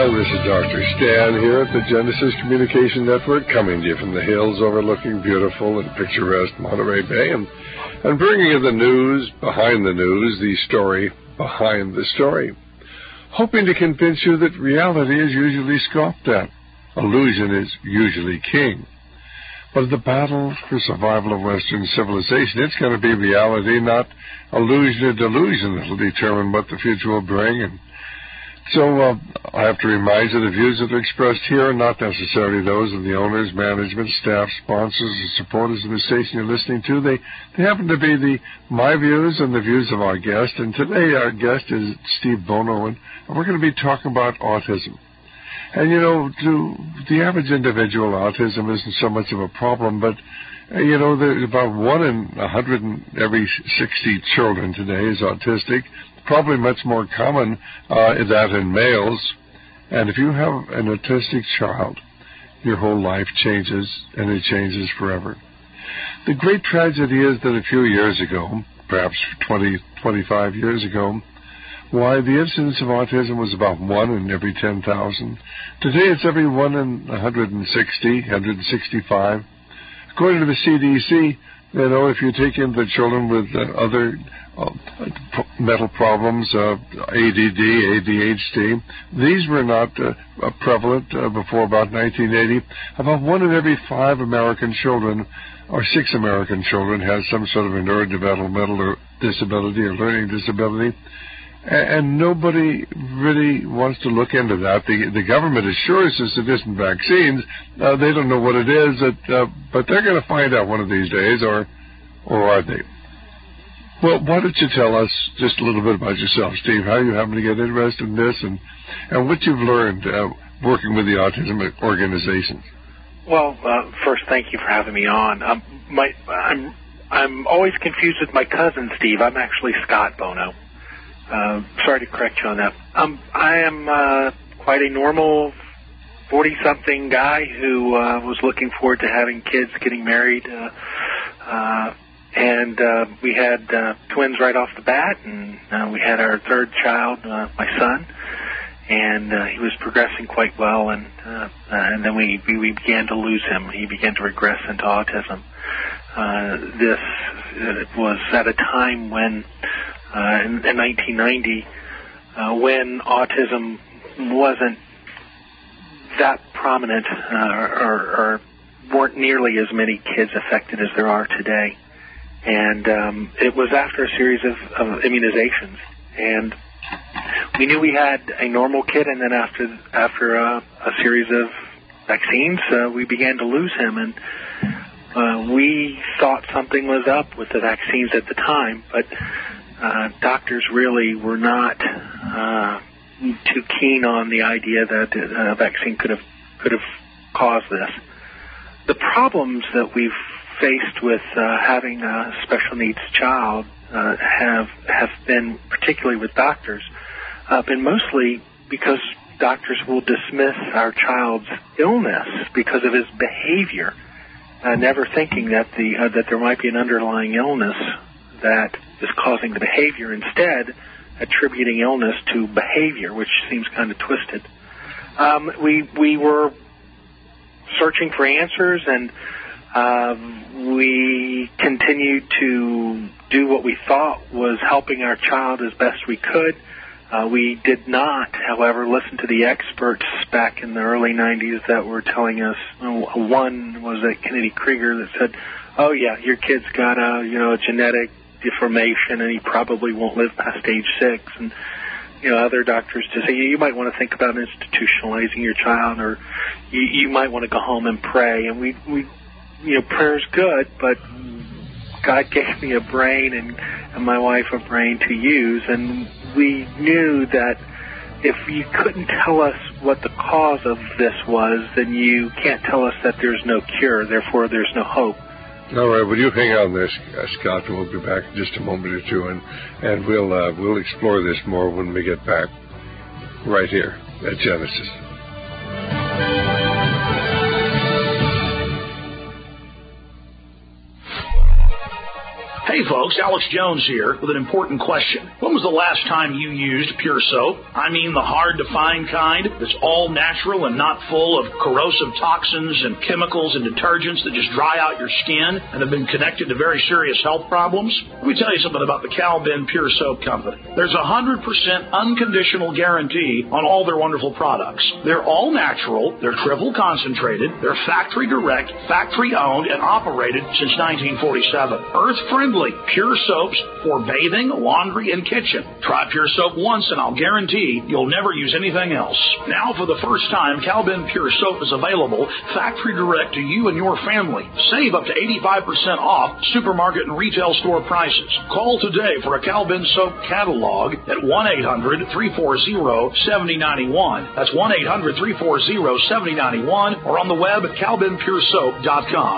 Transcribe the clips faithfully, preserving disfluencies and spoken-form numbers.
Hello, this is Doctor Stan here at the Genesis Communication Network, coming to you from the hills overlooking beautiful and picturesque Monterey Bay, and, and bringing you the news behind the news, the story behind the story, hoping to convince you that reality is usually scoffed at. Illusion is usually king. But the battle for survival of Western civilization, it's going to be reality, not illusion or delusion, that will determine what the future will bring. And so uh, I have to remind you the views that are expressed here are not necessarily those of the owners, management, staff, sponsors, and supporters of the station you're listening to. They, they happen to be the my views and the views of our guest. And today our guest is Steve Bono, and we're going to be talking about autism. And, you know, to the average individual, autism isn't so much of a problem, but, uh, you know, there's about one in a hundred and every sixty children today is autistic. Probably much more common uh, that in males. And if you have an autistic child, your whole life changes, and it changes forever. The great tragedy is that a few years ago, perhaps twenty, twenty-five years ago, why the incidence of autism was about one in every ten thousand. Today it's every one in one hundred sixty, one hundred sixty-five. According to the C D C, you know, if you take in the children with uh, other uh, mental problems, uh, A D D, A D H D, these were not uh, prevalent uh, before about nineteen eighty. About one in every five American children, or six American children, has some sort of a neurodevelopmental or disability or learning disability. And nobody really wants to look into that. The, the government assures us it isn't vaccines. Uh, they don't know what it is, that, uh, but they're going to find out one of these days, or or are they? Well, why don't you tell us just a little bit about yourself, Steve, how you happen to get interested in this, and, and what you've learned uh, working with the autism organizations. Well, uh, first, thank you for having me on. Um, my, I'm, I'm always confused with my cousin, Steve. I'm actually Scott Bono. Uh, sorry to correct you on that. Um, I am uh, quite a normal forty-something guy who uh, was looking forward to having kids, getting married, uh, uh, and uh, we had uh, twins right off the bat, and uh, we had our third child, uh, my son, and uh, he was progressing quite well, and uh, and then we, we, we began to lose him. He began to regress into autism. Uh, this uh, was at a time when Uh, in, in nineteen ninety, uh, when autism wasn't that prominent, uh, or, or weren't nearly as many kids affected as there are today. And um, it was after a series of, of immunizations. And we knew we had a normal kid, and then after after uh, a series of vaccines, uh, we began to lose him. And uh, we thought something was up with the vaccines at the time, but Uh, doctors really were not uh, too keen on the idea that a vaccine could have could have caused this. The problems that we've faced with uh, having a special needs child uh, have have been, particularly with doctors, uh, been mostly because doctors will dismiss our child's illness because of his behavior, uh, never thinking that the uh, that there might be an underlying illness that is causing the behavior, instead attributing illness to behavior, which seems kind of twisted. Um, we we were searching for answers, and uh, we continued to do what we thought was helping our child as best we could. Uh, we did not, however, listen to the experts back in the early nineties that were telling us. One was at Kennedy Krieger that said, "Oh yeah, your kid's got a you know a genetic deformation, and he probably won't live past age six." And you know, other doctors to say you might want to think about institutionalizing your child, or you, you might want to go home and pray. And we, we, you know, prayer's good, but God gave me a brain and, and my wife a brain to use, and we knew that if you couldn't tell us what the cause of this was, then you can't tell us that there's no cure. Therefore, there's no hope. All right, well, you hang on there, Scott, and we'll be back in just a moment or two, and, and we'll uh, we'll explore this more when we get back right here at Genesis. Hey folks, Alex Jones here with an important question. When was the last time you used Pure Soap? I mean the hard-to-find kind that's all natural and not full of corrosive toxins and chemicals and detergents that just dry out your skin and have been connected to very serious health problems? Let me tell you something about the Cal-Ben Pure Soap Company. There's a one hundred percent unconditional guarantee on all their wonderful products. They're all natural, they're triple concentrated, they're factory direct, factory owned, and operated since nineteen forty-seven. Earth-friendly. Pure soaps for bathing, laundry, and kitchen. Try Pure Soap once and I'll guarantee you'll never use anything else. Now, for the first time, Cal-Ben Pure Soap is available factory direct to you and your family. Save up to eighty-five percent off supermarket and retail store prices. Call today for a Cal-Ben Soap catalog at one eight hundred, three four zero, seven zero nine one. That's one eight hundred, three four zero, seven zero nine one or on the web at cal ben pure soap dot com.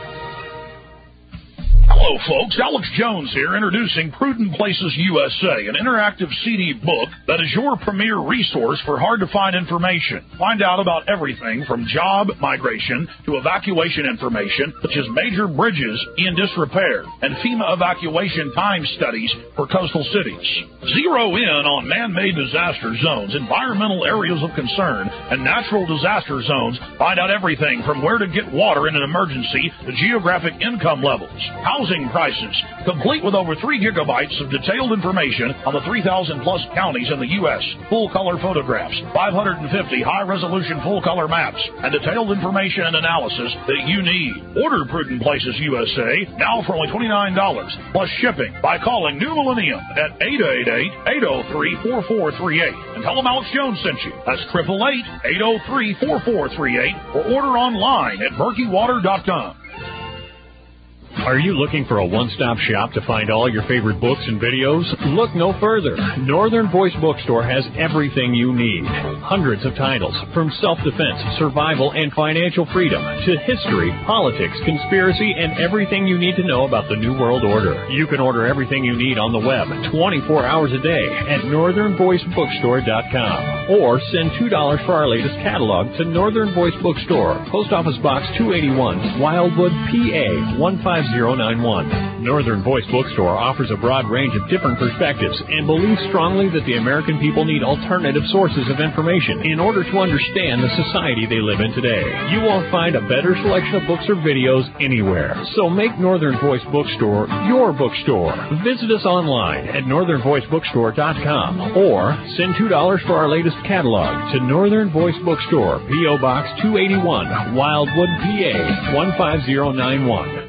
Hello, folks. Alex Jones here, introducing Prudent Places U S A, an interactive C D book that is your premier resource for hard-to-find information. Find out about everything from job migration to evacuation information, such as major bridges in disrepair and FEMA evacuation time studies for coastal cities. Zero in on man-made disaster zones, environmental areas of concern, and natural disaster zones. Find out everything from where to get water in an emergency to geographic income levels. Housing prices, complete with over three gigabytes of detailed information on the three thousand plus counties in the U S, full-color photographs, five hundred fifty high-resolution full-color maps, and detailed information and analysis that you need. Order Prudent Places U S A now for only twenty-nine dollars plus shipping by calling New Millennium at eight eight eight, eight oh three, four four three eight and tell them Alex Jones sent you. That's eight eight eight, eight oh three, four four three eight or order online at berkey water dot com. Are you looking for a one-stop shop to find all your favorite books and videos? Look no further. Northern Voice Bookstore has everything you need. Hundreds of titles, from self-defense, survival, and financial freedom, to history, politics, conspiracy, and everything you need to know about the New World Order. You can order everything you need on the web twenty-four hours a day at northern voice bookstore dot com. Or send two dollars for our latest catalog to Northern Voice Bookstore, Post Office Box two eighty-one, Wildwood, P A one five zero nine one. Northern Voice Bookstore offers a broad range of different perspectives and believes strongly that the American people need alternative sources of information in order to understand the society they live in today. You won't find a better selection of books or videos anywhere. So make Northern Voice Bookstore your bookstore. Visit us online at northern voice bookstore dot com or send two dollars for our latest catalog to Northern Voice Bookstore, P O Box two eighty-one, Wildwood, P A one five zero nine one.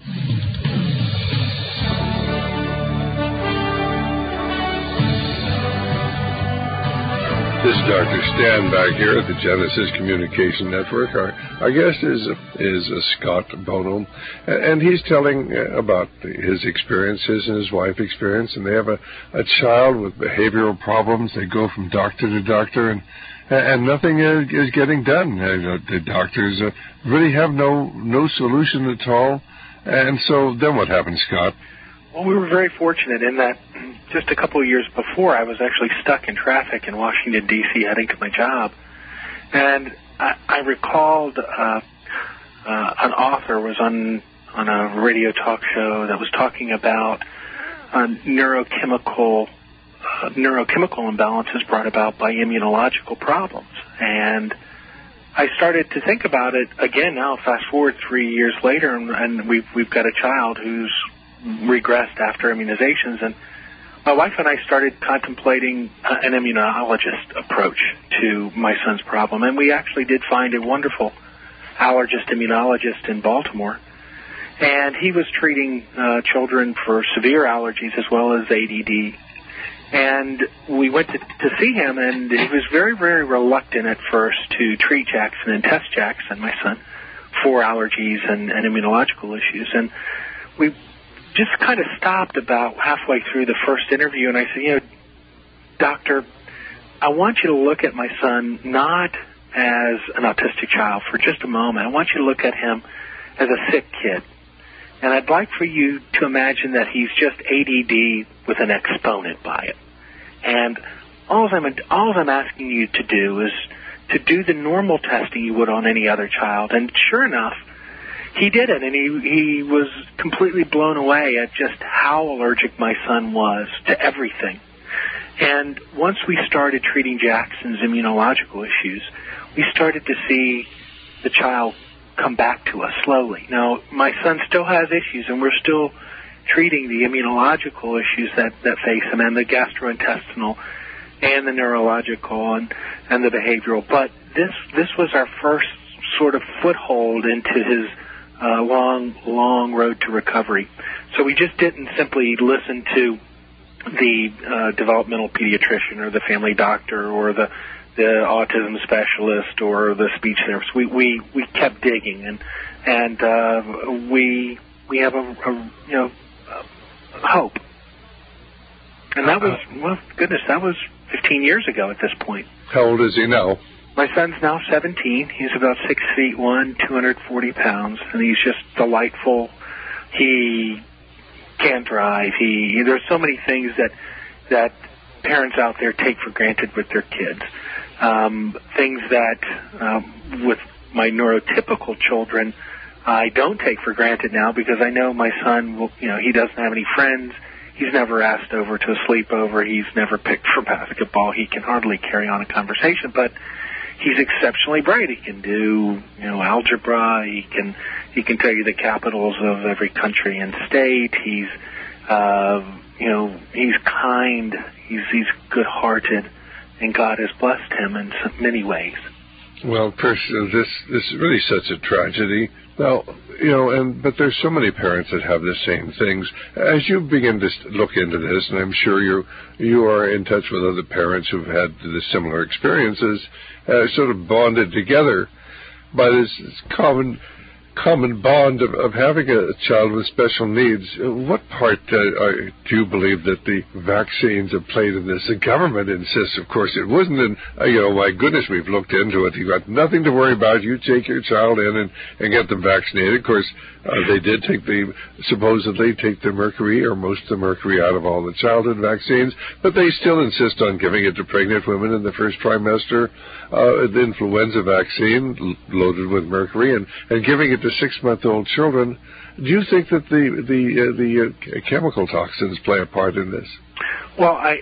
This is Doctor Stan back here at the Genesis Communication Network. Our, our guest is is uh, Scott Bono, and he's telling about his experience, his and his wife's experience, and they have a, a child with behavioral problems. They go from doctor to doctor, and and nothing is, is getting done. The doctors uh, really have no no solution at all. And so then what happened, Scott? Well, we were very fortunate in that just a couple of years before, I was actually stuck in traffic in Washington, D C, heading to my job. And I, I recalled uh, uh, an author was on, on a radio talk show that was talking about uh, neurochemical uh, neurochemical imbalances brought about by immunological problems. And I started to think about it again now, fast forward three years later, and, and we've, we've got a child who's regressed after immunizations, and my wife and I started contemplating uh, an immunologist approach to my son's problem, and we actually did find a wonderful allergist immunologist in Baltimore, and he was treating uh, children for severe allergies as well as A D D. And we went to, to see him, and he was very, very reluctant at first to treat Jackson and test Jackson, my son, for allergies and, and immunological issues. And we just kind of stopped about halfway through the first interview, and I said, you know, Doctor, I want you to look at my son not as an autistic child for just a moment. I want you to look at him as a sick kid. And I'd like for you to imagine that he's just A D D with an exponent by it. And all I'm, all I'm asking you to do is to do the normal testing you would on any other child. And sure enough, he did it, and he he was completely blown away at just how allergic my son was to everything. And once we started treating Jackson's immunological issues, we started to see the child come back to us slowly. Now, my son still has issues, and we're still treating the immunological issues that, that face him, and the gastrointestinal, and the neurological, and, and the behavioral. But this this was our first sort of foothold into his uh, long, long road to recovery. So we just didn't simply listen to the uh, developmental pediatrician or the family doctor or the the autism specialist or the speech therapist. We we, we kept digging, and and uh, we we have a, a you know a hope. And that was, well, goodness, that was fifteen years ago at this point. How old is he now? My son's now seventeen. He's about six feet one, two hundred forty pounds, and he's just delightful. He can't drive. He there's so many things that that parents out there take for granted with their kids. Um, things that um, with my neurotypical children I don't take for granted now, because I know my son will, you know, he doesn't have any friends. He's never asked over to a sleepover. He's never picked for basketball. He can hardly carry on a conversation, but he's exceptionally bright. He can do, you know, algebra. He can he can tell you the capitals of every country and state. He's, uh, you know, he's kind. He's he's good-hearted, and God has blessed him in so many ways. Well, Chris, uh, this this is really such a tragedy. Now, you know, and but there's so many parents that have the same things. As you begin to look into this, and I'm sure you you are in touch with other parents who've had the similar experiences, uh, sort of bonded together by this, this common common bond of, of having a child with special needs. What part uh, are, do you believe that the vaccines have played in this? The government insists, of course, it wasn't. And uh, you know, my goodness, we've looked into it. You got nothing to worry about. You take your child in and, and get them vaccinated. Of course, uh, they did take the supposedly take the mercury or most of the mercury out of all the childhood vaccines, but they still insist on giving it to pregnant women in the first trimester. Uh, the influenza vaccine loaded with mercury, and, and giving it to six-month-old children. Do you think that the the uh, the uh, chemical toxins play a part in this? Well, I,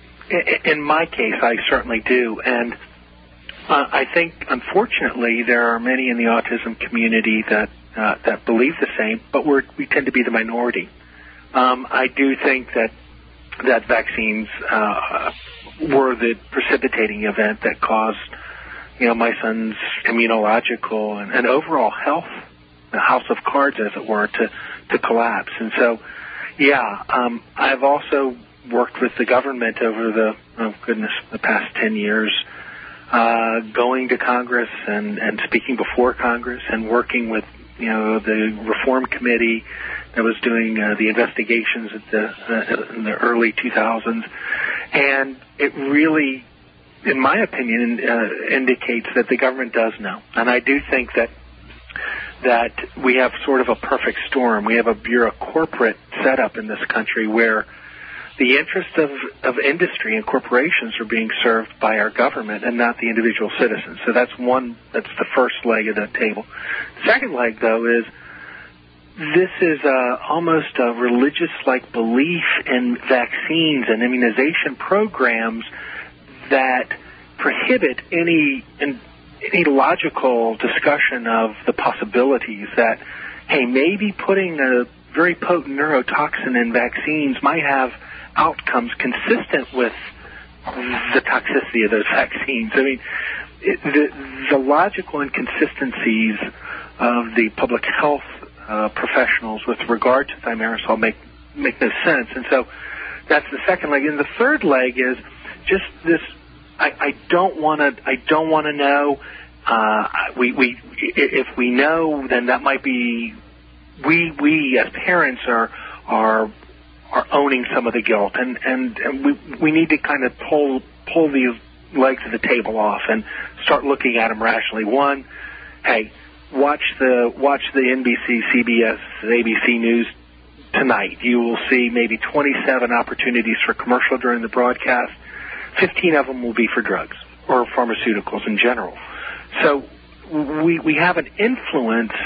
in my case, I certainly do, and uh, I think, unfortunately, there are many in the autism community that uh, that believe the same, but we're, we tend to be the minority. Um, I do think that that vaccines uh, were the precipitating event that caused, you know, my son's immunological and, and overall health, the house of cards, as it were, to, to collapse. And so, yeah, um, I've also worked with the government over the, oh goodness, the past ten years, uh, going to Congress and, and speaking before Congress and working with, you know, the Reform Committee that was doing uh, the investigations at the, uh, in the early two thousands. And it really, in my opinion, uh, indicates that the government does know. And I do think that that we have sort of a perfect storm. We have a bureau corporate setup in this country where the interests of, of industry and corporations are being served by our government and not the individual citizens. So that's one, that's the first leg of the table. The second leg, though, is this is uh, almost a religious-like belief in vaccines and immunization programs that prohibit any in, any logical discussion of the possibilities that, hey, maybe putting a very potent neurotoxin in vaccines might have outcomes consistent with the toxicity of those vaccines. I mean, it, the, the logical inconsistencies of the public health uh, professionals with regard to thimerosal make make no sense. And so that's the second leg. And the third leg is just this. I, I don't want to. I don't want to know. Uh, we we if we know, then that might be. We we as parents are are are owning some of the guilt, and and, and we we need to kind of pull pull these legs of the table off and start looking at them rationally. One, hey, watch the watch the N B C, C B S, A B C News tonight. You will see maybe twenty-seven opportunities for commercial during the broadcast. fifteen of them will be for drugs or pharmaceuticals in general. So we we have an influence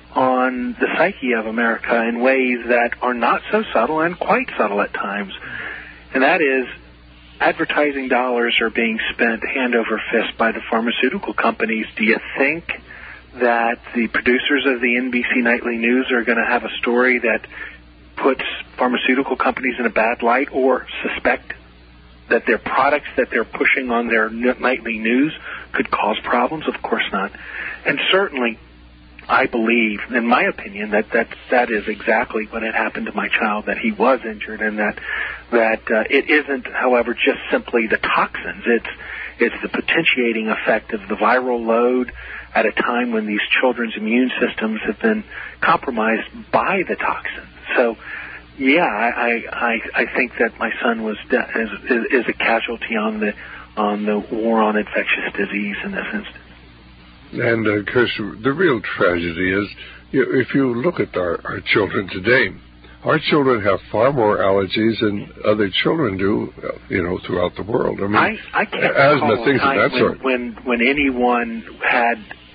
on the psyche of America in ways that are not so subtle and quite subtle at times. And that is, advertising dollars are being spent hand over fist by the pharmaceutical companies. Do you think that the producers of the N B C Nightly News are going to have a story that puts pharmaceutical companies in a bad light, or suspect that their products that they're pushing on their nightly news could cause problems? Of course not. And certainly, I believe, in my opinion, that that, that is exactly what had happened to my child, that he was injured, and that that uh, it isn't, however, just simply the toxins. It's it's the potentiating effect of the viral load at a time when these children's immune systems have been compromised by the toxins. So, yeah, I I, I think that my son was de- is, is, is a casualty on the on the war on infectious disease in this instance. And, uh, Chris, the real tragedy is, you know, if you look at our, our children today, our children have far more allergies than other children do, you know, throughout the world. I mean, I, I can't asthma, recall things a time of that when, sort. When, when anyone had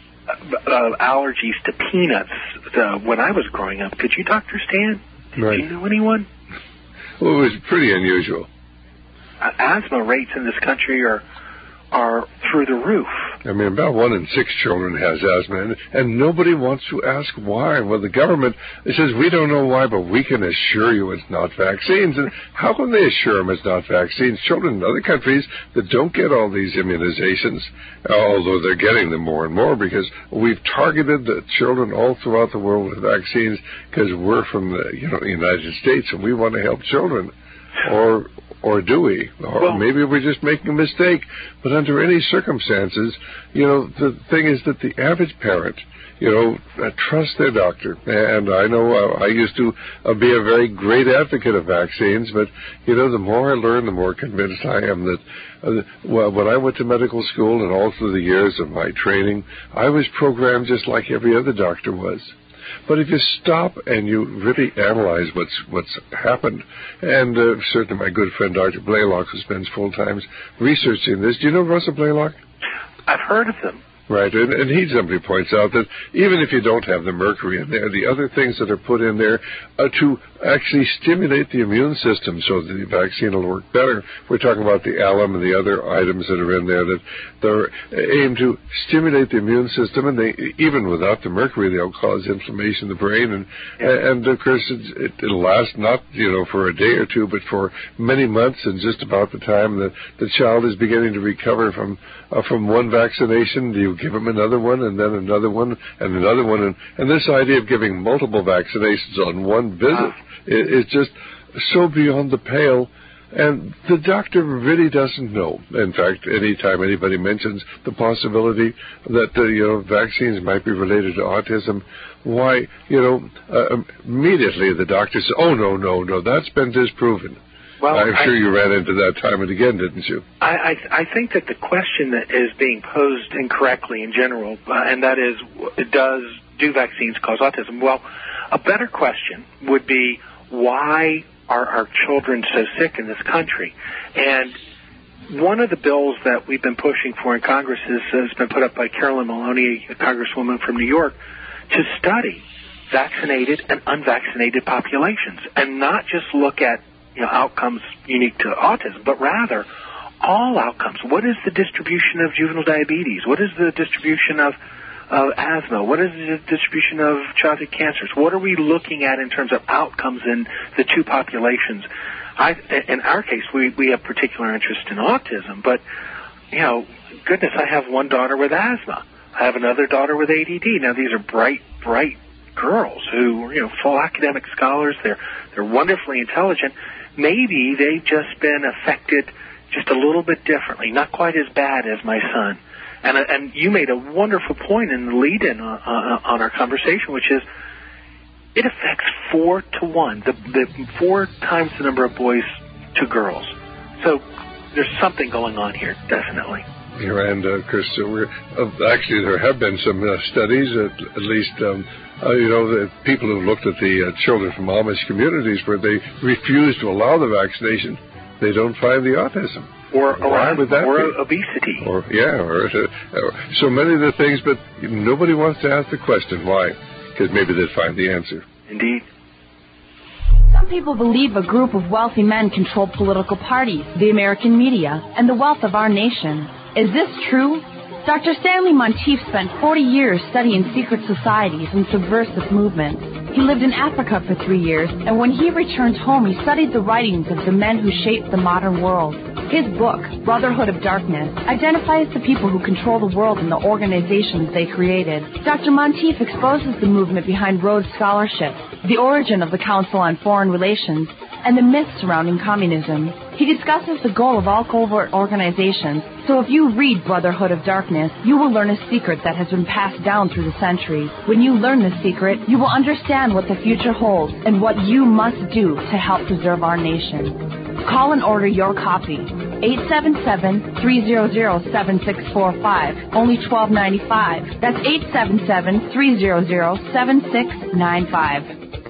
uh, allergies to peanuts uh, when I was growing up. Could you, Doctor Stan? Did Right. you know anyone? Well, it was pretty unusual. Uh, asthma rates in this country are are through the roof. I mean, about one in six children has asthma, and, and nobody wants to ask why. Well, the government it says, we don't know why, but we can assure you it's not vaccines. And how can they assure them it's not vaccines? Children in other countries that don't get all these immunizations, although they're getting them more and more, because we've targeted the children all throughout the world with vaccines because we're from the you know United States and we want to help children. Or or do we? Or well, maybe we're just making a mistake. But under any circumstances, you know, the thing is that the average parent, you know, uh, trusts their doctor. And I know uh, I used to uh, be a very great advocate of vaccines, but, you know, the more I learn, the more convinced I am that, uh, well, when I went to medical school and all through the years of my training, I was programmed just like every other doctor was. But if you stop and you really analyze what's what's happened, and uh, certainly my good friend Doctor Blaylock, who spends full time researching this, do you know Russell Blaylock? I've heard of them. Right, and, and he simply points out that even if you don't have the mercury in there, the other things that are put in there are to actually stimulate the immune system so that the vaccine will work better. We're talking about the alum and the other items that are in there that they're aimed to stimulate the immune system, and they, even without the mercury, they'll cause inflammation of the brain, and yeah. and of course it, it'll last not you know for a day or two, but for many months, and just about the time that the child is beginning to recover from uh, from one vaccination, you give them another one, and then another one, and another one, and, and this idea of giving multiple vaccinations on one visit wow. is just so beyond the pale, and the doctor really doesn't know. In fact, anytime anybody mentions the possibility that uh, you know vaccines might be related to autism, why you know uh, immediately the doctor says, "Oh no, no, no, that's been disproven." Well, I'm sure I, you ran into that time and again, didn't you? I, I, I think that the question that is being posed incorrectly in general, uh, and that is, does do vaccines cause autism? Well, a better question would be, why are our children so sick in this country? And one of the bills that we've been pushing for in Congress is, has been put up by Carolyn Maloney, a congresswoman from New York, to study vaccinated and unvaccinated populations and not just look at you know, outcomes unique to autism, but rather all outcomes. What is the distribution of juvenile diabetes? What is the distribution of, of asthma? What is the distribution of childhood cancers? What are we looking at in terms of outcomes in the two populations? I, in our case, we, we have particular interest in autism, but, you know, goodness, I have one daughter with asthma. I have another daughter with A D D. Now, these are bright, bright girls who are, you know, full academic scholars. They're, they're wonderfully intelligent. Maybe they've just been affected just a little bit differently, not quite as bad as my son. And and you made a wonderful point in the lead-in on, on our conversation, which is it affects four to one, the, the four times the number of boys to girls. So there's something going on here, definitely. Yeah, and uh, Chris, uh, we're, uh, actually there have been some uh, studies, at, at least. Um, Uh, you know, the people who looked at the uh, children from Amish communities where they refuse to allow the vaccination, they don't find the autism. Or, Why or, would that or be? obesity. Or, yeah, or, uh, so many of the things, but nobody wants to ask the question, why? because maybe they'd find the answer. Indeed. Some people believe a group of wealthy men control political parties, the American media, and the wealth of our nation. Is this true? Doctor Stanley Monteith spent forty years studying secret societies and subversive movements. He lived in Africa for three years, and when he returned home, he studied the writings of the men who shaped the modern world. His book, Brotherhood of Darkness, identifies the people who control the world and the organizations they created. Doctor Monteith exposes the movement behind Rhodes Scholarship, the origin of the Council on Foreign Relations, and the myths surrounding communism. He discusses the goal of all covert organizations, so if you read Brotherhood of Darkness, you will learn a secret that has been passed down through the centuries. When you learn the secret, you will understand what the future holds and what you must do to help preserve our nation. Call and order your copy. eight seven seven, three hundred, seven six four five, only twelve ninety-five. That's eight seven seven, three hundred, seven six nine five.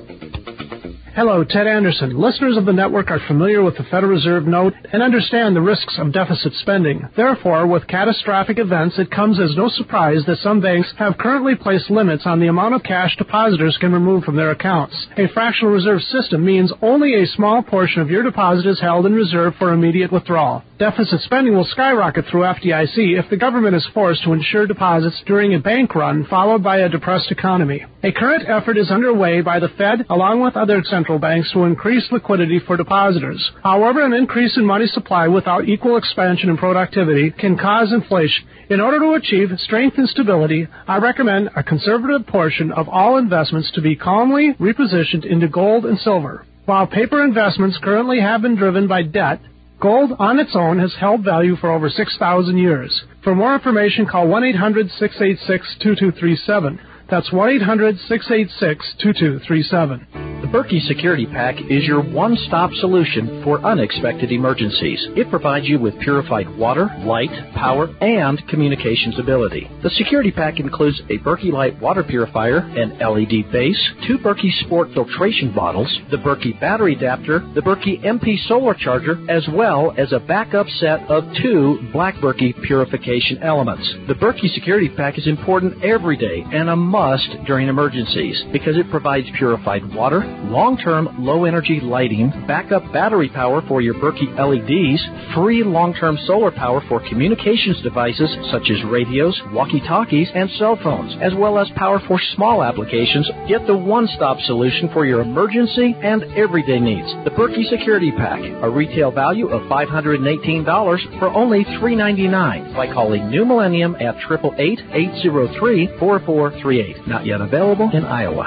Hello, Ted Anderson. Listeners of the network are familiar with the Federal Reserve note and understand the risks of deficit spending. Therefore, with catastrophic events, it comes as no surprise that some banks have currently placed limits on the amount of cash depositors can remove from their accounts. A fractional reserve system means only a small portion of your deposit is held in reserve for immediate withdrawal. Deficit spending will skyrocket through F D I C if the government is forced to insure deposits during a bank run followed by a depressed economy. A current effort is underway by the Fed along with other central banks to increase liquidity for depositors. However, an increase in money supply without equal expansion and productivity can cause inflation. In order to achieve strength and stability, I recommend a conservative portion of all investments to be calmly repositioned into gold and silver. While paper investments currently have been driven by debt, gold on its own has held value for over six thousand years. For more information, call one eight hundred, six eight six, two two three seven. That's one eight hundred, six eight six, two two three seven. The Berkey Security Pack is your one-stop solution for unexpected emergencies. It provides you with purified water, light, power, and communications ability. The Security Pack includes a Berkey Light water purifier, an L E D base, two Berkey Sport filtration bottles, the Berkey battery adapter, the Berkey M P solar charger, as well as a backup set of two Black Berkey purification elements. The Berkey Security Pack is important every day and a must during emergencies because it provides purified water, long-term low-energy lighting, backup battery power for your Berkey L E Ds, free long-term solar power for communications devices such as radios, walkie-talkies, and cell phones, as well as power for small applications. Get the one-stop solution for your emergency and everyday needs. The Berkey Security Pack, a retail value of five hundred eighteen dollars for only three hundred ninety-nine dollars by calling New Millennium at eight eight eight, eight zero three, four four three eight. Not yet available in Iowa.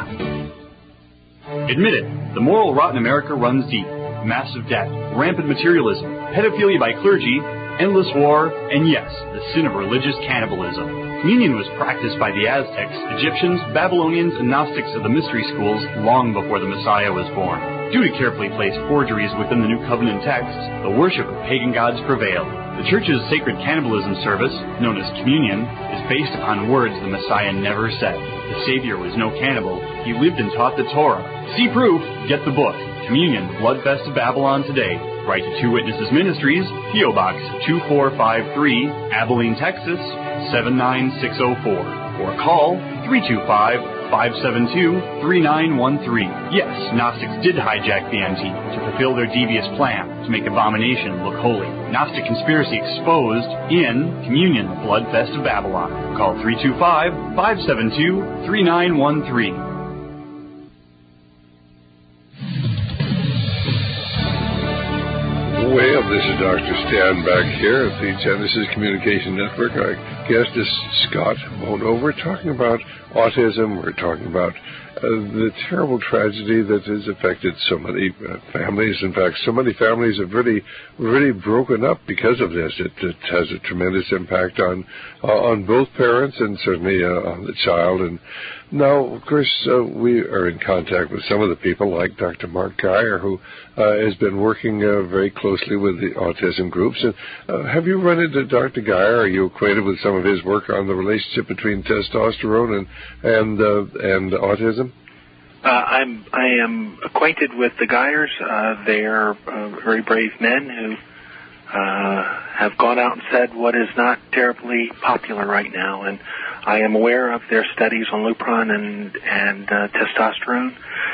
Admit it, the moral rot in America runs deep. Massive debt, rampant materialism, pedophilia by clergy, endless war, and yes, the sin of religious cannibalism. Communion was practiced by the Aztecs, Egyptians, Babylonians, and Gnostics of the mystery schools long before the Messiah was born. Due to carefully placed forgeries within the New Covenant texts, the worship of pagan gods prevailed. The Church's sacred cannibalism service, known as communion, is based upon words the Messiah never said. The Savior was no cannibal. He lived and taught the Torah. See proof, get the book. Communion, Bloodfest of Babylon Today. Write to Two Witnesses Ministries, P O Box two four five three, Abilene, Texas seven nine six zero four. Or call three two five, five seven two, three nine one three. Yes, Gnostics did hijack the antique to fulfill their devious plan to make abomination look holy. Gnostic conspiracy exposed in Communion, Bloodfest of Babylon. Call three two five, five seven two, three nine one three. Well, this is Doctor Stan back here at the Genesis Communication Network. Our guest is Scott Bono. We're talking about autism. We're talking about uh, the terrible tragedy that has affected so many uh, families. In fact, so many families have really, really broken up because of this. It, it has a tremendous impact on uh, on both parents and certainly uh, on the child. And now, of course, uh, we are in contact with some of the people like Doctor Mark Geyer, who uh, has been working uh, very closely with the autism groups. And uh, have you run into Doctor Geyer? Are you acquainted with some of his work on the relationship between testosterone and and uh, and autism? Uh, I'm I am acquainted with the Geyers. Uh, they are uh, very brave men who uh, have gone out and said what is not terribly popular right now. And I am aware of their studies on Lupron and, and uh, testosterone,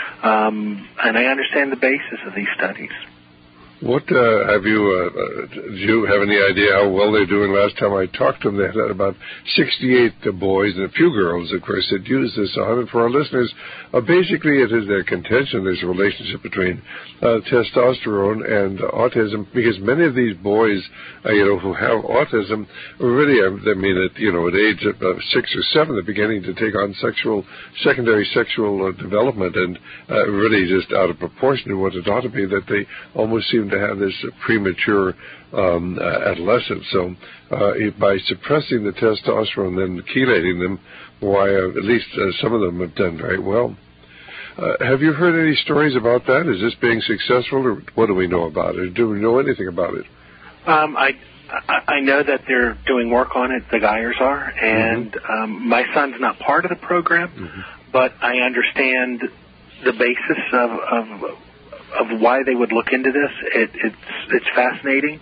um, and I understand the basis of these studies. What uh, have you, uh, uh, do you have any idea how well they're doing? Last time I talked to them, they had about sixty-eight uh, boys and a few girls, of course, that use this. Uh, for our listeners, uh, basically it is their contention there's a relationship between uh, testosterone and uh, autism, because many of these boys, uh, you know, who have autism, really, I mean, at, you know, at age of uh, six or seven, they're beginning to take on sexual, secondary sexual uh, development, and uh, really just out of proportion to what it ought to be, that they almost seem to have this premature um, uh, adolescence. So uh, by suppressing the testosterone, then chelating them, why uh, at least uh, some of them have done very well. Uh, have you heard any stories about that? Is this being successful, or what do we know about it? Do we know anything about it? Um, I I know that they're doing work on it, the Geyers are, and mm-hmm. um, my son's not part of the program, mm-hmm. but I understand the basis of, of of why they would look into this. It, it's it's fascinating,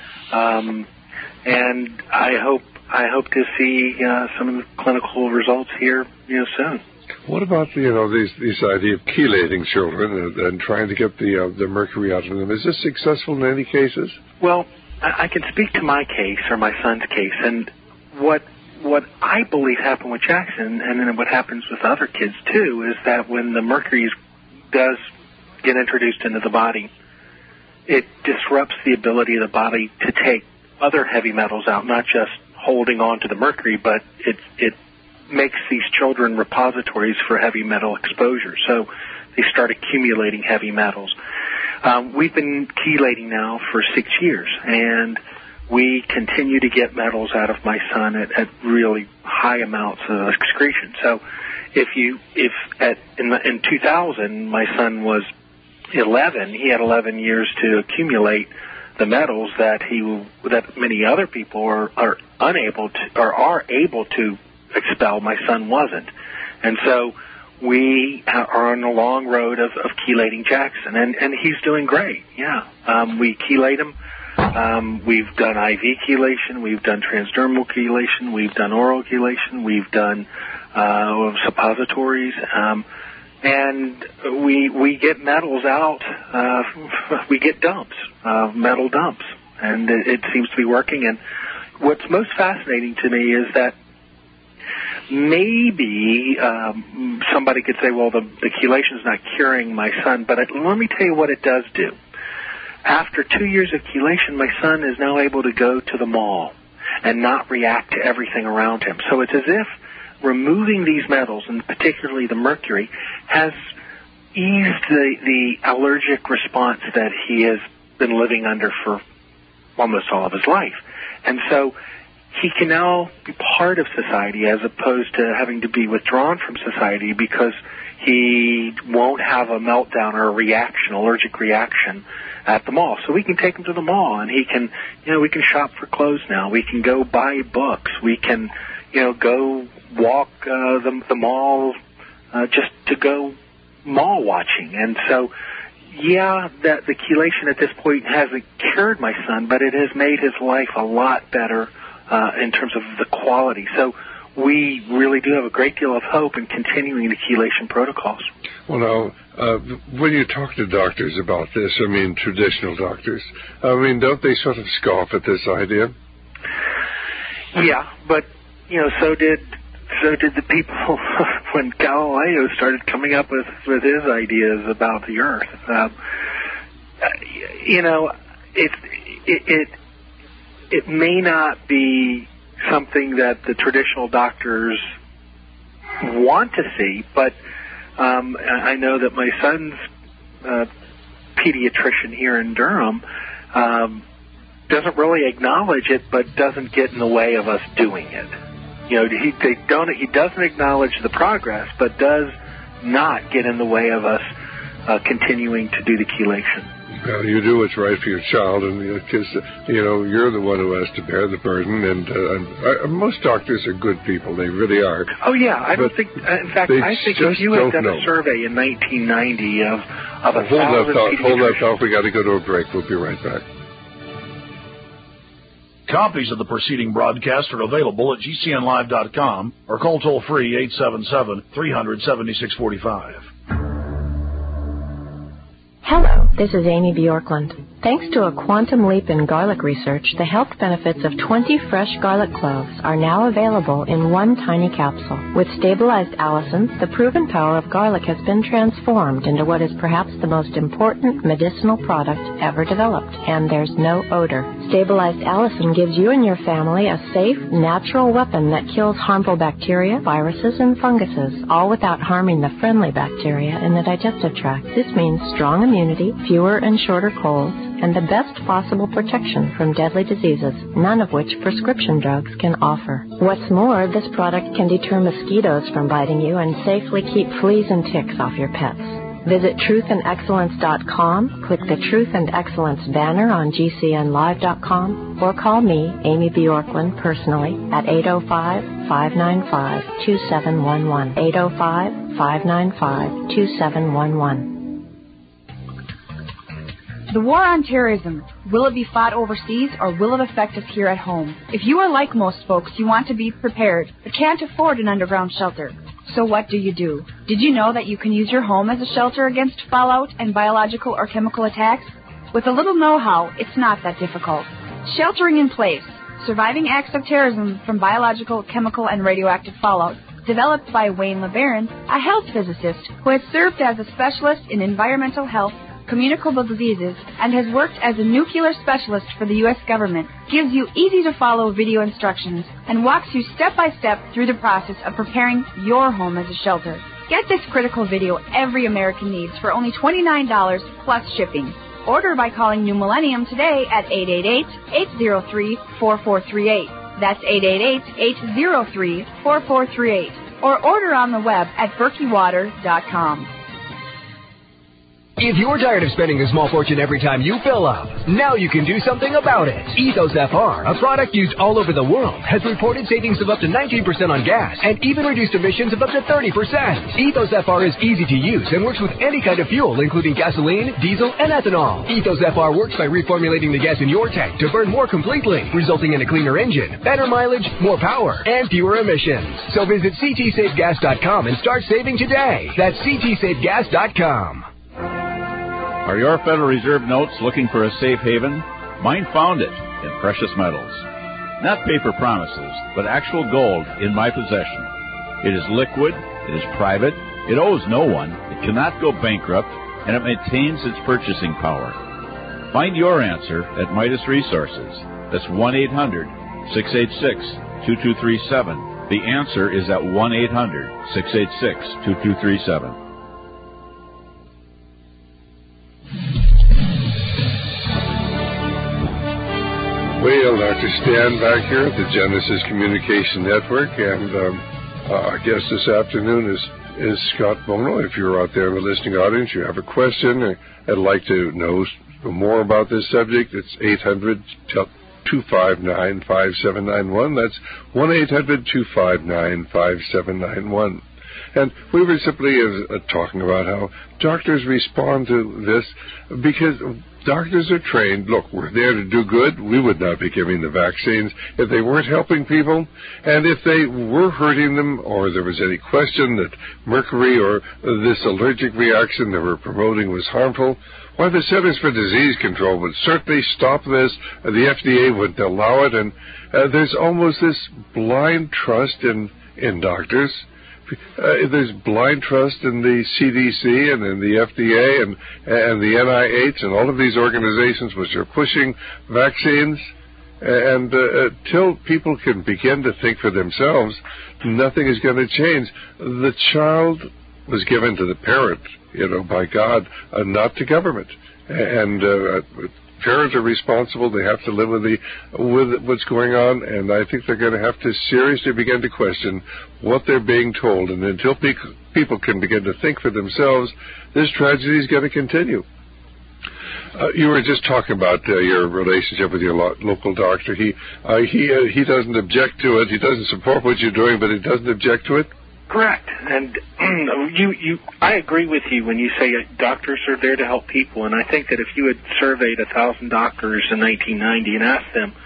um, and I hope I hope to see uh, some of the clinical results here, you know, soon. What about you know these this idea of chelating children and, and trying to get the uh, the mercury out of them? Is this successful in any cases? Well, I, I can speak to my case or my son's case, and what what I believe happened with Jackson, and then what happens with other kids too, is that when the mercury does get introduced into the body, it disrupts the ability of the body to take other heavy metals out, not just holding on to the mercury, but it it makes these children repositories for heavy metal exposure. So they start accumulating heavy metals. Um, we've been chelating now for six years, and we continue to get metals out of my son at, at really high amounts of excretion. So if you if at in, the, in two thousand my son was eleven, he had eleven years to accumulate the metals that he that many other people are, are unable to or are able to expel. My son wasn't, and so we are on a long road of, of chelating Jackson, and, and he's doing great. Yeah, um, we chelate him. Um, we've done I V chelation, we've done transdermal chelation, we've done oral chelation, we've done uh, suppositories. Um, And we we get metals out, uh, we get dumps, uh, metal dumps, and it, it seems to be working. And what's most fascinating to me is that maybe um, somebody could say, well, the, the chelation is not curing my son, but it, let me tell you what it does do. After two years of chelation, my son is now able to go to the mall and not react to everything around him. So it's as if removing these metals, and particularly the mercury, has eased the, the allergic response that he has been living under for almost all of his life. And so he can now be part of society as opposed to having to be withdrawn from society because he won't have a meltdown or a reaction, allergic reaction at the mall. So we can take him to the mall, and he can, you know, we can shop for clothes now. We can go buy books. We can, you know, go walk uh, the, the mall uh, just to go mall watching. And so, yeah, that the chelation at this point hasn't cured my son, but it has made his life a lot better uh, in terms of the quality. So we really do have a great deal of hope in continuing the chelation protocols. Well, now, uh, when you talk to doctors about this, I mean traditional doctors, I mean, don't they sort of scoff at this idea? Yeah, but, you know, so did so did the people when Galileo started coming up with, with his ideas about the Earth. Um, you know, it, it it it may not be something that the traditional doctors want to see, but um, I know that my son's uh, pediatrician here in Durham um, doesn't really acknowledge it, but doesn't get in the way of us doing it. You know, he they don't. He doesn't acknowledge the progress, but does not get in the way of us uh, continuing to do the chelation. Well, you do what's right for your child, and because you know you're the one who has to bear the burden. And uh, uh, most doctors are good people; they really are. Oh yeah, I don't think. In fact, I think if you had done know. a survey in nineteen ninety of of a well, hold thousand that thought. Hold that pediatricians. thought. We got to go to a break. We'll be right back. Copies of the preceding broadcast are available at G C N live dot com or call toll-free eight seven seven, three hundred, seventy-six forty-five. Hello, this is Amy Bjorklund. Thanks to a quantum leap in garlic research, the health benefits of twenty fresh garlic cloves are now available in one tiny capsule. With stabilized allicin, the proven power of garlic has been transformed into what is perhaps the most important medicinal product ever developed, and there's no odor. Stabilized allicin gives you and your family a safe, natural weapon that kills harmful bacteria, viruses, and funguses, all without harming the friendly bacteria in the digestive tract. This means strong immunity, fewer and shorter colds, and the best possible protection from deadly diseases, none of which prescription drugs can offer. What's more, this product can deter mosquitoes from biting you and safely keep fleas and ticks off your pets. Visit truth and excellence dot com, click the Truth and Excellence banner on G C N live dot com, or call me, Amy Bjorklund, personally at eight oh five, five nine five, two seven one one, eight oh five, five nine five, two seven one one. The war on terrorism, will it be fought overseas or will it affect us here at home? If you are like most folks, you want to be prepared, but can't afford an underground shelter. So what do you do? Did you know that you can use your home as a shelter against fallout and biological or chemical attacks? With a little know-how, it's not that difficult. Sheltering in place, surviving acts of terrorism from biological, chemical, and radioactive fallout, developed by Wayne LeBaron, a health physicist who has served as a specialist in environmental health, communicable diseases, and has worked as a nuclear specialist for the U S government, gives you easy-to-follow video instructions and walks you step-by-step through the process of preparing your home as a shelter. Get this critical video every American needs for only twenty-nine dollars plus shipping. Order by calling New Millennium today at eight eight eight, eight oh three, four four three eight. That's eight eight eight, eight oh three, four four three eight. Or order on the web at berkey water dot com. If you're tired of spending a small fortune every time you fill up, now you can do something about it. Ethos F R, a product used all over the world, has reported savings of up to nineteen percent on gas and even reduced emissions of up to thirty percent. Ethos F R is easy to use and works with any kind of fuel, including gasoline, diesel, and ethanol. Ethos F R works by reformulating the gas in your tank to burn more completely, resulting in a cleaner engine, better mileage, more power, and fewer emissions. So visit c t safe gas dot com and start saving today. That's c t safe gas dot com. Are your Federal Reserve notes looking for a safe haven? Mine found it in precious metals. Not paper promises, but actual gold in my possession. It is liquid, it is private, it owes no one, it cannot go bankrupt, and it maintains its purchasing power. Find your answer at Midas Resources. That's one eight hundred, six eight six, two two three seven. The answer is at one eight hundred, six eight six, two two three seven. Well, Doctor Stan back here at the Genesis Communication Network, and um, uh, our guest this afternoon is, is Scott Bono. If you're out there in the listening audience, you have a question, or I'd like to know more about this subject, it's eight hundred, two five nine, five seven nine one. That's one eight hundred, two five nine, five seven nine one. And we were simply uh, talking about how doctors respond to this because doctors are trained. Look, we're there to do good. We would not be giving the vaccines if they weren't helping people. And if they were hurting them or there was any question that mercury or this allergic reaction they were promoting was harmful, why, the Centers for Disease Control would certainly stop this. The F D A wouldn't allow it. And uh, there's almost this blind trust in, in doctors. Uh, there's blind trust in the C D C and in the F D A and, and the N I H and all of these organizations which are pushing vaccines. And uh, until people can begin to think for themselves, nothing is going to change. The child was given to the parent, you know, by God, uh, not to government. And uh, parents are responsible. They have to live with the with what's going on, and I think they're going to have to seriously begin to question what they're being told. And until pe- people can begin to think for themselves, this tragedy is going to continue. Uh, you were just talking about uh, your relationship with your lo- local doctor. He uh, he uh, he doesn't object to it. He doesn't support what you're doing, but he doesn't object to it. Correct. And you, you, I agree with you when you say doctors are there to help people. And I think that if you had surveyed a thousand doctors in nineteen ninety and asked them,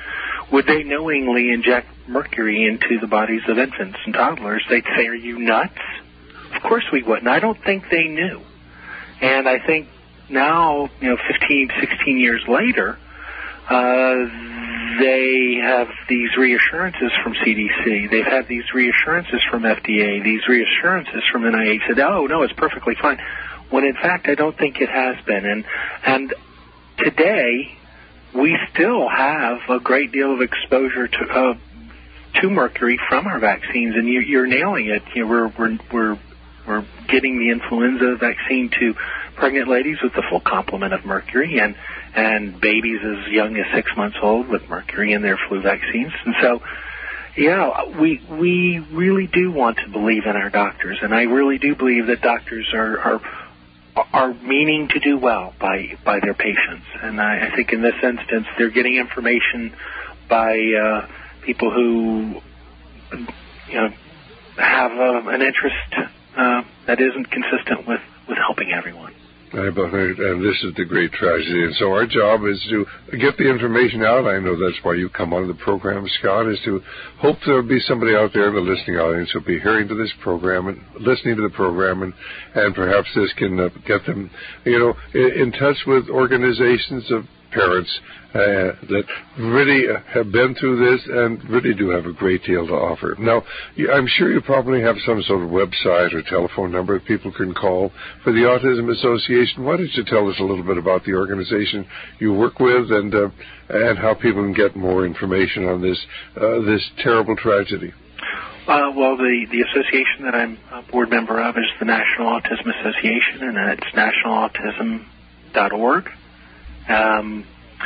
would they knowingly inject mercury into the bodies of infants and toddlers? They'd say, are you nuts? Of course we wouldn't. I don't think they knew. And I think now, you know, fifteen, sixteen years later, uh, they have these reassurances from C D C. They've had these reassurances from F D A, these reassurances from N I H that, oh, no, it's perfectly fine. When, in fact, I don't think it has been. And, and today, we still have a great deal of exposure to uh, to mercury from our vaccines, and you, you're nailing it. You know, we're, we're, we're, we're getting the influenza vaccine to pregnant ladies with the full complement of mercury, and, and babies as young as six months old with mercury in their flu vaccines. And so, yeah, we we really do want to believe in our doctors, and I really do believe that doctors are are, are meaning to do well by, by their patients. And I, I think in this instance, they're getting information by uh, people who, you know, have uh, an interest uh, that isn't consistent with, with helping everyone. And this is the great tragedy. And so our job is to get the information out. I know that's why you come on the program, Scott, is to hope there'll be somebody out there in the listening audience who'll be hearing to this program and listening to the program, and, and perhaps this can uh, get them, you know, in, in touch with organizations of parents uh, that really have been through this and really do have a great deal to offer. Now, I'm sure you probably have some sort of website or telephone number that people can call for the Autism Association. Why don't you tell us a little bit about the organization you work with and uh, and how people can get more information on this uh, this terrible tragedy? Uh, well, the, the association that I'm a board member of is the National Autism Association, and it's national autism dot org. Um,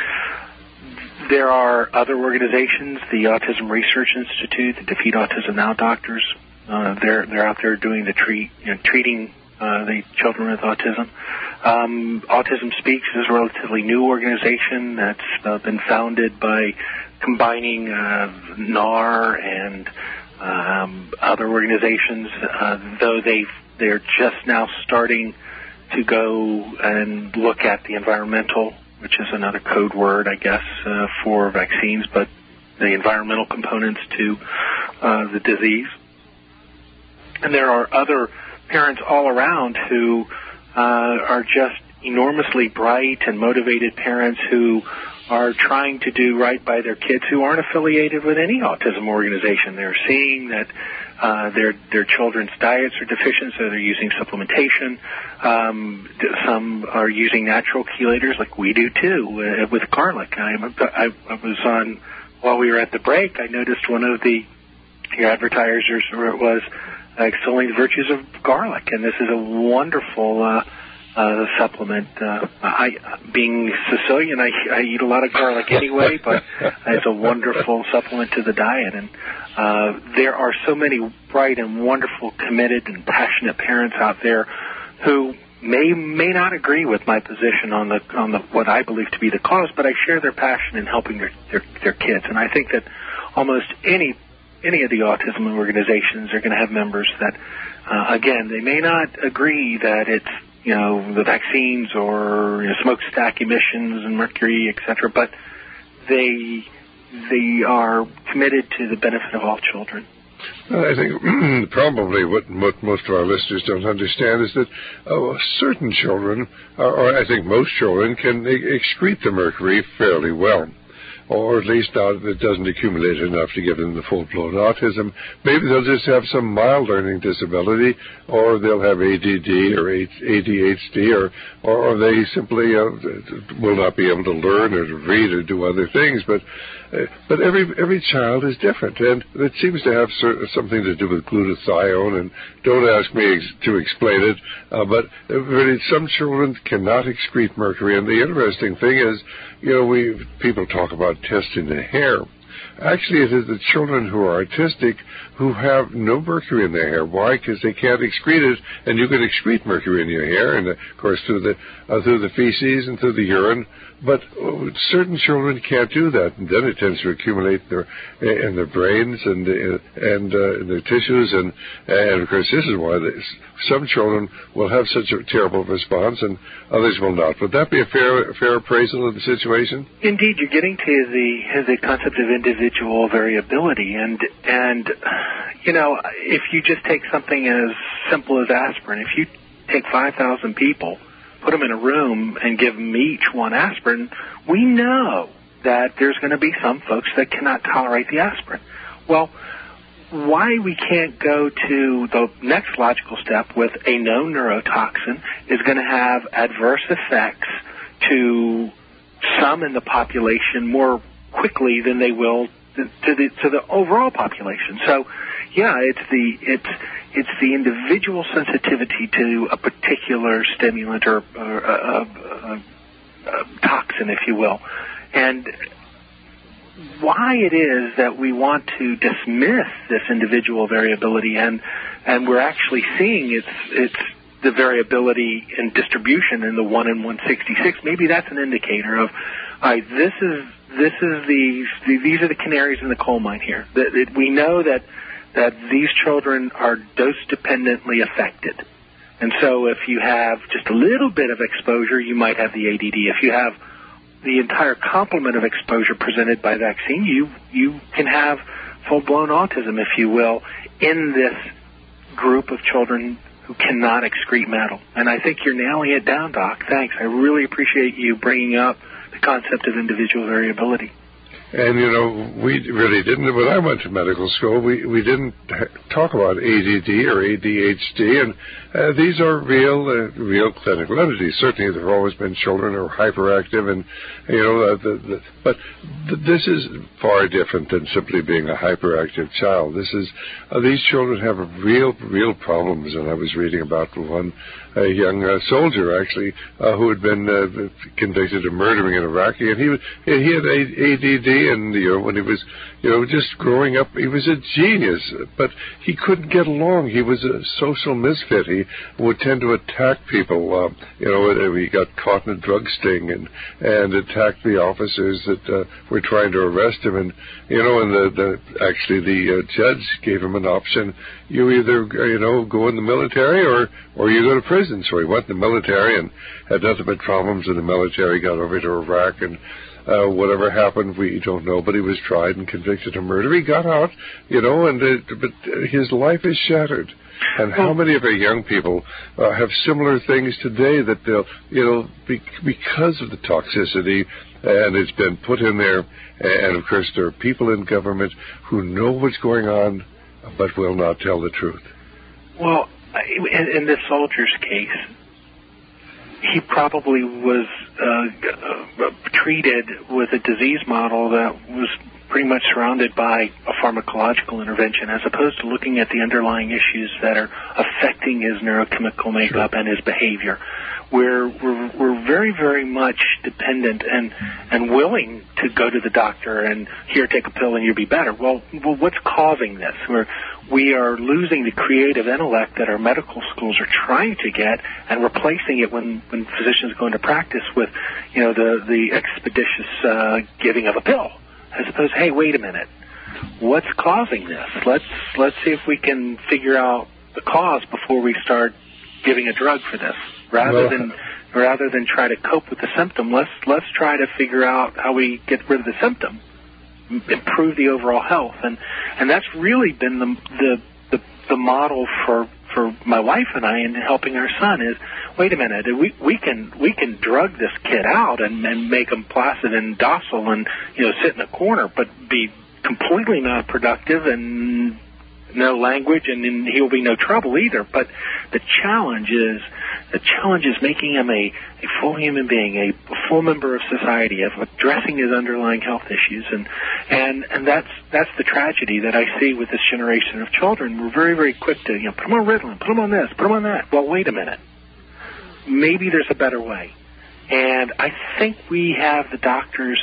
there are other organizations, the Autism Research Institute, the Defeat Autism Now doctors. Uh, they're they're out there doing the treat, you know, treating uh, the children with autism. Um, Autism Speaks is a relatively new organization that's uh, been founded by combining uh, N A R and um, other organizations, uh, though they they're just now starting to go and look at the environmental, which is another code word, I guess, uh, for vaccines, but the environmental components to uh, the disease. And there are other parents all around who uh, are just enormously bright and motivated parents who are trying to do right by their kids who aren't affiliated with any autism organization. They're seeing that uh, their their children's diets are deficient, so they're using supplementation. Um, some are using natural chelators, like we do too, uh, with garlic. I, I, I was on, while we were at the break, I noticed one of the your advertisers was uh, extolling the virtues of garlic, and this is a wonderful uh, uh, supplement. Uh, I, being Sicilian, I, I eat a lot of garlic anyway, but it's a wonderful supplement to the diet. And uh, there are so many bright and wonderful, committed and passionate parents out there who may may not agree with my position on the on the what I believe to be the cause, but I share their passion in helping their their, their kids. And I think that almost any any of the autism organizations are going to have members that, uh, again, they may not agree that it's, you know, the vaccines or, you know, smokestack emissions and mercury, et cetera, but they they are committed to the benefit of all children. I think probably what, what most of our listeners don't understand is that oh, certain children, or I think most children, can excrete the mercury fairly well. Or at least now it doesn't accumulate enough to give them the full-blown autism. Maybe they'll just have some mild learning disability, or they'll have A D D or A D H D, or or they simply uh, will not be able to learn or to read or do other things. But uh, but every every child is different, and it seems to have something to do with glutathione. And don't ask me ex- to explain it, uh, but really some children cannot excrete mercury. And the interesting thing is, you know, we people talk about testing the hair. Actually, it is the children who are autistic who have no mercury in their hair. Why? Because they can't excrete it, and you can excrete mercury in your hair, and of course through the uh, through the feces and through the urine. But uh, certain children can't do that, and then it tends to accumulate in their in their brains and uh, and uh, in their tissues, and and of course this is why this, some children will have such a terrible response, and others will not. Would that be a fair fair appraisal of the situation? Indeed, you're getting to the the concept of individual variability. And, and you know, if you just take something as simple as aspirin, if you take five thousand people, put them in a room and give them each one aspirin, we know that there's going to be some folks that cannot tolerate the aspirin. Well, why we can't go to the next logical step with a known neurotoxin is going to have adverse effects to some in the population more quickly than they will to the to the overall population. So, yeah, it's the it's it's the individual sensitivity to a particular stimulant or, or a, a, a, a toxin, if you will, and why it is that we want to dismiss this individual variability, and and we're actually seeing it's it's the variability in distribution in the one in one sixty-six. Maybe that's an indicator of, all right, this is this is the, the these are the canaries in the coal mine here. That, that we know that that these children are dose dependently affected, and so if you have just a little bit of exposure, you might have the A D D. If you have the entire complement of exposure presented by vaccine, you you can have full-blown autism, if you will, in this group of children who cannot excrete metal. And I think you're nailing it down, Doc. Thanks. I really appreciate you bringing up the concept of individual variability. And, you know, we really didn't, when I went to medical school, we, we didn't talk about A D D or A D H D, and uh, these are real uh, real clinical entities. Certainly there have always been children who are hyperactive, and, you know, uh, the, the, but th- this is far different than simply being a hyperactive child. This is, uh, these children have real, real problems, and I was reading about one a young uh, soldier, actually, uh, who had been uh, convicted of murdering an Iraqi, and he he had A D D, and, you know, when he was, you know, just growing up, he was a genius, but he couldn't get along. He was a social misfit. He would tend to attack people. Uh, you know, he got caught in a drug sting and, and attacked the officers that uh, were trying to arrest him, and, you know, and the, the actually the uh, judge gave him an option. You either, you know, go in the military or, or you go to prison. So he went in the military and had nothing but problems in the military, got over to Iraq, and uh, whatever happened, we don't know, but he was tried and convicted of murder. He got out, you know, and uh, but his life is shattered. And how many of our young people uh, have similar things today that they'll, you know, be, because of the toxicity, and it's been put in there, and of course there are people in government who know what's going on, but will not tell the truth. Well, in, in this soldier's case, he probably was uh, uh, treated with a disease model that was pretty much surrounded by a pharmacological intervention, as opposed to looking at the underlying issues that are affecting his neurochemical makeup sure. and his behavior. We're, we're we're very, very much dependent and and willing to go to the doctor and here, take a pill and you'll be better. Well, well what's causing this? We're, we are losing the creative intellect that our medical schools are trying to get and replacing it when, when physicians go into practice with, you know, the, the expeditious uh, giving of a pill. As opposed to, hey, wait a minute, what's causing this? Let's let's see if we can figure out the cause before we start giving a drug for this. Rather well, than rather than try to cope with the symptom, let's let's try to figure out how we get rid of the symptom, improve the overall health, and and that's really been the the the, the model for. for my wife and I in helping our son is, wait a minute, we we can we can drug this kid out and, and make him placid and docile and, you know, sit in a corner, but be completely not productive and no language, and, and he'll be no trouble either. But the challenge is the challenge is making him a, a full human being, a full member of society, of addressing his underlying health issues, and and and that's that's the tragedy that I see with this generation of children. We're very very quick to, you know, put them on Ritalin, put them on this, put them on that. Well, wait a minute, maybe there's a better way, and I think we have the doctors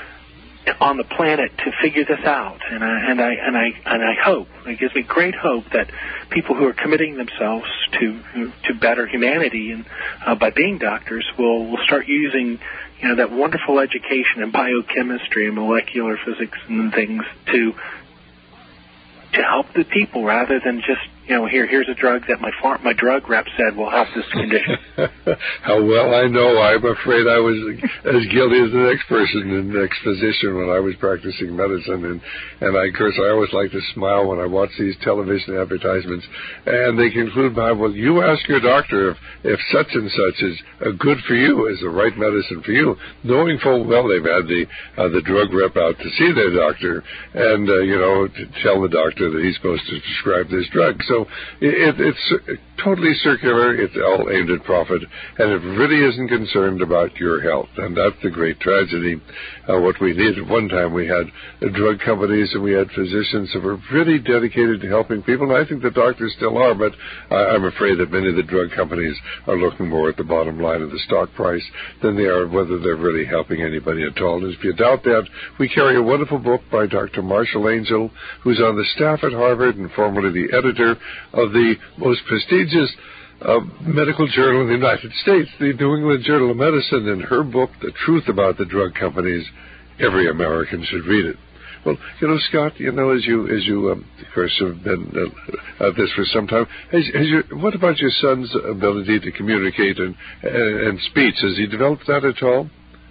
on the planet to figure this out, and I and I and I and I hope, it gives me great hope that people who are committing themselves to to better humanity and uh, by being doctors will will start using, you know, that wonderful education in biochemistry and molecular physics and things to to help the people rather than just you know, here here's a drug that my farm, my drug rep said will help this condition. How well I know. I'm afraid I was as guilty as the next person and the next physician when I was practicing medicine. And, and I, of course, I always like to smile when I watch these television advertisements. And they conclude by, well, you ask your doctor if, if such and such is uh, good for you, is the right medicine for you, knowing full well they've had the uh, the drug rep out to see their doctor and, uh, you know, to tell the doctor that he's supposed to prescribe this drug. So it, it's totally circular. It's all aimed at profit, and it really isn't concerned about your health. And that's the great tragedy. Uh, what we need at one time, we had uh, drug companies and we had physicians who were really dedicated to helping people, and I think the doctors still are, but I, I'm afraid that many of the drug companies are looking more at the bottom line of the stock price than they are whether they're really helping anybody at all. And if you doubt that, we carry a wonderful book by Doctor Marshall Angel, who's on the staff at Harvard and formerly the editor of the most prestigious uh, medical journal in the United States, the New England Journal of Medicine. And her book, The Truth About the Drug Companies, every American should read it. Well, you know, Scott, you know, as you, as you, um, of course, have been uh, at this for some time, has, has your, what about your son's ability to communicate and, and, and speech? Has he developed that at all?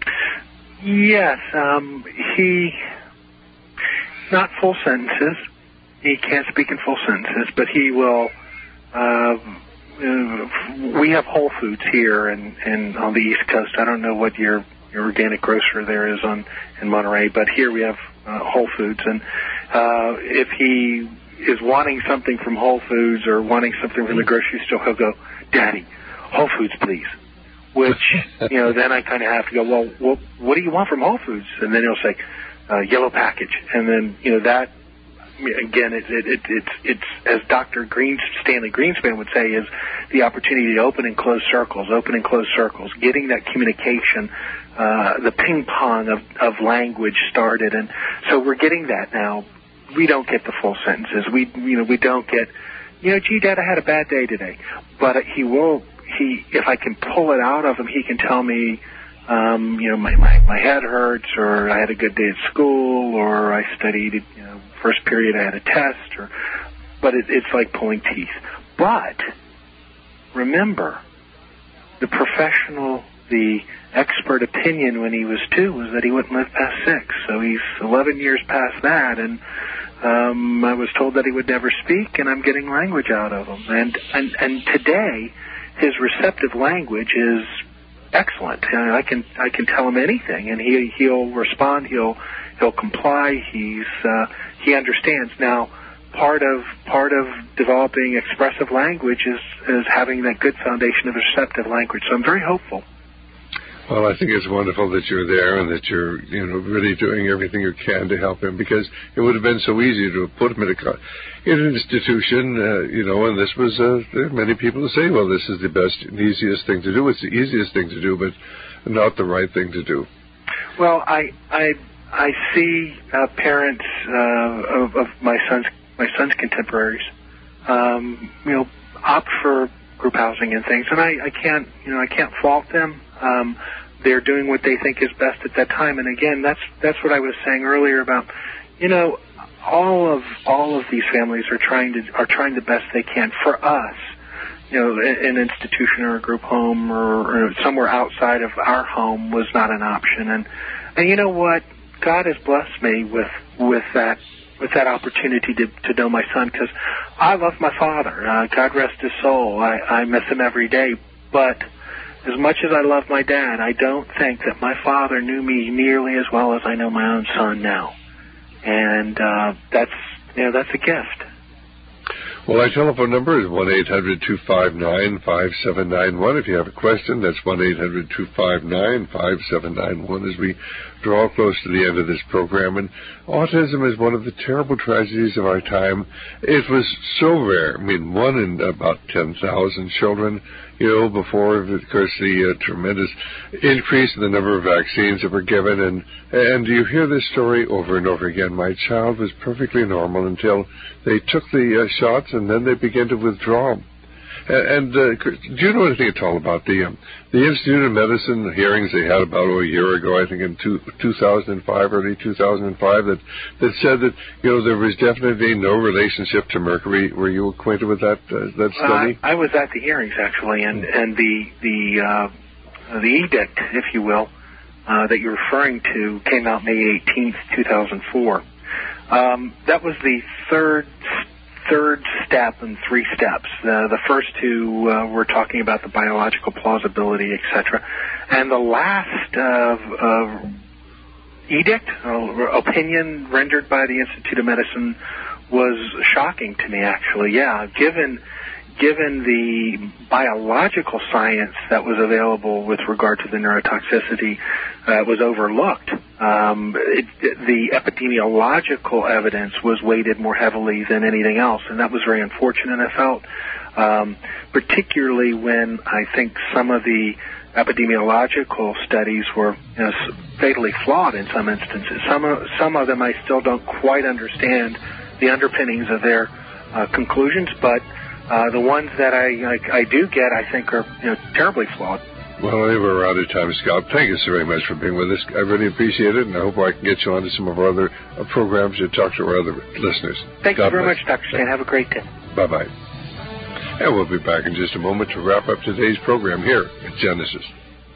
Yes, um, he, not full sentences. He can't speak in full sentences, but he will, uh, uh, we have Whole Foods here and, and on the East Coast. I don't know what your, your organic grocer there is on, in Monterey, but here we have uh, Whole Foods. And, uh, if he is wanting something from Whole Foods or wanting something from the grocery store, he'll go, Daddy, Whole Foods, please. Which, you know, then I kind of have to go, well, well, what do you want from Whole Foods? And then he'll say, uh, yellow package. And then, you know, that, again, it, it, it, it's, it's, as Doctor Green, Stanley Greenspan would say, is the opportunity to open and close circles, open and close circles, getting that communication, uh, the ping pong of, of language started. And so we're getting that now. We don't get the full sentences. We, you know, we don't get, you know, gee, Dad, I had a bad day today. But he will, he, if I can pull it out of him, he can tell me, um, you know, my, my, my head hurts, or I had a good day at school, or I studied, you know, first period I had a test, or, but it, it's like pulling teeth. But remember, the professional, the expert opinion when he was two was that he wouldn't live past six. So he's eleven years past that, and um, I was told that he would never speak, and I'm getting language out of him. And and, and today, his receptive language is excellent. And I can I can tell him anything, and he he'll respond. He'll he'll comply. He's uh, he understands. Now, part of part of developing expressive language is is having that good foundation of receptive language. So I'm very hopeful. Well, I think it's wonderful that you're there and that you're, you know, really doing everything you can to help him, because it would have been so easy to put him in, a, in an institution, uh, you know, and this was, uh, there are many people who say, well, this is the best and easiest thing to do. It's the easiest thing to do, but not the right thing to do. Well, I, I, I see uh, parents uh, of, of my son's, my son's contemporaries, um, you know, opt for group housing and things, and I, I can't, you know, I can't fault them. Um, they're doing what they think is best at that time. And again, that's that's what I was saying earlier about, you know, all of all of these families are trying to are trying the best they can. For us, you know, an institution or a group home or, or somewhere outside of our home was not an option. And and you know what, God has blessed me with with that with that opportunity to to know my son, because I love my father. Uh, God rest his soul. I, I miss him every day, but as much as I love my dad, I don't think that my father knew me nearly as well as I know my own son now. And uh, that's, you know, that's a gift. Well, our telephone number is one eight hundred two five nine five seven nine one. If you have a question, that's one eight hundred two five nine five seven nine one as we draw close to the end of this program. And autism is one of the terrible tragedies of our time. It was so rare. I mean, one in about ten thousand children, you know, before, of course, the uh, tremendous increase in the number of vaccines that were given. And, and you hear this story over and over again. My child was perfectly normal until they took the uh, shots, and then they began to withdraw them. And uh, do you know anything at all about the um, the Institute of Medicine hearings they had about oh, a year ago, I think in two, 2005, early two thousand five, that, that said that, you know, there was definitely no relationship to mercury. Were you acquainted with that uh, that study? Uh, I was at the hearings, actually, and, and the, the, uh, the edict, if you will, uh, that you're referring to came out May eighteenth, two thousand four. Um, that was the third third step in three steps. Uh, the first two uh, were talking about the biological plausibility, et cetera. And the last uh, uh, edict, uh, opinion rendered by the Institute of Medicine was shocking to me, actually. Yeah, given given the biological science that was available with regard to the neurotoxicity, uh, was overlooked. Um, it, the epidemiological evidence was weighted more heavily than anything else, and that was very unfortunate, I felt, um, particularly when I think some of the epidemiological studies were, you know, fatally flawed in some instances. Some of, some of them I still don't quite understand the underpinnings of their uh, conclusions, but uh, the ones that I, I, I do get, I think, are, you know, terribly flawed. Well, anyway, we're out of time, Scott. Thank you so very much for being with us. I really appreciate it, and I hope I can get you onto some of our other uh, programs to talk to our other listeners. Thank God you very bless. much, Doctor Stan. Have a great day. Bye-bye. And we'll be back in just a moment to wrap up today's program here at Genesis.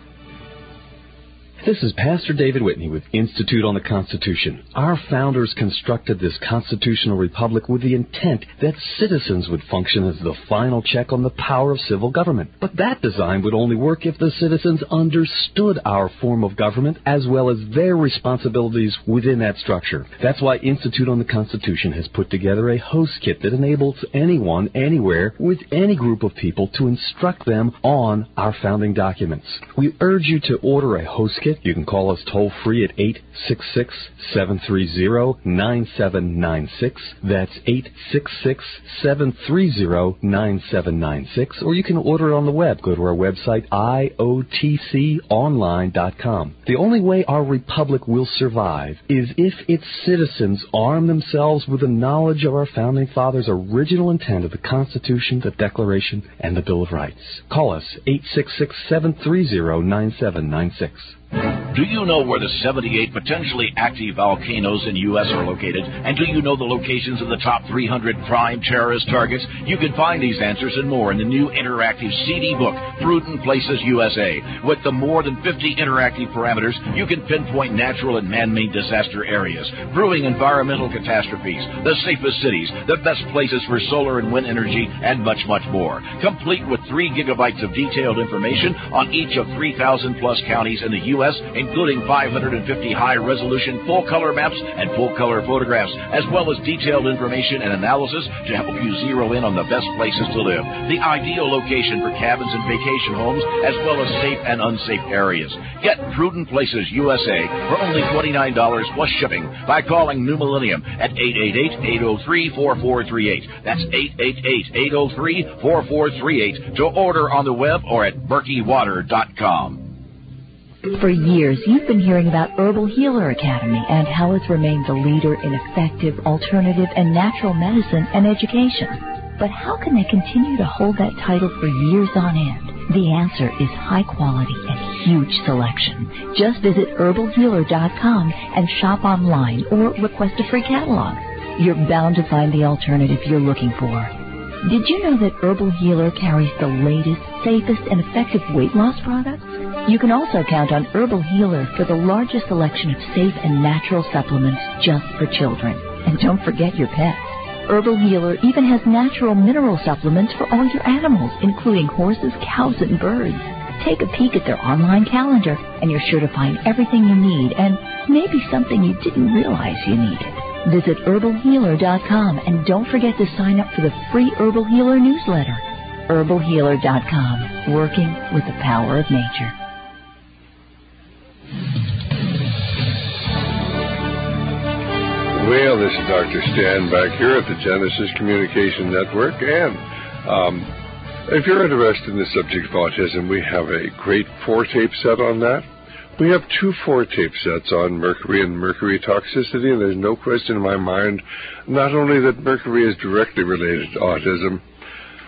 This is Pastor David Whitney with Institute on the Constitution. Our founders constructed this constitutional republic with the intent that citizens would function as the final check on the power of civil government. But that design would only work if the citizens understood our form of government as well as their responsibilities within that structure. That's why Institute on the Constitution has put together a host kit that enables anyone, anywhere, with any group of people to instruct them on our founding documents. We urge you to order a host kit. You can call us toll-free at eight six six, seven three zero, nine seven nine six. That's eight six six, seven three zero, nine seven nine six. Or you can order it on the web. Go to our website, I O T C online dot com. The only way our republic will survive is if its citizens arm themselves with the knowledge of our Founding Fathers' original intent of the Constitution, the Declaration, and the Bill of Rights. Call us, eight six six, seven three zero, nine seven nine six. Do you know where the seventy-eight potentially active volcanoes in the U S are located? And do you know the locations of the top three hundred prime terrorist targets? You can find these answers and more in the new interactive C D book, Prudent Places U S A. With the more than fifty interactive parameters, you can pinpoint natural and man-made disaster areas, brewing environmental catastrophes, the safest cities, the best places for solar and wind energy, and much, much more. Complete with three gigabytes of detailed information on each of three thousand plus counties in the U S, including five hundred fifty high-resolution full-color maps and full-color photographs, as well as detailed information and analysis to help you zero in on the best places to live, the ideal location for cabins and vacation homes, as well as safe and unsafe areas. Get Prudent Places U S A for only twenty-nine dollars plus shipping by calling New Millennium at eight eight eight, eight oh three, four four three eight. That's eight eight eight, eight oh three, four four three eight to order on the web or at berkey water dot com. For years, you've been hearing about Herbal Healer Academy and how it's remained the leader in effective, alternative, and natural medicine and education. But how can they continue to hold that title for years on end? The answer is high quality and huge selection. Just visit herbal healer dot com and shop online or request a free catalog. You're bound to find the alternative you're looking for. Did you know that Herbal Healer carries the latest, safest, and effective weight loss products? You can also count on Herbal Healer for the largest selection of safe and natural supplements just for children. And don't forget your pets. Herbal Healer even has natural mineral supplements for all your animals, including horses, cows, and birds. Take a peek at their online calendar, and you're sure to find everything you need and maybe something you didn't realize you needed. Visit herbal healer dot com and don't forget to sign up for the free Herbal Healer newsletter. herbal healer dot com, working with the power of nature. Well, this is Doctor Stan back here at the Genesis Communication Network, and um, if you're interested in the subject of autism, we have a great four-tape set on that. We have two four-tape sets on mercury and mercury toxicity, and there's no question in my mind not only that mercury is directly related to autism,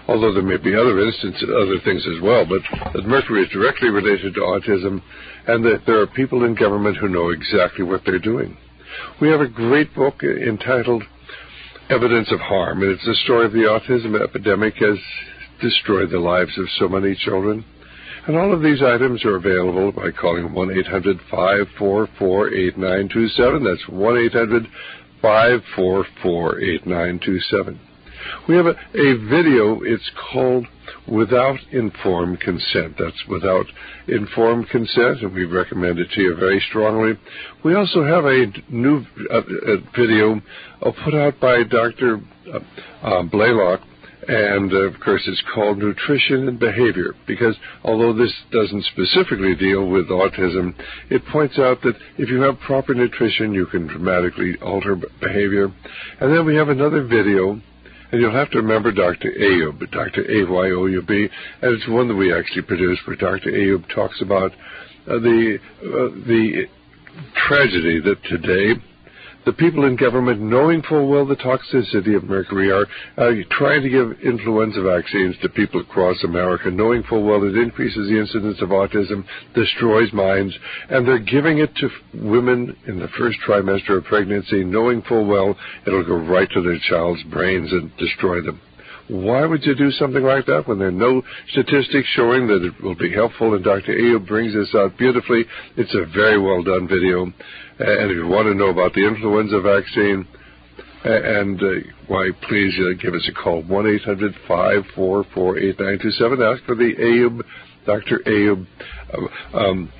although there may be other instances, other things as well, but that mercury is directly related to autism, and that there are people in government who know exactly what they're doing. We have a great book entitled Evidence of Harm, and it's the story of the autism epidemic has destroyed the lives of so many children. And all of these items are available by calling one eight hundred, five four four, eight nine two seven. That's one eight hundred, five four four, eight nine two seven. We have a, a video. It's called Without Informed Consent. That's Without Informed Consent, and we recommend it to you very strongly. We also have a new uh, a video uh, put out by Doctor Uh, uh, Blaylock, and, uh, of course, it's called Nutrition and Behavior, because although this doesn't specifically deal with autism, it points out that if you have proper nutrition, you can dramatically alter behavior. And then we have another video, and you'll have to remember Doctor Ayub, Doctor A Y O U B, and it's one that we actually produced where Doctor Ayub talks about uh, the uh, the tragedy that today the people in government, knowing full well the toxicity of mercury, are uh, trying to give influenza vaccines to people across America, knowing full well it increases the incidence of autism, destroys minds, and they're giving it to women in the first trimester of pregnancy, knowing full well it'll go right to their child's brains and destroy them. Why would you do something like that when there are no statistics showing that it will be helpful? And Doctor Ayub brings this out beautifully. It's a very well done video. And if you want to know about the influenza vaccine, and uh, why, please uh, give us a call, one eight hundred, five four four, eight nine two seven. Ask for the Ayub, Doctor Ayub uh, um,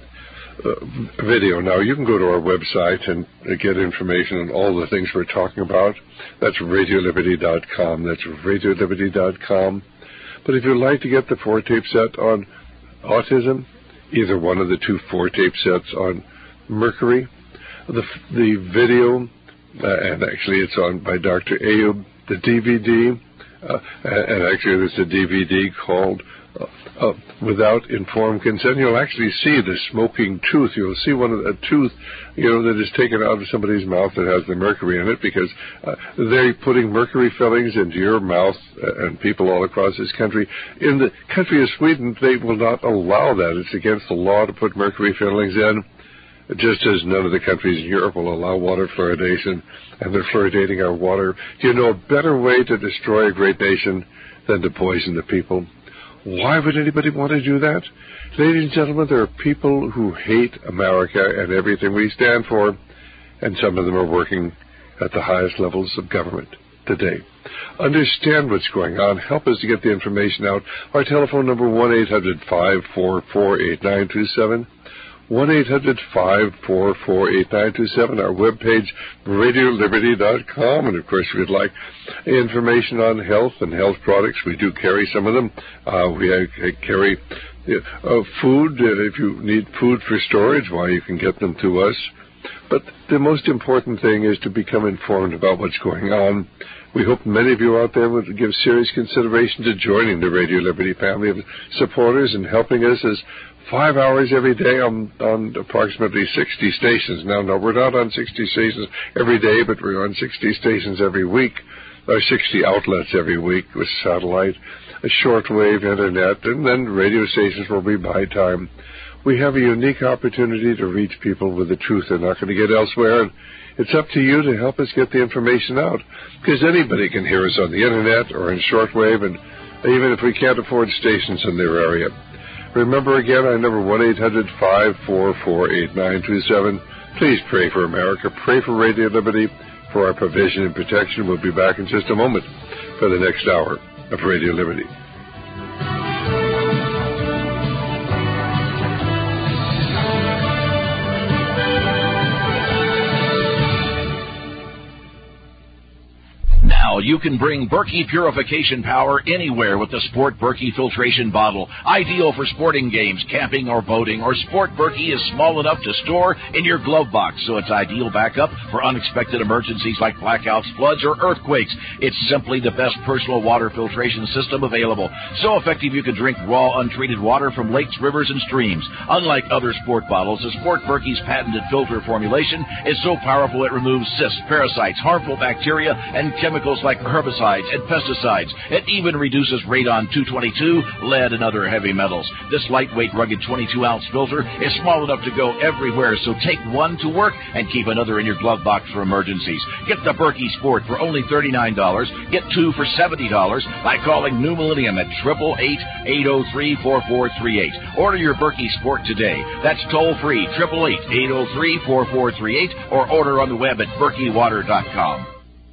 uh, video. Now, you can go to our website and uh, get information on all the things we're talking about. That's radio liberty dot com. That's radio liberty dot com. But if you'd like to get the four-tape set on autism, either one of the two four-tape sets on mercury, the the video, uh, and actually it's on by Doctor Ayub, the D V D, uh, and actually there's a D V D called uh, uh, Without Informed Consent. You'll actually see the smoking tooth. You'll see one of the a tooth, you know, that is taken out of somebody's mouth that has the mercury in it, because uh, they're putting mercury fillings into your mouth, uh, and people all across this country. In the country of Sweden, they will not allow that. It's against the law to put mercury fillings in, just as none of the countries in Europe will allow water fluoridation, and they're fluoridating our water. Do you know a better way to destroy a great nation than to poison the people? Why would anybody want to do that? Ladies and gentlemen, there are people who hate America and everything we stand for, and some of them are working at the highest levels of government today. Understand what's going on. Help us to get the information out. Our telephone number, one eight hundred, five four four, eight nine two seven. one eight hundred, five four four, eight nine two seven, our webpage, radio liberty dot com, and of course if you'd like information on health and health products, we do carry some of them. Uh, we uh, carry uh, food, uh, if you need food for storage, why, you can get them to us. But the most important thing is to become informed about what's going on. We hope many of you out there would give serious consideration to joining the Radio Liberty family of supporters and helping us as five hours every day on, on approximately sixty stations. Now, no, we're not on sixty stations every day, but we're on sixty stations every week, or sixty outlets every week with satellite, a shortwave, internet, and then radio stations will be by time. We have a unique opportunity to reach people with the truth they're not going to get elsewhere, and it's up to you to help us get the information out, because anybody can hear us on the internet or in shortwave, and even if we can't afford stations in their area. Remember again, our number, one eight hundred, five four four, eight nine two seven. Please pray for America. Pray for Radio Liberty, for our provision and protection. We'll be back in just a moment for the next hour of Radio Liberty. Now you can bring Berkey purification power anywhere with the Sport Berkey filtration bottle. Ideal for sporting games, camping, or boating. Or Sport Berkey is small enough to store in your glove box, so it's ideal backup for unexpected emergencies like blackouts, floods, or earthquakes. It's simply the best personal water filtration system available. So effective you can drink raw, untreated water from lakes, rivers, and streams. Unlike other sport bottles, the Sport Berkey's patented filter formulation is so powerful it removes cysts, parasites, harmful bacteria, and chemical chemicals like herbicides and pesticides. It even reduces radon two twenty-two, lead, and other heavy metals. This lightweight, rugged twenty-two ounce filter is small enough to go everywhere, so take one to work and keep another in your glove box for emergencies. Get the Berkey Sport for only thirty-nine dollars. Get two for seventy dollars by calling New Millennium at eight eight eight, eight oh three, four four three eight. Order your Berkey Sport today. That's toll-free, eight eight eight, eight oh three, four four three eight, or order on the web at berkey water dot com.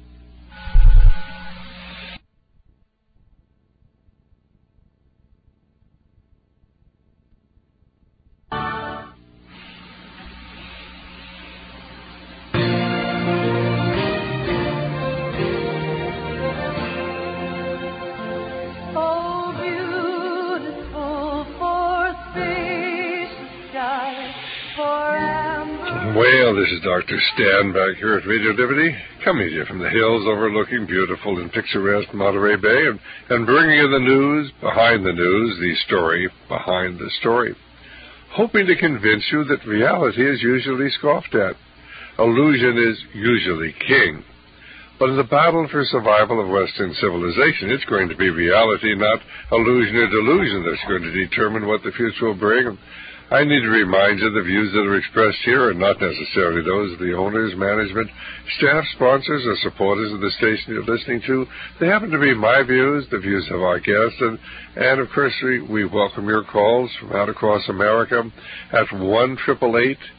Well, this is Doctor Stan back here at Radio Liberty, coming to you from the hills overlooking beautiful and picturesque Monterey Bay, and, and bringing you the news behind the news, the story behind the story, hoping to convince you that reality is usually scoffed at. Illusion is usually king. But in the battle for survival of Western civilization, it's going to be reality, not illusion or delusion, that's going to determine what the future will bring. I need to remind you the views that are expressed here are not necessarily those of the owners, management, staff, sponsors, or supporters of the station you're listening to. They happen to be my views, the views of our guests, and, and of course, we, we welcome your calls from out across America at one eight eight eight,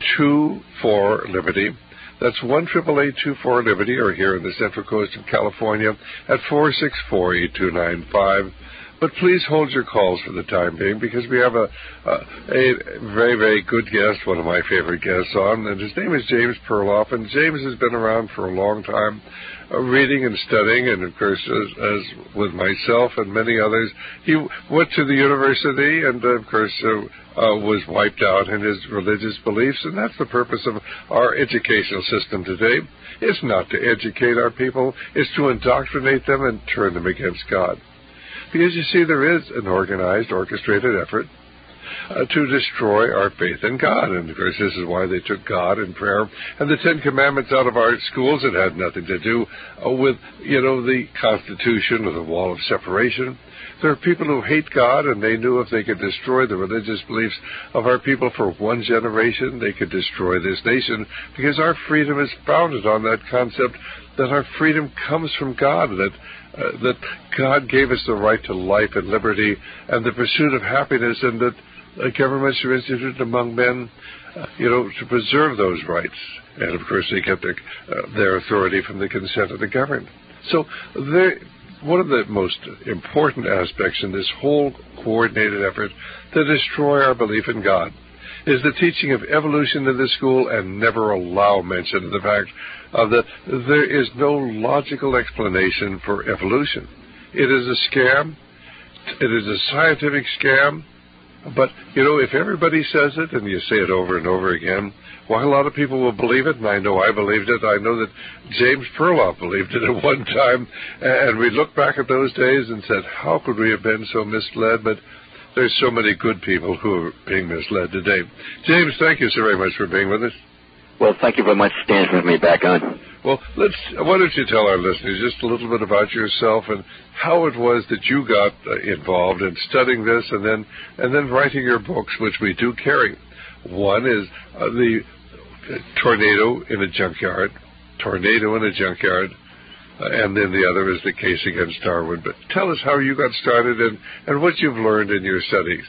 two four, Liberty. That's one eight eight eight, two four, Liberty, or here in the Central Coast of California at four six four, eight two nine five. But please hold your calls for the time being, because we have a, a, a very, very good guest, one of my favorite guests on, and his name is James Perloff. And James has been around for a long time, uh, reading and studying, and of course, as, as with myself and many others, he went to the university and, uh, of course, uh, uh, was wiped out in his religious beliefs, and that's the purpose of our educational system today. It's not to educate our people, it's to indoctrinate them and turn them against God. Because, you see, there is an organized, orchestrated effort uh, to destroy our faith in God. And, of course, this is why they took God and prayer and the Ten Commandments out of our schools. It had nothing to do uh, with, you know, the Constitution or the wall of separation. There are people who hate God, and they knew if they could destroy the religious beliefs of our people for one generation, they could destroy this nation, because our freedom is founded on that concept that our freedom comes from God, that uh, that God gave us the right to life and liberty and the pursuit of happiness, and that uh, governments are instituted among men, uh, you know, to preserve those rights. And, of course, they get their, uh, their authority from the consent of the governed. So one of the most important aspects in this whole coordinated effort to destroy our belief in God is the teaching of evolution in the school, and never allow mention of the fact of that there is no logical explanation for evolution. It is a scam. It is a scientific scam. But, you know, if everybody says it and you say it over and over again, well, a lot of people will believe it, and I know I believed it. I know that James Perloff believed it at one time, and we look back at those days and said, how could we have been so misled? But there's so many good people who are being misled today. James, thank you so very much for being with us. Well, thank you very much, Stan, for having me back on. Well, let's. Why don't you tell our listeners just a little bit about yourself and how it was that you got uh, involved in studying this and then and then writing your books, which we do carry. One is uh, the Tornado in a Junkyard, Tornado in a Junkyard, uh, and then the other is the Case Against Darwin. But tell us how you got started and, and what you've learned in your studies.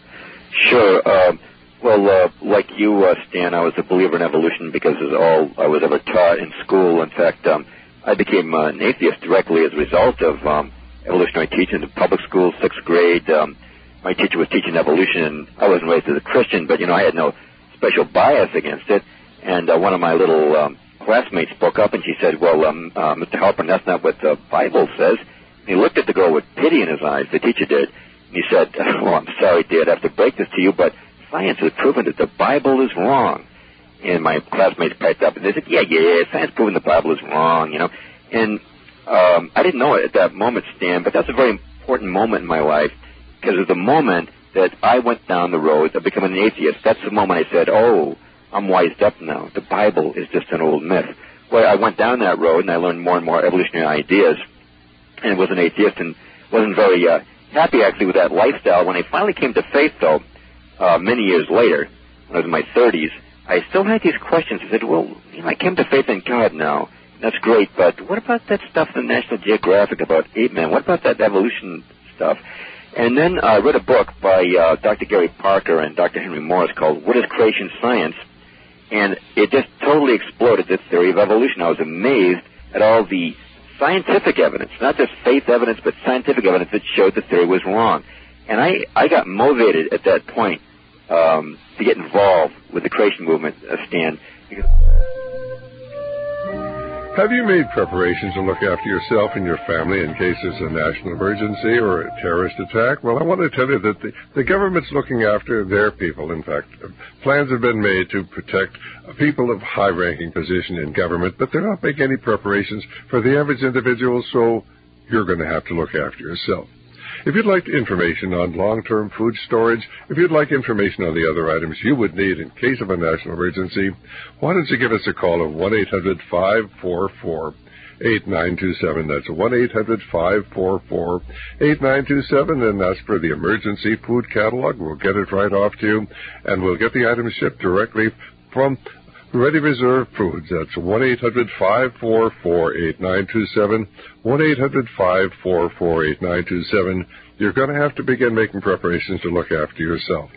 Sure. Uh, well, uh, like you, uh, Stan, I was a believer in evolution because it's all I was ever taught in school. In fact, um, I became uh, an atheist directly as a result of um, evolutionary teaching in public school, sixth grade. Um, my teacher was teaching evolution, and I wasn't raised as a Christian, but, you know, I had no special bias against it. And uh, one of my little um, classmates spoke up, and she said, well, um, uh, Mister Halpern, that's not what the Bible says. And he looked at the girl with pity in his eyes, the teacher did, and he said, well, I'm sorry, dear, I have to break this to you, but science has proven that the Bible is wrong. And my classmates piped up, and they said, yeah, yeah, science proven the Bible is wrong, you know. And um, I didn't know it at that moment, Stan, but that's a very important moment in my life, because it was the moment that I went down the road of becoming an atheist. That's the moment I said, oh, I'm wised up now. The Bible is just an old myth. well, I went down that road and I learned more and more evolutionary ideas, and was an atheist and wasn't very uh, happy actually with that lifestyle. When I finally came to faith, though, uh, many years later, when I was in my thirties, I still had these questions. I said, well, you know, I came to faith in God now. That's great, but what about that stuff in National Geographic about ape men? What about that evolution stuff? And then I uh, read a book by uh, Doctor Gary Parker and Doctor Henry Morris called What is Creation Science? And it just totally exploded this theory of evolution. I was amazed at all the scientific evidence, not just faith evidence, but scientific evidence that showed the theory was wrong. And I, I got motivated at that point um, to get involved with the creation movement, uh, Stan. Because have you made preparations to look after yourself and your family in case there's a national emergency or a terrorist attack? Well, I want to tell you that the, the government's looking after their people. In fact, plans have been made to protect people of high-ranking position in government, but they're not making any preparations for the average individual, so you're going to have to look after yourself. If you'd like information on long-term food storage, if you'd like information on the other items you would need in case of a national emergency, why don't you give us a call at one eight hundred five four four eight nine two seven. That's one eight hundred five four four eight nine two seven, and ask for the emergency food catalog. We'll get it right off to you, and we'll get the items shipped directly from Ready Reserve Foods. That's one eight hundred five four four eight nine two seven, one eight hundred five four four eight nine two seven. You're going to have to begin making preparations to look after yourself.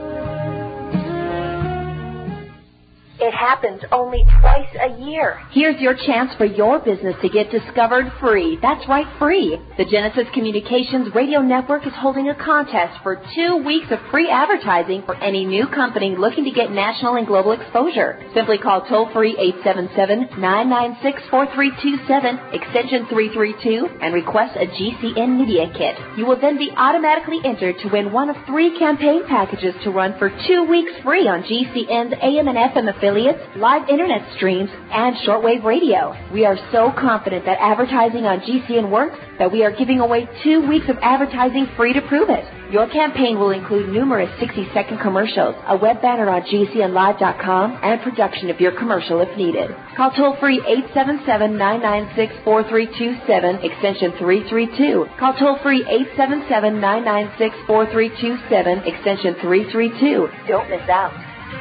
It happens only twice a year. Here's your chance for your business to get discovered free. That's right, free. The Genesis Communications Radio Network is holding a contest for two weeks of free advertising for any new company looking to get national and global exposure. Simply call toll-free eight seven seven, nine nine six, four three two seven, extension three three two, and request a G C N Media Kit. You will then be automatically entered to win one of three campaign packages to run for two weeks free on G C N's A M and F M affiliates, live internet streams, and shortwave radio. We are so confident that advertising on G C N works that we are giving away two weeks of advertising free to prove it. Your campaign will include numerous sixty-second commercials, a web banner on G C N live dot com, and production of your commercial if needed. Call toll-free eight seven seven, nine nine six, four three two seven, extension three three two. Call toll-free eight seven seven, nine nine six, four three two seven, extension three three two. Don't miss out.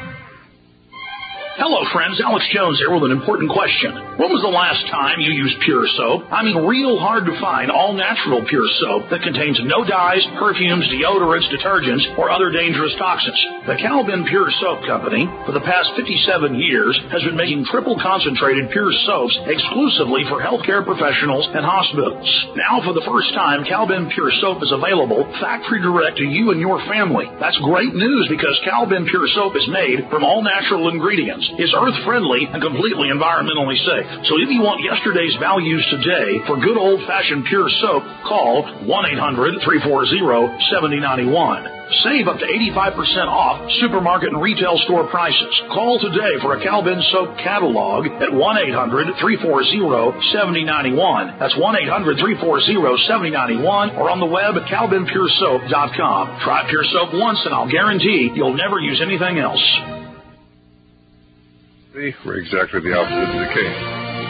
Hello, friends. Alex Jones here with an important question. When was the last time you used Pure Soap? I mean, real hard to find all-natural Pure Soap that contains no dyes, perfumes, deodorants, detergents, or other dangerous toxins. The Calvin Pure Soap Company, for the past fifty-seven years, has been making triple-concentrated Pure Soaps exclusively for healthcare professionals and hospitals. Now, for the first time, Calvin Pure Soap is available factory direct to you and your family. That's great news because Calvin Pure Soap is made from all-natural ingredients. Is earth-friendly and completely environmentally safe. So if you want yesterday's values today for good old-fashioned Pure Soap, call one eight hundred, three four zero, seven zero nine one. Save up to eighty-five percent off supermarket and retail store prices. Call today for a Calvin Soap catalog at one eight hundred, three four zero, seven zero nine one. That's one eight hundred, three four zero, seven zero nine one, or on the web at calvin pure soap dot com. Try Pure Soap once and I'll guarantee you'll never use anything else. We're exactly the opposite of the case.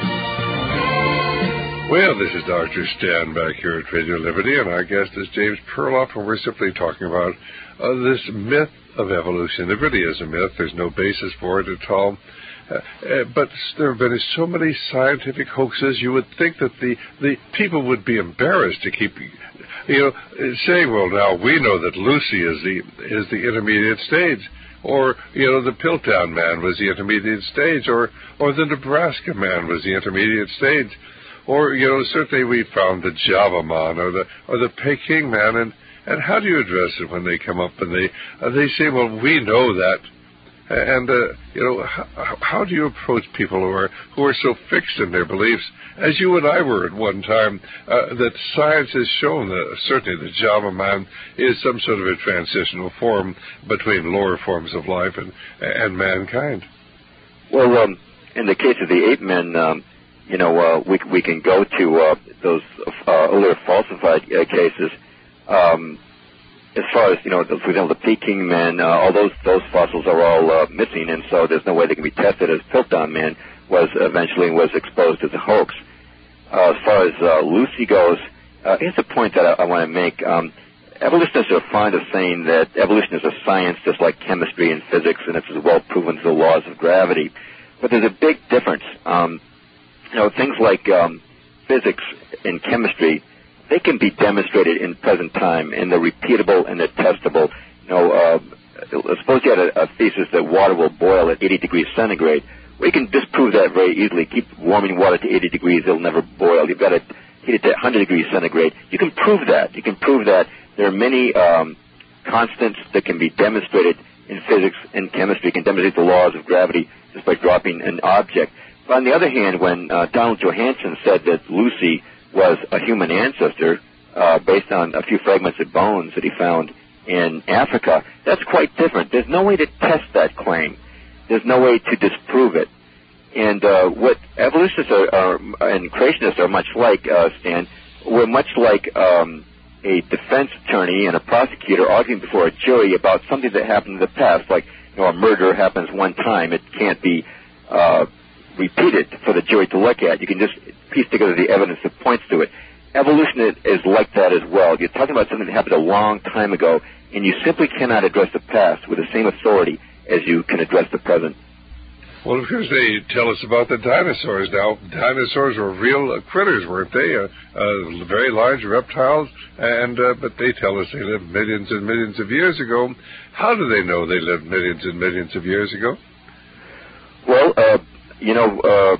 Well, this is Doctor Stan back here at Radio Liberty, and our guest is James Perloff, and we're simply talking about uh, this myth of evolution. It really is a myth. There's no basis for it at all. Uh, uh, but there have been so many scientific hoaxes, you would think that the, the people would be embarrassed to keep, you know, saying, well, now we know that Lucy is the is the intermediate stage. Or, you know, the Piltdown man was the intermediate stage, or, or the Nebraska man was the intermediate stage. Or, you know, certainly we found the Java man or the or the Peking man, and, and how do you address it when they come up and they uh, they say, well, we know that. And, uh, you know, how, how do you approach people who are who are so fixed in their beliefs, as you and I were at one time, uh, that science has shown that certainly the Java man is some sort of a transitional form between lower forms of life and, and mankind? Well, um, in the case of the ape men, um, you know, uh, we, we can go to uh, those uh, earlier falsified uh, cases. Um, As far as, you know, for example, the Peking man, uh, all those those fossils are all uh, missing, and so there's no way they can be tested as Piltdown man. was eventually was exposed as a hoax. Uh, as far as uh, Lucy goes, uh, here's a point that I, I want to make. Um, evolutionists are fond of saying that evolution is a science just like chemistry and physics, and it's as well proven as the laws of gravity. But there's a big difference. Um, you know, things like um, physics and chemistry, they can be demonstrated in present time, and they're repeatable and they're testable. You know, uh, suppose you had a, a thesis that water will boil at eighty degrees centigrade. We can disprove that very easily. Keep warming water to eighty degrees, it'll never boil. You've got to heat it to one hundred degrees centigrade. You can prove that. You can prove that there are many um, constants that can be demonstrated in physics and chemistry. You can demonstrate the laws of gravity just by dropping an object. But on the other hand, when uh, Donald Johanson said that Lucy was a human ancestor uh, based on a few fragments of bones that he found in Africa, that's quite different. There's no way to test that claim. There's no way to disprove it. And uh, what evolutionists are, are, and creationists are much like, uh, Stan, we're much like um, a defense attorney and a prosecutor arguing before a jury about something that happened in the past, like, you know, a murder happens one time. It can't be uh, repeated for the jury to look at. You can just piece together the evidence that points to it. Evolution is like that as well. You're talking about something that happened a long time ago, and you simply cannot address the past with the same authority as you can address the present. Well, of course, they tell us about the dinosaurs now. Dinosaurs were real uh, critters, weren't they? Uh, uh, very large reptiles, and uh, but they tell us they lived millions and millions of years ago. How do they know they lived millions and millions of years ago? Well, uh, you know, uh,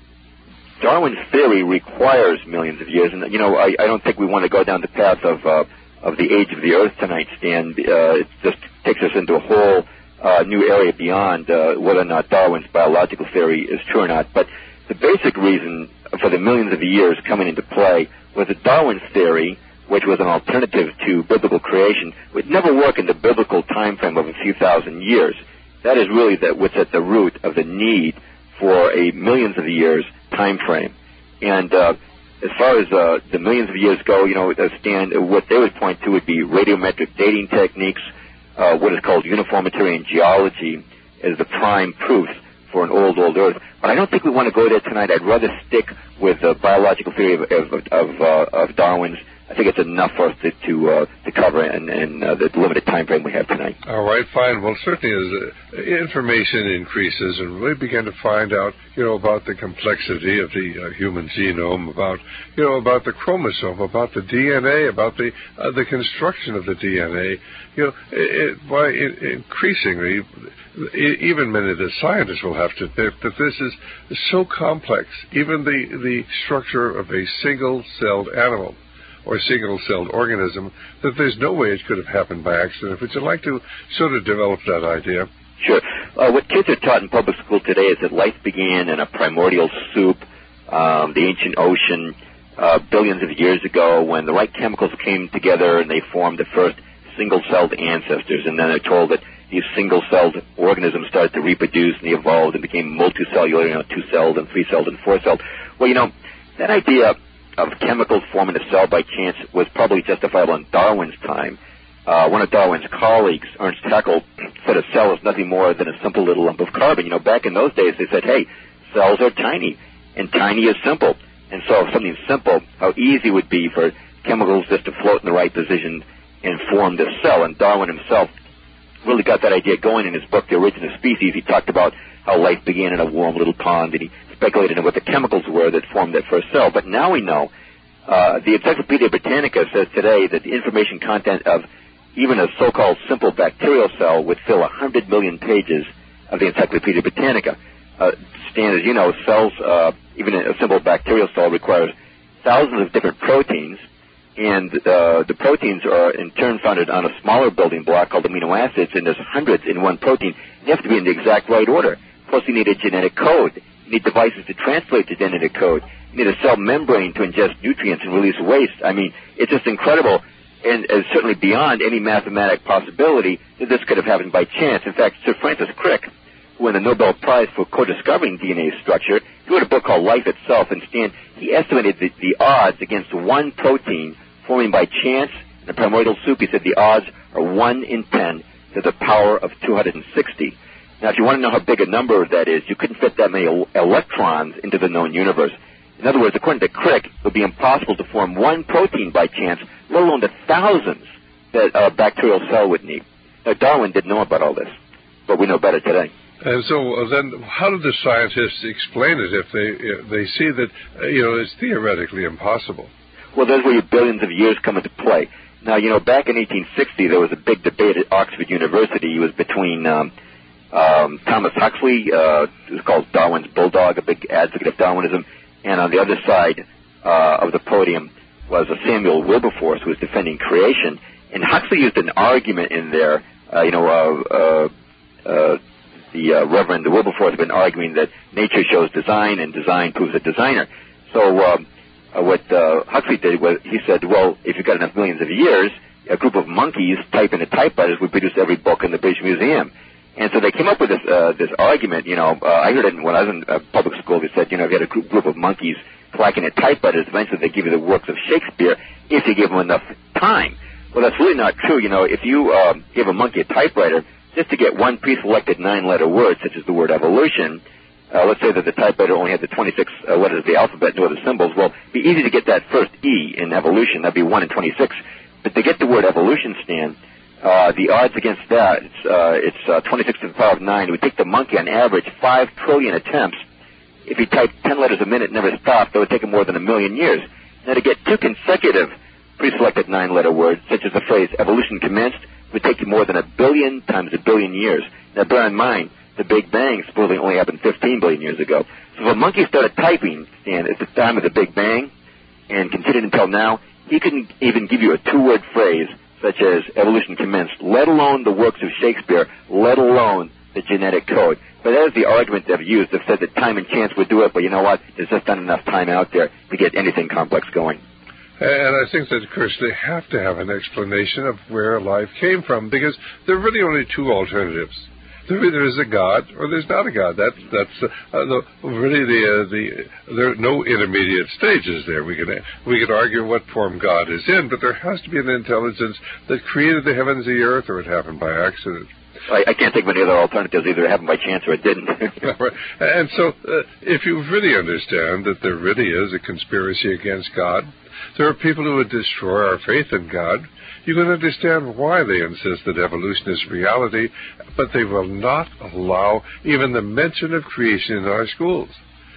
Darwin's theory requires millions of years, and you know, I, I don't think we want to go down the path of uh, of the age of the Earth tonight, Stan. Uh, it just takes us into a whole uh, new area beyond uh, whether or not Darwin's biological theory is true or not. But the basic reason for the millions of years coming into play was that Darwin's theory, which was an alternative to biblical creation, would never work in the biblical time frame of a few thousand years. That is really that what's at the root of the need for a millions of years time frame. And uh, as far as uh, the millions of years go, you know, uh, Stan, what they would point to would be radiometric dating techniques, uh, what is called uniformitarian geology as the prime proof for an old, old Earth. But I don't think we want to go there tonight. I'd rather stick with the biological theory of, of, of, uh, of Darwin's. I think it's enough for us to to, uh, to cover in, in uh, the limited time frame we have tonight. All right, fine. Well, certainly as uh, information increases and we begin to find out, you know, about the complexity of the uh, human genome, about, you know, about the chromosome, about the D N A, about the uh, the construction of the D N A, you know, it, it, by it, increasingly, even many of the scientists will have to admit that this is so complex, even the, the structure of a single-celled animal or single-celled organism, that there's no way it could have happened by accident. Would you like to sort of develop that idea? Sure. Uh, what kids are taught in public school today is that life began in a primordial soup, um, the ancient ocean, uh, billions of years ago, when the right chemicals came together and they formed the first single-celled ancestors. And then they're told that these single-celled organisms started to reproduce and they evolved and became multicellular, you know, two-celled and three-celled and four-celled. Well, you know, that idea of chemicals forming a cell by chance was probably justifiable in Darwin's time. Uh, one of Darwin's colleagues, Ernst Haeckel, said a cell is nothing more than a simple little lump of carbon. You know, back in those days they said, hey, cells are tiny, and tiny is simple. And so if something's simple, how easy it would be for chemicals just to float in the right position and form this cell. And Darwin himself really got that idea going in his book, The Origin of Species. He talked about how life began in a warm little pond, and he speculated on what the chemicals were that formed that first cell. But now we know, uh, the Encyclopedia Britannica says today that the information content of even a so-called simple bacterial cell would fill one hundred million pages of the Encyclopedia Britannica. Uh, Stan, as you know, cells, uh, even a simple bacterial cell requires thousands of different proteins, and uh, the proteins are in turn founded on a smaller building block called amino acids, and there's hundreds in one protein. You have to be in the exact right order. Plus, you need a genetic code. You need devices to translate the genetic code. You need a cell membrane to ingest nutrients and release waste. I mean, it's just incredible, and uh, certainly beyond any mathematic possibility that this could have happened by chance. In fact, Sir Francis Crick, who won the Nobel Prize for co-discovering D N A structure, he wrote a book called Life Itself, and Stan, he estimated the, the odds against one protein forming by chance in a primordial soup. He said the odds are one in ten to the power of two hundred sixty. Now, if you want to know how big a number that is, you couldn't fit that many el- electrons into the known universe. In other words, according to Crick, it would be impossible to form one protein by chance, let alone the thousands that a bacterial cell would need. Now, Darwin didn't know about all this, but we know better today. And so uh, then how do the scientists explain it if they if they see that, uh, you know, it's theoretically impossible? Well, that's where your billions of years come into play. Now, you know, back in eighteen sixty, there was a big debate at Oxford University. It was between um, um, Thomas Huxley, uh, it was called Darwin's Bulldog, a big advocate of Darwinism, and on the other side uh, of the podium was a Samuel Wilberforce, who was defending creation. And Huxley used an argument in there, uh, you know, uh, uh, uh, the uh, Reverend Wilberforce had been arguing that nature shows design and design proves a designer. So um, uh, what uh, Huxley did was he said, well, if you've got enough millions of years, a group of monkeys typing into typewriters would produce every book in the British Museum. And so they came up with this uh, this argument. You know, uh, I heard it when I was in uh, public school. They said, you know, if you had a group, group of monkeys clacking at typewriters, eventually they give you the works of Shakespeare if you give them enough time. Well, that's really not true. You know, if you uh, give a monkey a typewriter, just to get one pre-selected nine-letter word, such as the word evolution, uh, let's say that the typewriter only had the twenty-six uh, letters of the alphabet, no other symbols. Well, it'd be easy to get that first E in evolution. That'd be one in twenty-six. But to get the word evolution, Stan, uh, the odds against that, it's, uh, it's uh, twenty-six to the power of nine. It would take the monkey, on average, five trillion attempts. If he typed ten letters a minute and never stopped, that would take him more than a million years. Now, to get two consecutive pre-selected nine-letter words, such as the phrase evolution commenced, would take you more than a billion times a billion years. Now, bear in mind, the Big Bang supposedly only happened fifteen billion years ago. So if a monkey started typing, and at the time of the Big Bang, and continued until now, he couldn't even give you a two-word phrase such as evolution commenced, let alone the works of Shakespeare, let alone the genetic code. But that is the argument they've used. They've said that time and chance would do it, but you know what? There's just not enough time out there to get anything complex going. And I think that, of course, they have to have an explanation of where life came from, because there are really only two alternatives. There either is a God or there's not a God. That, that's uh, the, really the, uh, the there are no intermediate stages there. We can we can argue what form God is in, but there has to be an intelligence that created the heavens and the earth, or it happened by accident. I, I can't think of any other alternatives. Either it happened by chance or it didn't. And so uh, if you really understand that there really is a conspiracy against God, there are people who would destroy our faith in God, you can understand why they insist that evolution is reality, but they will not allow even the mention of creation in our schools.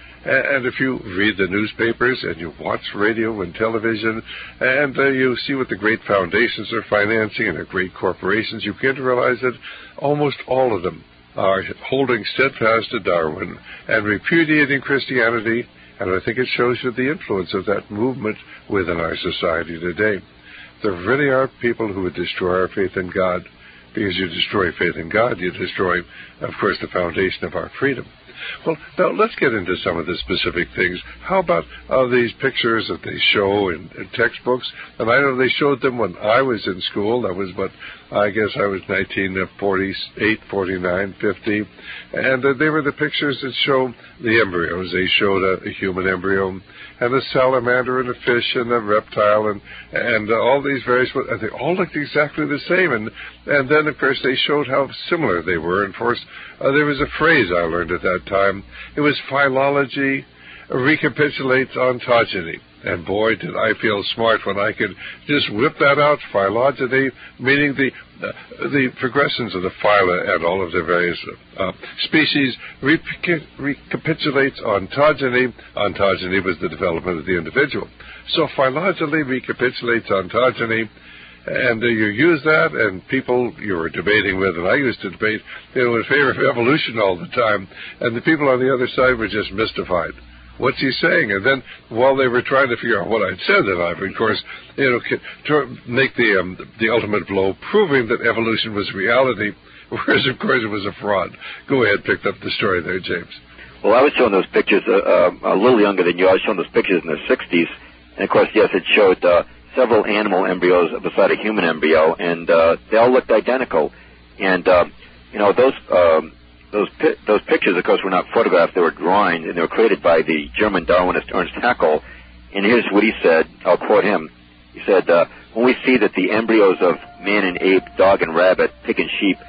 And if you read the newspapers and you watch radio and television and uh, you see what the great foundations are financing and the great corporations, you begin to realize that almost all of them are holding steadfast to Darwin and repudiating Christianity. And I think it shows you the influence of that movement within our society today. There really are people who would destroy our faith in God, because you destroy faith in God, you destroy, of course, the foundation of our freedom. Well, now let's get into some of the specific things. How about uh, these pictures that they show in, in textbooks? And I know they showed them when I was in school. That was what, I guess I was nineteen forty-eight, forty-nine, fifty. And uh, they were the pictures that show the embryos. They showed a, a human embryo and a salamander and a fish and a reptile and and uh, all these various, and they all looked exactly the same. And and then, of course, they showed how similar they were. And, of course, uh, there was a phrase I learned at that time. It was philology recapitulates ontogeny. And boy, did I feel smart when I could just whip that out. Phylogeny, meaning the uh, the progressions of the phyla and all of the various uh, species, repic- recapitulates ontogeny. Ontogeny was the development of the individual. So phylogeny recapitulates ontogeny. And uh, you use that, and people you were debating with, and I used to debate, you know, in favor of evolution all the time, and the people on the other side were just mystified. What's he saying? And then while they were trying to figure out what I'd said, then I would, of course, you know, to make the um, the ultimate blow, proving that evolution was reality, whereas, of course, it was a fraud. Go ahead, picked up the story there, James. Well, I was showing those pictures uh, uh, a little younger than you. I was showing those pictures in the sixties, and, of course, yes, it showed uh, several animal embryos beside a human embryo, and uh, they all looked identical. And, uh, you know, those... Um, Those pi- those pictures, of course, were not photographs. They were drawings, and they were created by the German Darwinist Ernst Haeckel. And here's what he said. I'll quote him. He said, uh, when we see that the embryos of man and ape, dog and rabbit, pig and sheep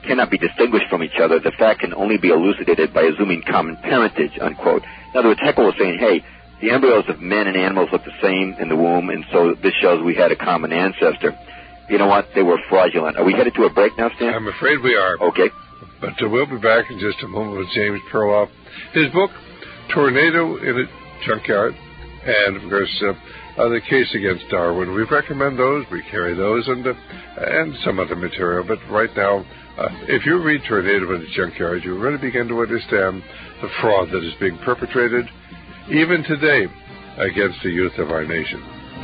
cannot be distinguished from each other. The fact can only be elucidated by assuming common parentage, unquote. In other words, Haeckel was saying, hey, the embryos of men and animals look the same in the womb, and so this shows we had a common ancestor. You know what? They were fraudulent. Are we headed to a break now, Stan? I'm afraid we are. Okay. But uh, we'll be back in just a moment with James Perloff. His book, Tornado in a Junkyard, and, of course, uh, uh, the case against Darwin. We recommend those. We carry those and, uh, and some other material. But right now, uh, if you read Tornado in a Junkyard, you really begin to understand the fraud that is being perpetrated, even today, against the youth of our nation.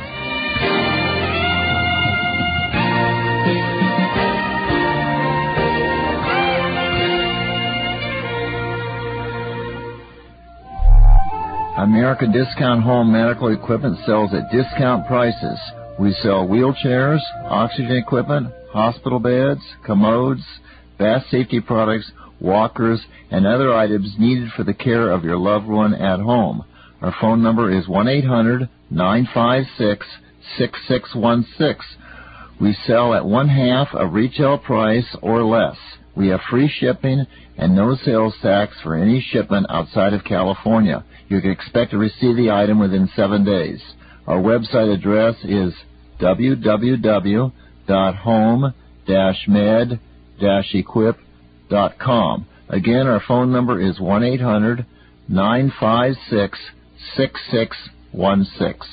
America Discount Home Medical Equipment sells at discount prices. We sell wheelchairs, oxygen equipment, hospital beds, commodes, bath safety products, walkers, and other items needed for the care of your loved one at home. Our phone number is one eight hundred nine five six six six one six. We sell at one half of retail price or less. We have free shipping and no sales tax for any shipment outside of California. You can expect to receive the item within seven days. Our website address is w w w dot home dash med dash equip dot com. Again, our phone number is one eight hundred nine five six six six one six.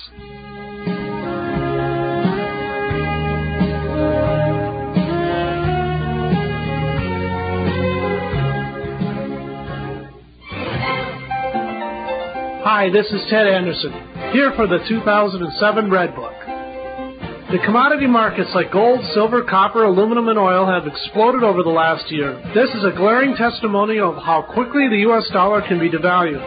Hi, this is Ted Anderson, here for the two thousand seven Red Book. The commodity markets like gold, silver, copper, aluminum, and oil have exploded over the last year. This is a glaring testimony of how quickly the U S dollar can be devalued.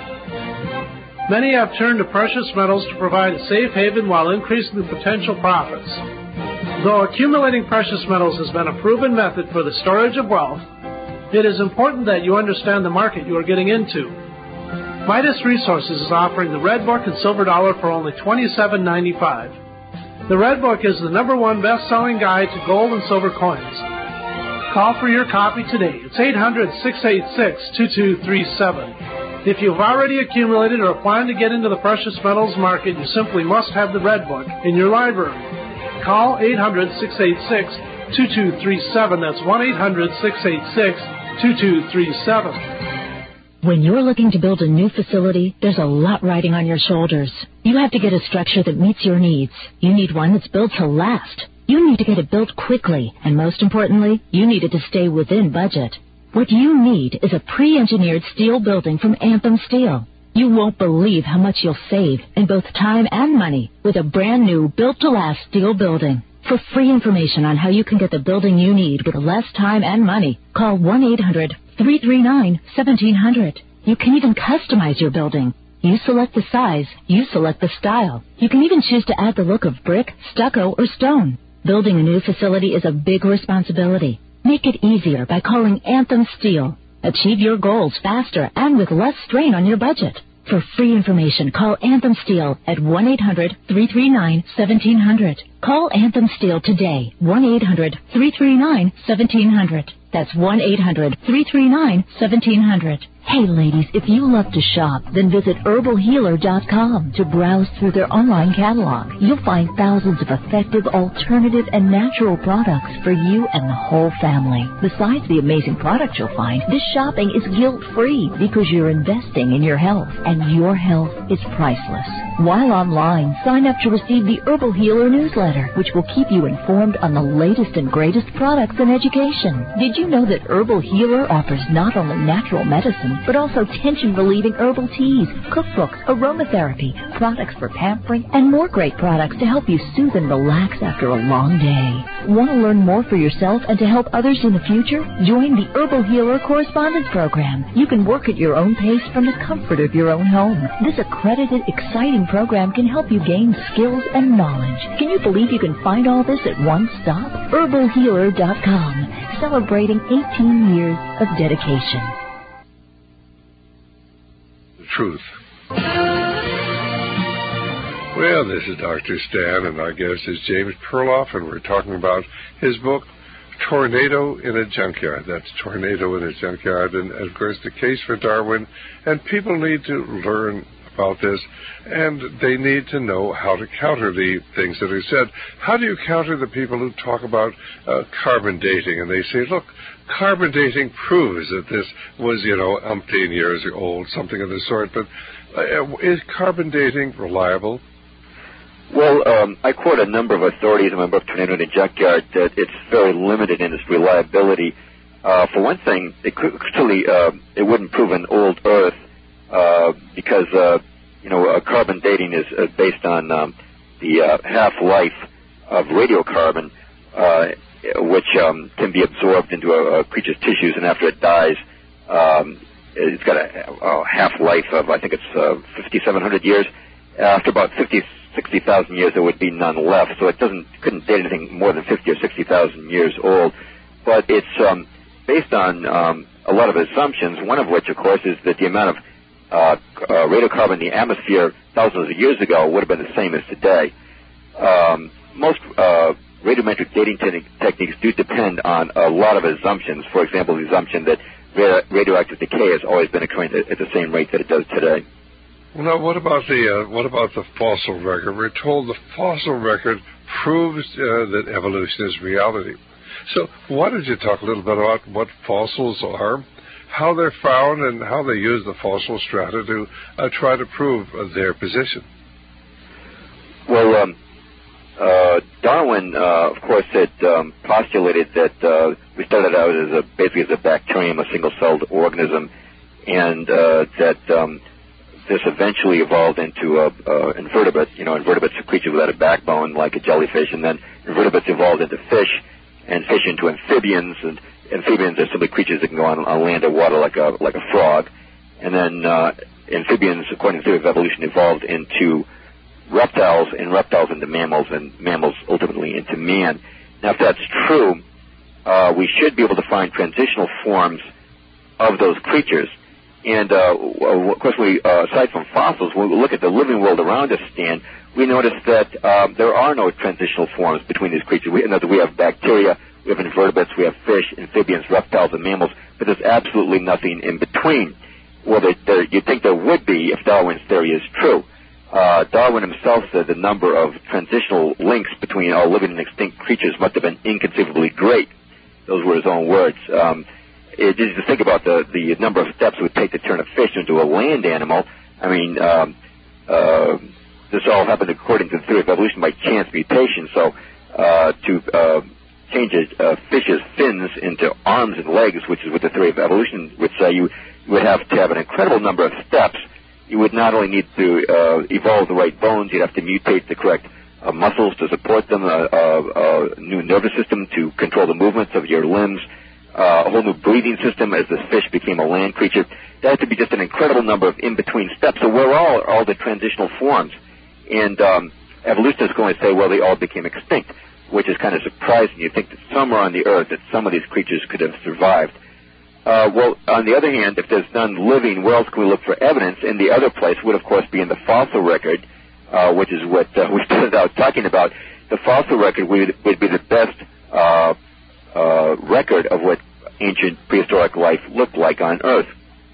Many have turned to precious metals to provide a safe haven while increasing the potential profits. Though accumulating precious metals has been a proven method for the storage of wealth, it is important that you understand the market you are getting into. Midas Resources is offering the Red Book and Silver Dollar for only twenty-seven ninety-five. The Red Book is the number one best-selling guide to gold and silver coins. Call for your copy today. It's eight hundred six eight six two two three seven. If you've already accumulated or plan to get into the precious metals market, you simply must have the Red Book in your library. Call eight hundred six eight six two two three seven. That's one eight hundred six eight six two two three seven. When you're looking to build a new facility, there's a lot riding on your shoulders. You have to get a structure that meets your needs. You need one that's built to last. You need to get it built quickly. And most importantly, you need it to stay within budget. What you need is a pre-engineered steel building from Anthem Steel. You won't believe how much you'll save in both time and money with a brand new built-to-last steel building. For free information on how you can get the building you need with less time and money, call one eight hundred three three nine one seven zero zero. You can even customize your building. You select the size, you select the style. You can even choose to add the look of brick, stucco, or stone. Building a new facility is a big responsibility. Make it easier by calling Anthem Steel. Achieve your goals faster and with less strain on your budget. For free information, call Anthem Steel at one eight hundred three three nine one seven zero zero. Call Anthem Steel today, one eight hundred three three nine one seven zero zero. That's one eight hundred three three nine one seven zero zero. Hey ladies, if you love to shop, then visit herbal healer dot com to browse through their online catalog. You'll find thousands of effective, alternative, and natural products for you and the whole family. Besides the amazing products you'll find, this shopping is guilt-free because you're investing in your health, and your health is priceless. While online, sign up to receive the Herbal Healer newsletter, which will keep you informed on the latest and greatest products and education. Did you know that Herbal Healer offers not only natural medicine, but also tension-relieving herbal teas, cookbooks, aromatherapy, products for pampering, and more great products to help you soothe and relax after a long day. Want to learn more for yourself and to help others in the future? Join the Herbal Healer Correspondence Program. You can work at your own pace from the comfort of your own home. This accredited, exciting program can help you gain skills and knowledge. Can you believe you can find all this at one stop? herbal healer dot com, celebrating eighteen years of dedication. Truth. Well, this is Doctor Stan, and our guest is James Perloff, and we're talking about his book, tornado in a junkyard. That's tornado in a junkyard. And, of course, the case for Darwin. And people need to learn about this, and they need to know how to counter the things that are said. How do you counter the people who talk about uh, carbon dating, and they say, look, carbon dating proves that this was, you know, umpteen years old, something of the sort, but uh, is carbon dating reliable? Well, um, I quote a number of authorities in my book, Tornado in the Junkyard, that it's very limited in its reliability. Uh, for one thing, it could, clearly uh, it wouldn't prove an old Earth, Uh, because, uh, you know, uh, carbon dating is uh, based on um, the uh, half-life of radiocarbon, uh, which um, can be absorbed into a, a creature's tissues, and after it dies, um, it's got a, a half-life of, I think it's uh, fifty-seven hundred years. After about fifty, sixty thousand years, there would be none left, so it doesn't couldn't date anything more than fifty or sixty thousand years old. But it's um, based on um, a lot of assumptions, one of which, of course, is that the amount of Uh, uh, radiocarbon in the atmosphere thousands of years ago would have been the same as today. Um, most uh, radiometric dating te- techniques do depend on a lot of assumptions. For example, the assumption that ra- radioactive decay has always been occurring at, at the same rate that it does today. Well, now, what about the uh, what about the fossil record? We're told the fossil record proves uh, that evolution is reality. So, why don't you talk a little bit about what fossils are, how they're found, and how they use the fossil strata to uh, try to prove uh, their position? Well, um, uh, Darwin, uh, of course, had um, postulated that uh, we started out as a, basically as a bacterium, a single-celled organism, and uh, that um, this eventually evolved into a, uh, invertebrate. You know, invertebrates are creatures without a backbone, like a jellyfish, and then invertebrates evolved into fish, and fish into amphibians, and amphibians are simply creatures that can go on, on land or water like a like a frog. And then uh, amphibians, according to the theory of evolution, evolved into reptiles, and reptiles into mammals, and mammals ultimately into man. Now, if that's true, uh, we should be able to find transitional forms of those creatures. And, uh, of course, we, uh, aside from fossils, when we look at the living world around us, Stan, we notice that um, there are no transitional forms between these creatures. We, in other words, we have bacteria, we have invertebrates, we have fish, amphibians, reptiles, and mammals, but there's absolutely nothing in between. Well, there, there, you'd think there would be if Darwin's theory is true. Uh, Darwin himself said the number of transitional links between all living and extinct creatures must have been inconceivably great. Those were his own words. Um, it, just to think about the, the number of steps it would take to turn a fish into a land animal, I mean, um, uh, this all happened according to the theory of evolution by chance mutation, so uh, to... Uh, change a uh, fish's fins into arms and legs, which is what the theory of evolution would say, you, you would have to have an incredible number of steps. You would not only need to uh, evolve the right bones, you'd have to mutate the correct uh, muscles to support them, a, a, a new nervous system to control the movements of your limbs, uh, a whole new breathing system as the fish became a land creature. That had to be just an incredible number of in-between steps. So where are all, all the transitional forms? And um, evolutionists are going to say, well, they all became extinct, which is kind of surprising. You think that somewhere on the earth that some of these creatures could have survived. Uh, well, on the other hand, if there's none living, where else can we look for evidence? And the other place would, of course, be in the fossil record, uh, which is what uh, we started out talking about. The fossil record would, would be the best uh, uh, record of what ancient prehistoric life looked like on Earth.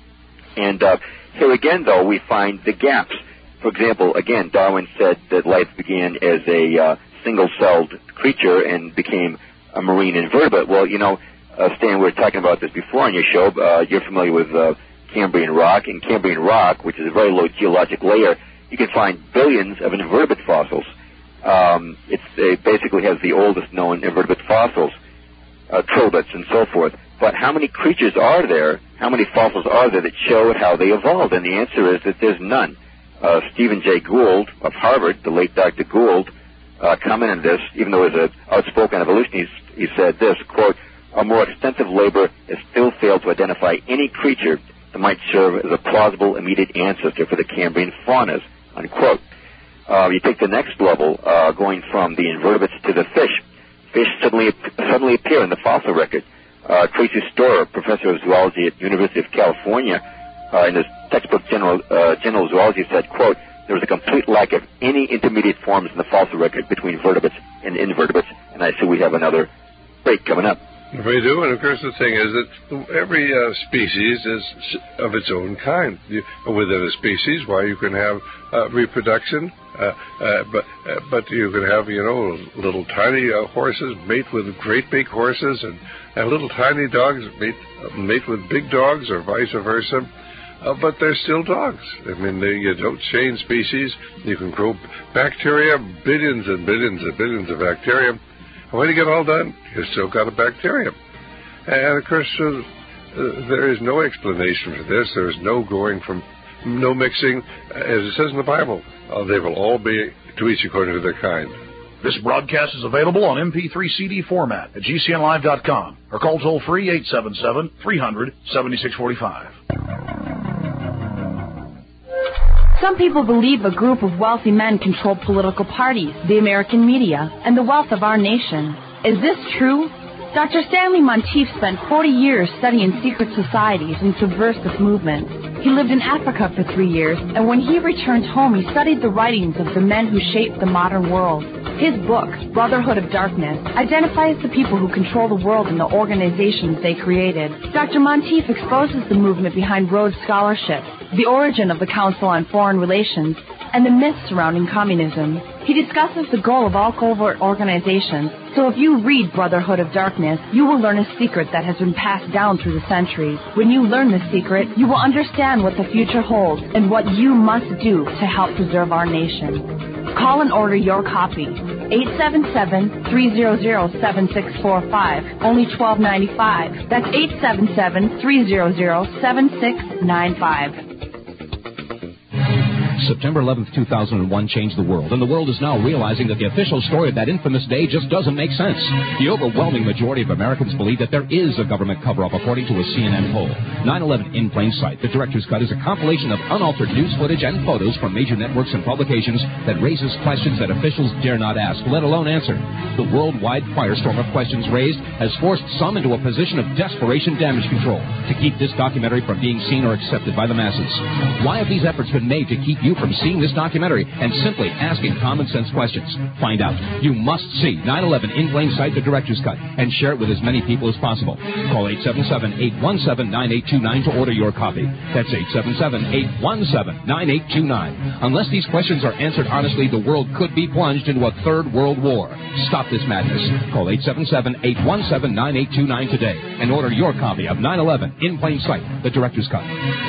And uh, here again, though, we find the gaps. For example, again, Darwin said that life began as a uh, single-celled creature and became a marine invertebrate. Well, you know, uh, Stan, we were talking about this before on your show. Uh, you're familiar with uh, Cambrian rock. In Cambrian rock, which is a very low geologic layer, you can find billions of invertebrate fossils. Um, it's, it basically has the oldest known invertebrate fossils, uh, trilobites and so forth. But how many creatures are there, how many fossils are there that show how they evolved? And the answer is that there's none. Uh, Stephen Jay Gould of Harvard, the late Doctor Gould, Uh, comment on this, even though he was an outspoken evolutionist, he said this, quote, a more extensive labor has still failed to identify any creature that might serve as a plausible immediate ancestor for the Cambrian faunas, unquote. Uh, you take the next level, uh, going from the invertebrates to the fish. Fish suddenly suddenly appear in the fossil record. Uh, Tracy Storer, professor of zoology at University of California, uh, in his textbook General, uh, General Zoology said, quote, there was a complete lack of any intermediate forms in the fossil record between vertebrates and invertebrates. And I see we have another break coming up. We do, and of course the thing is that every uh, species is of its own kind. You, within a species, why you can have uh, reproduction, uh, uh, but uh, but you can have you know little tiny uh, horses mate with great big horses, and, and little tiny dogs mate uh, mate with big dogs, or vice versa. Uh, but they're still dogs. I mean, they, you don't change species. You can grow bacteria, billions and billions and billions of bacteria. And when you get all done, you've still got a bacterium. And, of course, uh, uh, there is no explanation for this. There is no going from, no mixing. As it says in the Bible, uh, they will all be to each according to their kind. This broadcast is available on M P three C D format at G C N live dot com or call toll-free eight seven seven, three hundred, seventy-six forty-five. Some people believe a group of wealthy men control political parties, the American media, and the wealth of our nation. Is this true? Doctor Stanley Monteith spent forty years studying secret societies and subversive movements. He lived in Africa for three years, and when he returned home, he studied the writings of the men who shaped the modern world. His book, Brotherhood of Darkness, identifies the people who control the world and the organizations they created. Doctor Monteith exposes the movement behind Rhodes Scholarship, the origin of the Council on Foreign Relations, and the myths surrounding communism. He discusses the goal of all covert organizations, so if you read Brotherhood of Darkness, you will learn a secret that has been passed down through the centuries. When you learn the secret, you will understand what the future holds and what you must do to help preserve our nation. Call and order your copy. eight seven seven, three hundred, seven six four five, only twelve ninety-five. That's eight seven seven, three hundred, seven six nine five. September eleventh, two thousand one changed the world, and the world is now realizing that the official story of that infamous day just doesn't make sense. The overwhelming majority of Americans believe that there is a government cover-up, according to a C N N poll. nine eleven in Plain Sight, the director's cut, is a compilation of unaltered news footage and photos from major networks and publications that raises questions that officials dare not ask, let alone answer. The worldwide firestorm of questions raised has forced some into a position of desperation damage control to keep this documentary from being seen or accepted by the masses. Why have these efforts been made to keep you from seeing this documentary and simply asking common sense questions? Find out. You must see nine eleven in Plain Sight, the director's cut, and share it with as many people as possible. Call eight seven seven, eight one seven, nine eight two nine to order your copy. That's eight seven seven, eight one seven, nine eight two nine. Unless these questions are answered honestly, the world could be plunged into a third world war. Stop this madness. Call eight seven seven, eight one seven, nine eight two nine today and order your copy of nine eleven in Plain Sight, the director's cut.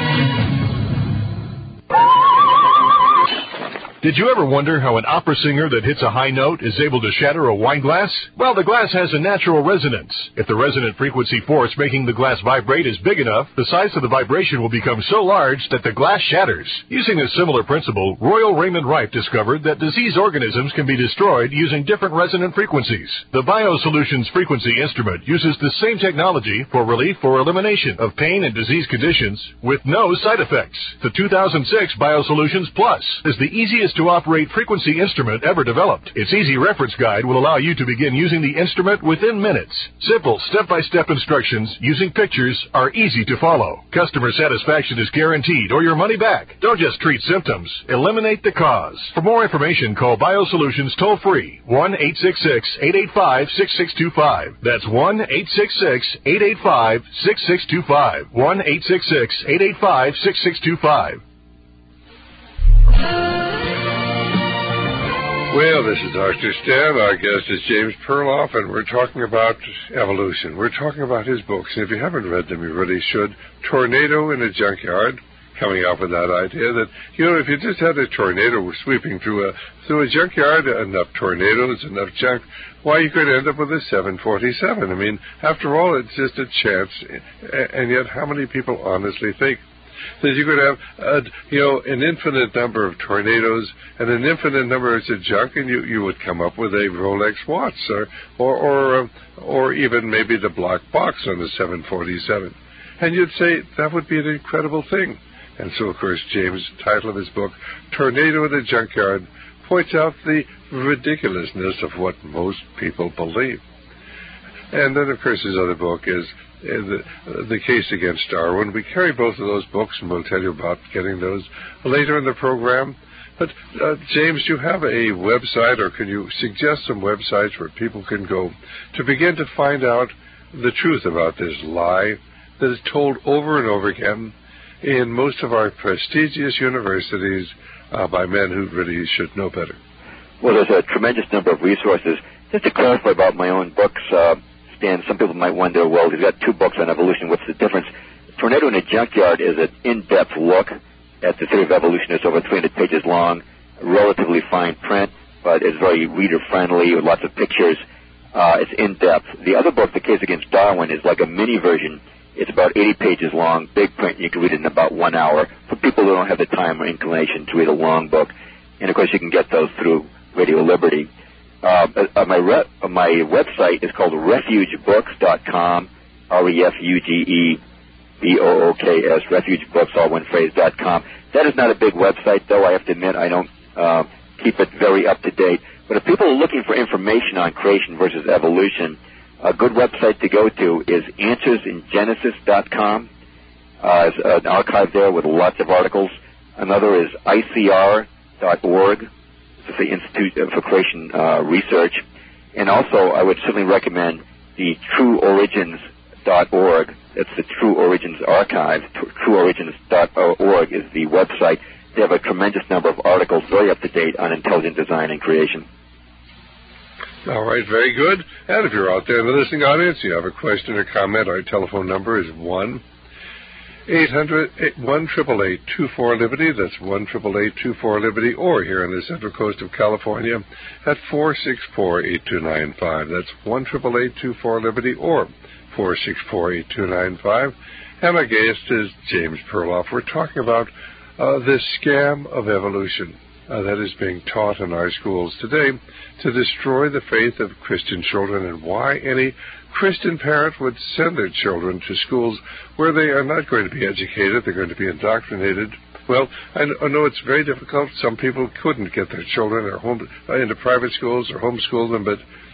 Did you ever wonder how an opera singer that hits a high note is able to shatter a wine glass? Well, the glass has a natural resonance. If the resonant frequency force making the glass vibrate is big enough, the size of the vibration will become so large that the glass shatters. Using a similar principle, Royal Raymond Rife discovered that disease organisms can be destroyed using different resonant frequencies. The BioSolutions frequency instrument uses the same technology for relief or elimination of pain and disease conditions with no side effects. The two thousand six BioSolutions Plus is the easiest to operate frequency instrument ever developed. Its easy reference guide will allow you to begin using the instrument within minutes. Simple step-by-step instructions using pictures are easy to follow. Customer satisfaction is guaranteed or your money back. Don't just treat symptoms, eliminate the cause. For more information, call BioSolutions toll-free, one eight six six, eight eight five, six six two five. That's one eight six six, eight eight five, six six two five. one eight six six, eight eight five, six six two five. Well, this is Doctor Stan. Our guest is James Perloff, and we're talking about evolution. We're talking about his books, and if you haven't read them, you really should. Tornado in a Junkyard, coming up with that idea that, you know, if you just had a tornado sweeping through a through a junkyard, enough tornadoes, enough junk, why, you could end up with a seven forty-seven. I mean, after all, it's just a chance, and yet how many people honestly think that you could have, uh, you know, an infinite number of tornadoes and an infinite number of junk, and you, you would come up with a Rolex watch, or or or, uh, or even maybe the black box on the seven forty-seven, and you'd say that would be an incredible thing. And so, of course, James' title of his book, Tornado in a Junkyard, points out the ridiculousness of what most people believe. And then, of course, his other book is The, the Case Against Darwin. We carry both of those books, and we'll tell you about getting those later in the program. But, uh, James, do you have a website, or can you suggest some websites where people can go to begin to find out the truth about this lie that is told over and over again in most of our prestigious universities uh, by men who really should know better? Well, there's a tremendous number of resources. Just to clarify about my own books, uh, Stan, some people might wonder, well, he's got two books on evolution. What's the difference? Tornado in a Junkyard is an in-depth look at the theory of evolution. It's over three hundred pages long, relatively fine print, but it's very reader-friendly with lots of pictures. Uh, it's in-depth. The other book, The Case Against Darwin, is like a mini version. It's about eighty pages long, big print. You can read it in about one hour for people who don't have the time or inclination to read a long book. And, of course, you can get those through Radio Liberty. Uh, uh, my, re- uh, my website is called refuge books dot com, R E F U G E B O O K S, refugebooks, all one phrase, dot com. That is not a big website, though. I have to admit I don't uh, keep it very up-to-date. But if people are looking for information on creation versus evolution, a good website to go to is answers in genesis dot com. Uh, there's an archive there with lots of articles. Another is I C R dot org. It's the Institute for Creation uh, Research. And also, I would certainly recommend the true origins dot org. That's the True Origins Archive. true origins dot org is the website. They have a tremendous number of articles, very up-to-date, on intelligent design and creation. All right, very good. And if you're out there in the listening audience, you have a question or comment, our telephone number is one eight hundred one eight eight eight two four Liberty. That's one eight eight eight two four Liberty, or here on the Central Coast of California at four six four eight two nine five. That's one eight eight eight two four Liberty or four six four eight two nine five. And my guest is James Perloff. We're talking about uh, this scam of evolution uh, that is being taught in our schools today to destroy the faith of Christian children, and why any Christian parent would send their children to schools where they are not going to be educated, they're going to be indoctrinated. Well, I know it's very difficult. Some people couldn't get their children or home, into private schools or homeschool them, but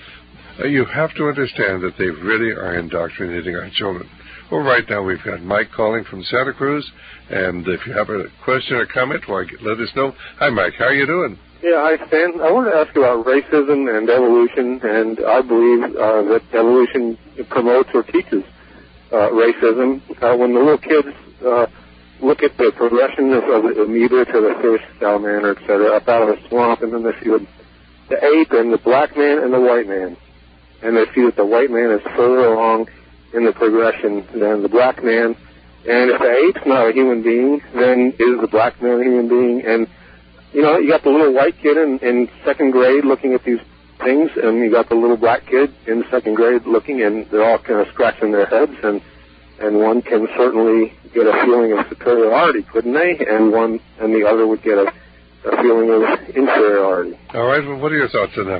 uh, you have to understand that they really are indoctrinating our children. Well, right now we've got Mike calling from Santa Cruz, and if you have a question or comment, well, let us know. Hi, Mike. How are you doing? Yeah, hi, Stan. I wanted to ask about racism and evolution, and I believe uh, that evolution promotes or teaches uh, racism. Uh, when the little kids uh, look at the progression of, of the amoeba to the fish, salamander, et cetera, up out of a swamp, and then they see the, the ape and the black man and the white man, and they see that the white man is further along in the progression than the black man, and if the ape's not a human being, then is the black man a human being? And you know, you got the little white kid in, in second grade looking at these things, and you got the little black kid in second grade looking, and they're all kind of scratching their heads, and and one can certainly get a feeling of superiority, couldn't they? And one and the other would get a, a feeling of inferiority. All right. Well, what are your thoughts on that,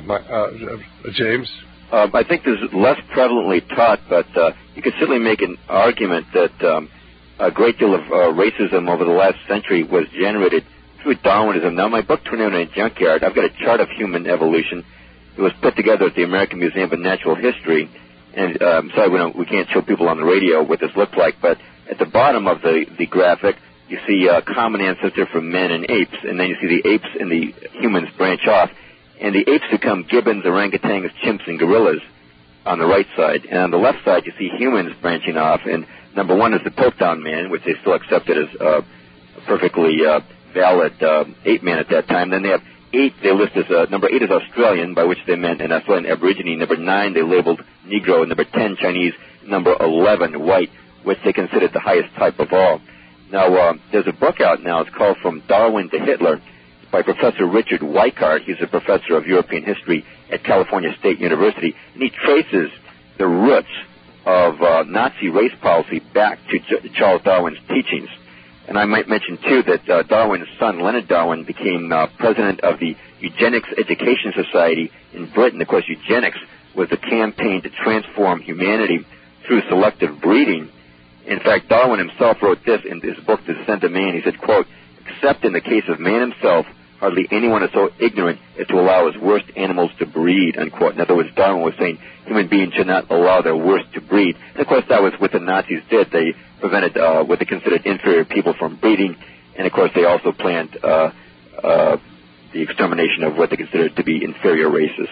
uh, James? Uh, I think this is less prevalently taught, but uh, you could certainly make an argument that um, a great deal of uh, racism over the last century was generated through Darwinism. Now, my book, Tornado in a Junkyard, I've got a chart of human evolution. It was put together at the American Museum of Natural History. And uh, I'm sorry we, don't, we can't show people on the radio what this looked like, but at the bottom of the, the graphic, you see a common ancestor for men and apes, and then you see the apes and the humans branch off. And the apes become gibbons, orangutans, chimps, and gorillas on the right side. And on the left side, you see humans branching off. And number one is the Piltdown man, which they still accepted as uh, perfectly uh, valid uh, ape man at that time. Then they have eight, they list as, uh, number eight is Australian, by which they meant an Australian Aborigine. Number nine, they labeled Negro. Number ten, Chinese. Number eleven, white, which they considered the highest type of all. Now, uh, there's a book out now. It's called From Darwin to Hitler by Professor Richard Weikart. He's a professor of European history at California State University, and he traces the roots of uh, Nazi race policy back to J- Charles Darwin's teachings. And I might mention, too, that uh, Darwin's son, Leonard Darwin, became uh, president of the Eugenics Education Society in Britain. Of course, eugenics was the campaign to transform humanity through selective breeding. In fact, Darwin himself wrote this in his book, The Descent of Man. He said, quote, "Except in the case of man himself, hardly anyone is so ignorant as to allow his worst animals to breed," unquote. In other words, Darwin was saying human beings should not allow their worst to breed. And, of course, that was what the Nazis did. They prevented uh, what they considered inferior people from breeding. And, of course, they also planned uh, uh, the extermination of what they considered to be inferior races.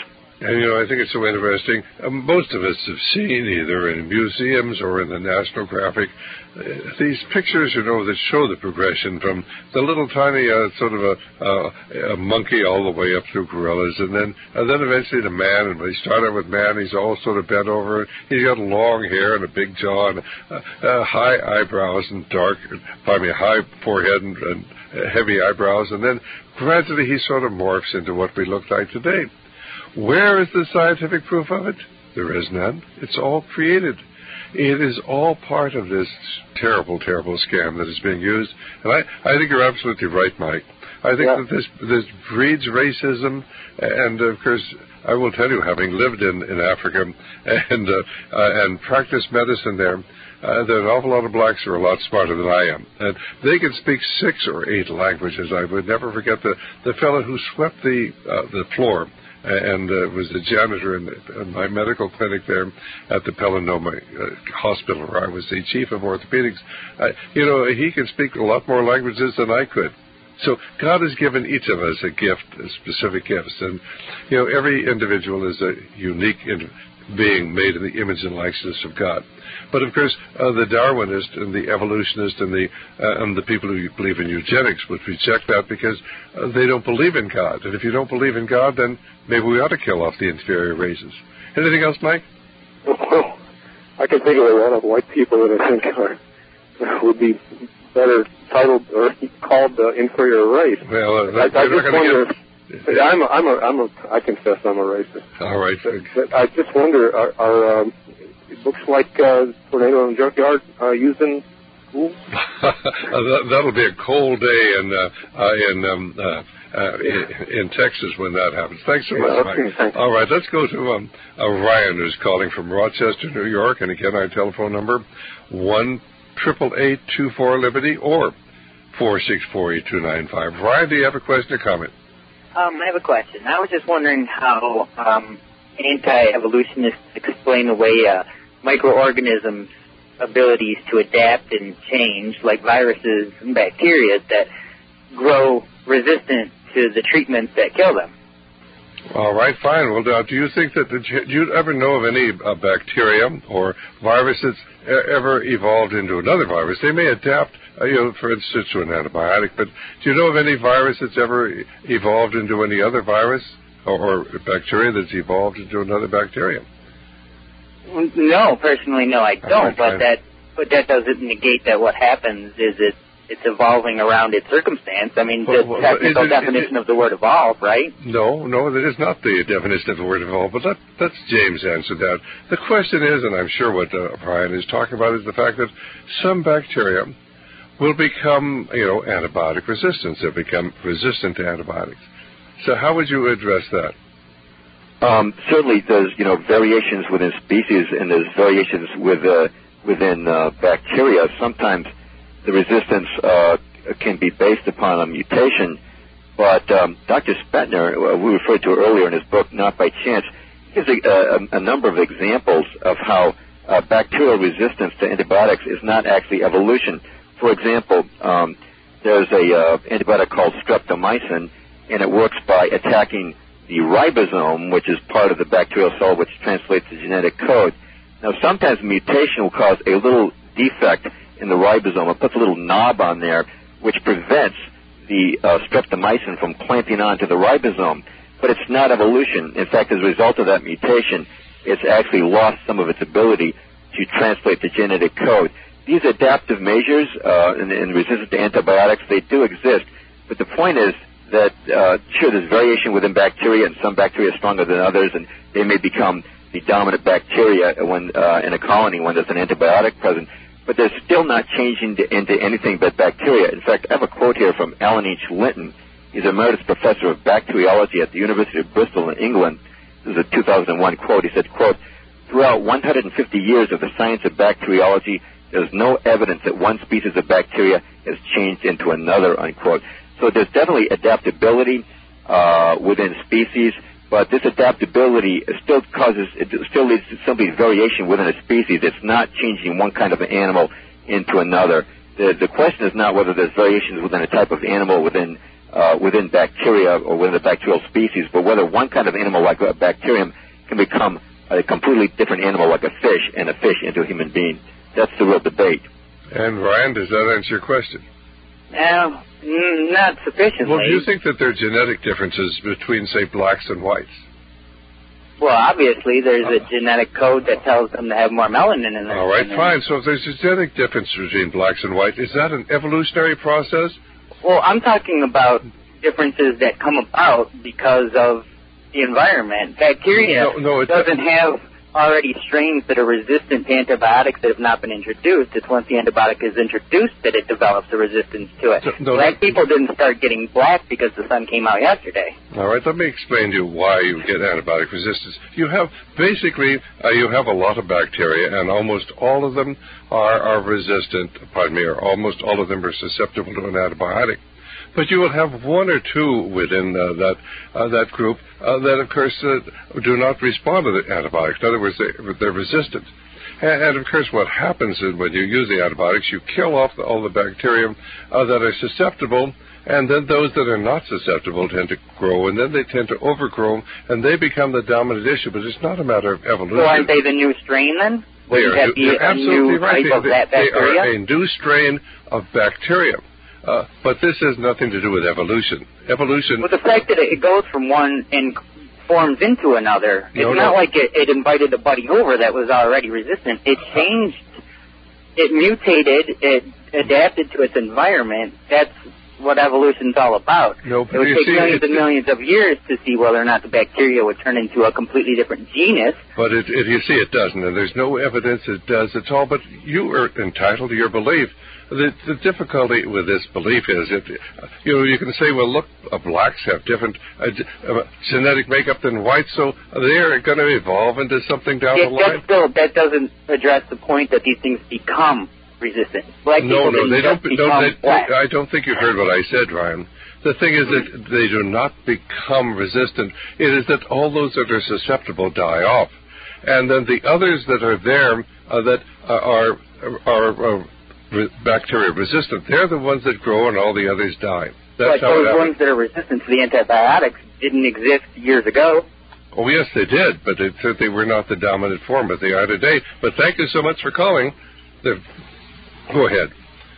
And, you know, I think it's so interesting. Um, most of us have seen either in museums or in the National Graphic uh, these pictures, you know, that show the progression from the little tiny uh, sort of a, uh, a monkey all the way up through gorillas, and then and then eventually to man. And when they start out with man, he's all sort of bent over. He's got long hair and a big jaw and uh, uh, high eyebrows and dark, pardon me, high forehead and, and uh, heavy eyebrows. And then gradually he sort of morphs into what we look like today. Where is the scientific proof of it? There is none. It's all created. It is all part of this terrible, terrible scam that is being used. And I, I think you're absolutely right, Mike. I think yeah. that this this breeds racism. And, of course, I will tell you, having lived in, in Africa and, uh, uh, and practiced medicine there, Uh, there are an awful lot of blacks who are a lot smarter than I am. And they can speak six or eight languages. I would never forget the, the fellow who swept the uh, the floor and uh, was the janitor in, the, in my medical clinic there at the Pelinoma uh, Hospital, where I was the chief of orthopedics. Uh, you know, he can speak a lot more languages than I could. So God has given each of us a gift, a specific gifts. And, you know, every individual is a unique individual. Being made in the image and likeness of God. But, of course, uh, the Darwinist and the evolutionist and the uh, and the people who believe in eugenics would reject that because uh, they don't believe in God. And if you don't believe in God, then maybe we ought to kill off the inferior races. Anything else, Mike? Well, I can think of a lot of white people that I think are, would be better titled or called the inferior race. Well, uh, I, I just wonder... Get... I'm a, I'm a, I'm a, I confess I'm a racist. All right. But, but I just wonder, are, are um, books like uh, Tornado and Junkyard uh, used in school? that, that'll be a cold day in uh, uh, in, um, uh, uh, in in Texas when that happens. Thanks so much, yeah, Mike. okay, thanks. All right, let's go to um, uh, Ryan, who's calling from Rochester, New York, and again, our telephone number one triple eight two four Liberty or four six four eight two nine five. Ryan, do you have a question or comment? Um, I have a question. I was just wondering how um, anti-evolutionists explain away uh, microorganisms' abilities to adapt and change, like viruses and bacteria that grow resistant to the treatments that kill them. All right, fine. Well, uh, do you think that, the, do you ever know of any uh, bacteria or virus that's e- ever evolved into another virus? They may adapt, uh, you know, for instance, to an antibiotic, but do you know of any virus that's ever evolved into any other virus or, or bacteria that's evolved into another bacteria? No, personally, no, I don't. Right, but fine. that, but that doesn't negate that what happens is it. It's evolving around its circumstance. I mean, the well, well, technical it, definition it, of the word evolve, right? No, no, that is not the definition of the word evolve, but let, let James answer that. The question is, and I'm sure what uh, Brian is talking about, is the fact that some bacteria will become, you know, antibiotic resistant. They'll become resistant to antibiotics. So how would you address that? Um, certainly there's, you know, variations within species, and there's variations with, uh, within uh, bacteria. Sometimes the resistance uh, can be based upon a mutation, but um, Doctor Spetner, uh, we referred to earlier in his book, Not by Chance, gives a, a, a number of examples of how uh, bacterial resistance to antibiotics is not actually evolution. For example, um, there's a uh, antibiotic called streptomycin, and it works by attacking the ribosome, which is part of the bacterial cell which translates the genetic code. Now, sometimes mutation will cause a little defect in the ribosome. It puts a little knob on there which prevents the uh, streptomycin from clamping onto the ribosome. But it's not evolution. In fact, as a result of that mutation, it's actually lost some of its ability to translate the genetic code. These adaptive measures uh, in, in resistance to antibiotics, they do exist. But the point is that, uh, sure, there's variation within bacteria, and some bacteria are stronger than others, and they may become the dominant bacteria when uh, in a colony when there's an antibiotic present. But they're still not changing to, into anything but bacteria. In fact, I have a quote here from Alan H. Linton. He's emeritus professor of bacteriology at the University of Bristol in England. This is a two thousand one quote. He said, quote, "Throughout one hundred fifty years of the science of bacteriology, there's no evidence that one species of bacteria has changed into another," unquote. So there's definitely adaptability uh, within species, but this adaptability still causes, it still leads to simply variation within a species. It's not changing one kind of an animal into another. The, the question is not whether there's variations within a type of animal, within uh, within bacteria or within a bacterial species, but whether one kind of animal like a bacterium can become a completely different animal like a fish and a fish into a human being. That's the real debate. And Ryan, does that answer your question? No, mm, not sufficiently. Well, do you think that there are genetic differences between, say, blacks and whites? Well, obviously, there's a genetic code that tells them to have more melanin in them. All right, fine. So if there's a genetic difference between blacks and whites, is that an evolutionary process? Well, I'm talking about differences that come about because of the environment. Bacteria no, no, it doesn't have already strains that are resistant to antibiotics that have not been introduced. It's once the antibiotic is introduced that it develops a resistance to it. No, black that, people didn't start getting black because the sun came out yesterday. All right, let me explain to you why you get antibiotic resistance. You have, basically, uh, you have a lot of bacteria, and almost all of them are, are resistant, pardon me, or almost all of them are susceptible to an antibiotic. But you will have one or two within uh, that uh, that group uh, that, of course, uh, do not respond to the antibiotics. In other words, they, they're resistant. And, and, of course, what happens is when you use the antibiotics, you kill off the, all the bacteria uh, that are susceptible, and then those that are not susceptible tend to grow, and then they tend to overgrow, and they become the dominant issue. But it's not a matter of evolution. So aren't they the new strain, then? They Wouldn't are, that be a absolutely new right. type They, of that they bacteria? are a new strain of bacteria. Uh, but this has nothing to do with evolution. Evolution... Well, the fact that it goes from one and forms into another, it's no, not no. like it, it invited a buddy over that was already resistant. It changed, it mutated, it adapted to its environment. That's what evolution's all about. No, it would you take see, millions it, and millions of years to see whether or not the bacteria would turn into a completely different genus. But it, it, you see, it doesn't, and there's no evidence it does at all. But you are entitled to your belief. The, the difficulty with this belief is that, you know, you can say, well, look, uh, blacks have different uh, uh, genetic makeup than whites, so they're going to evolve into something down It, the line. that still, that doesn't address the point that these things become resistant. Black no, people no, they don't. just become No, they, black. I don't think you heard what I said, Ryan. The thing is that they do not become resistant. It is that all those that are susceptible die off, and then the others that are there uh, that uh, are are. are bacteria resistant, they're the ones that grow and all the others die. That's but how those ones that are resistant to the antibiotics didn't exist years ago. Oh, yes, they did, but it, they were not the dominant form, but they are today. But thank you so much for calling. The, go ahead.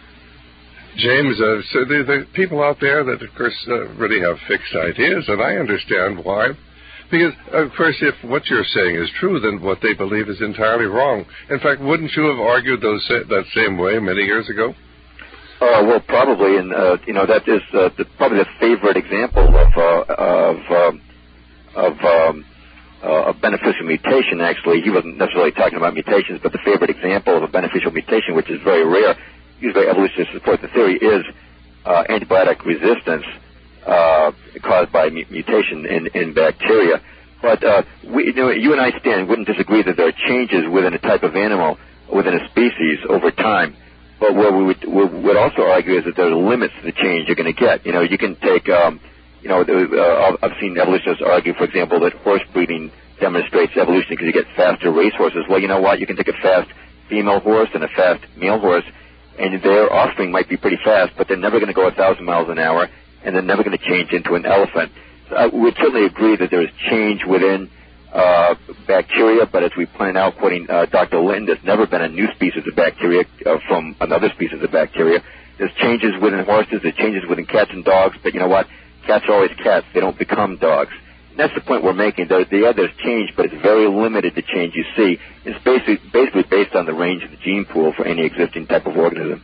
James, uh, so the, the people out there that, of course, uh, really have fixed ideas, and I understand why. Because, of course, if what you're saying is true, then what they believe is entirely wrong. In fact, wouldn't you have argued those that same way many years ago? Uh, well, probably, and uh, you know that is uh, the, probably the favorite example of uh, of um, of um, uh, a beneficial mutation. Actually, he wasn't necessarily talking about mutations, but the favorite example of a beneficial mutation, which is very rare, used by evolutionists to support the theory, is uh, antibiotic resistance. Uh, caused by mu- mutation in, in bacteria. But uh, we, you know, you and I, Stan, wouldn't disagree that there are changes within a type of animal, within a species over time. But what we would, we would also argue is that there are limits to the change you're going to get. You know, you can take, um, you know, uh, I've seen evolutionists argue, for example, that horse breeding demonstrates evolution because you get faster race horses. Well, you know what? You can take a fast female horse and a fast male horse, and their offspring might be pretty fast, but they're never going to go a thousand miles an hour, and they're never going to change into an elephant. So I would certainly agree that there is change within uh, bacteria, but as we pointed out, quoting uh, Doctor Linton, there's never been a new species of bacteria uh, from another species of bacteria. There's changes within horses, there's changes within cats and dogs, but you know what? Cats are always cats. They don't become dogs. And that's the point we're making. There, yeah, there's change, but it's very limited, the change you see. It's basically, basically based on the range of the gene pool for any existing type of organism.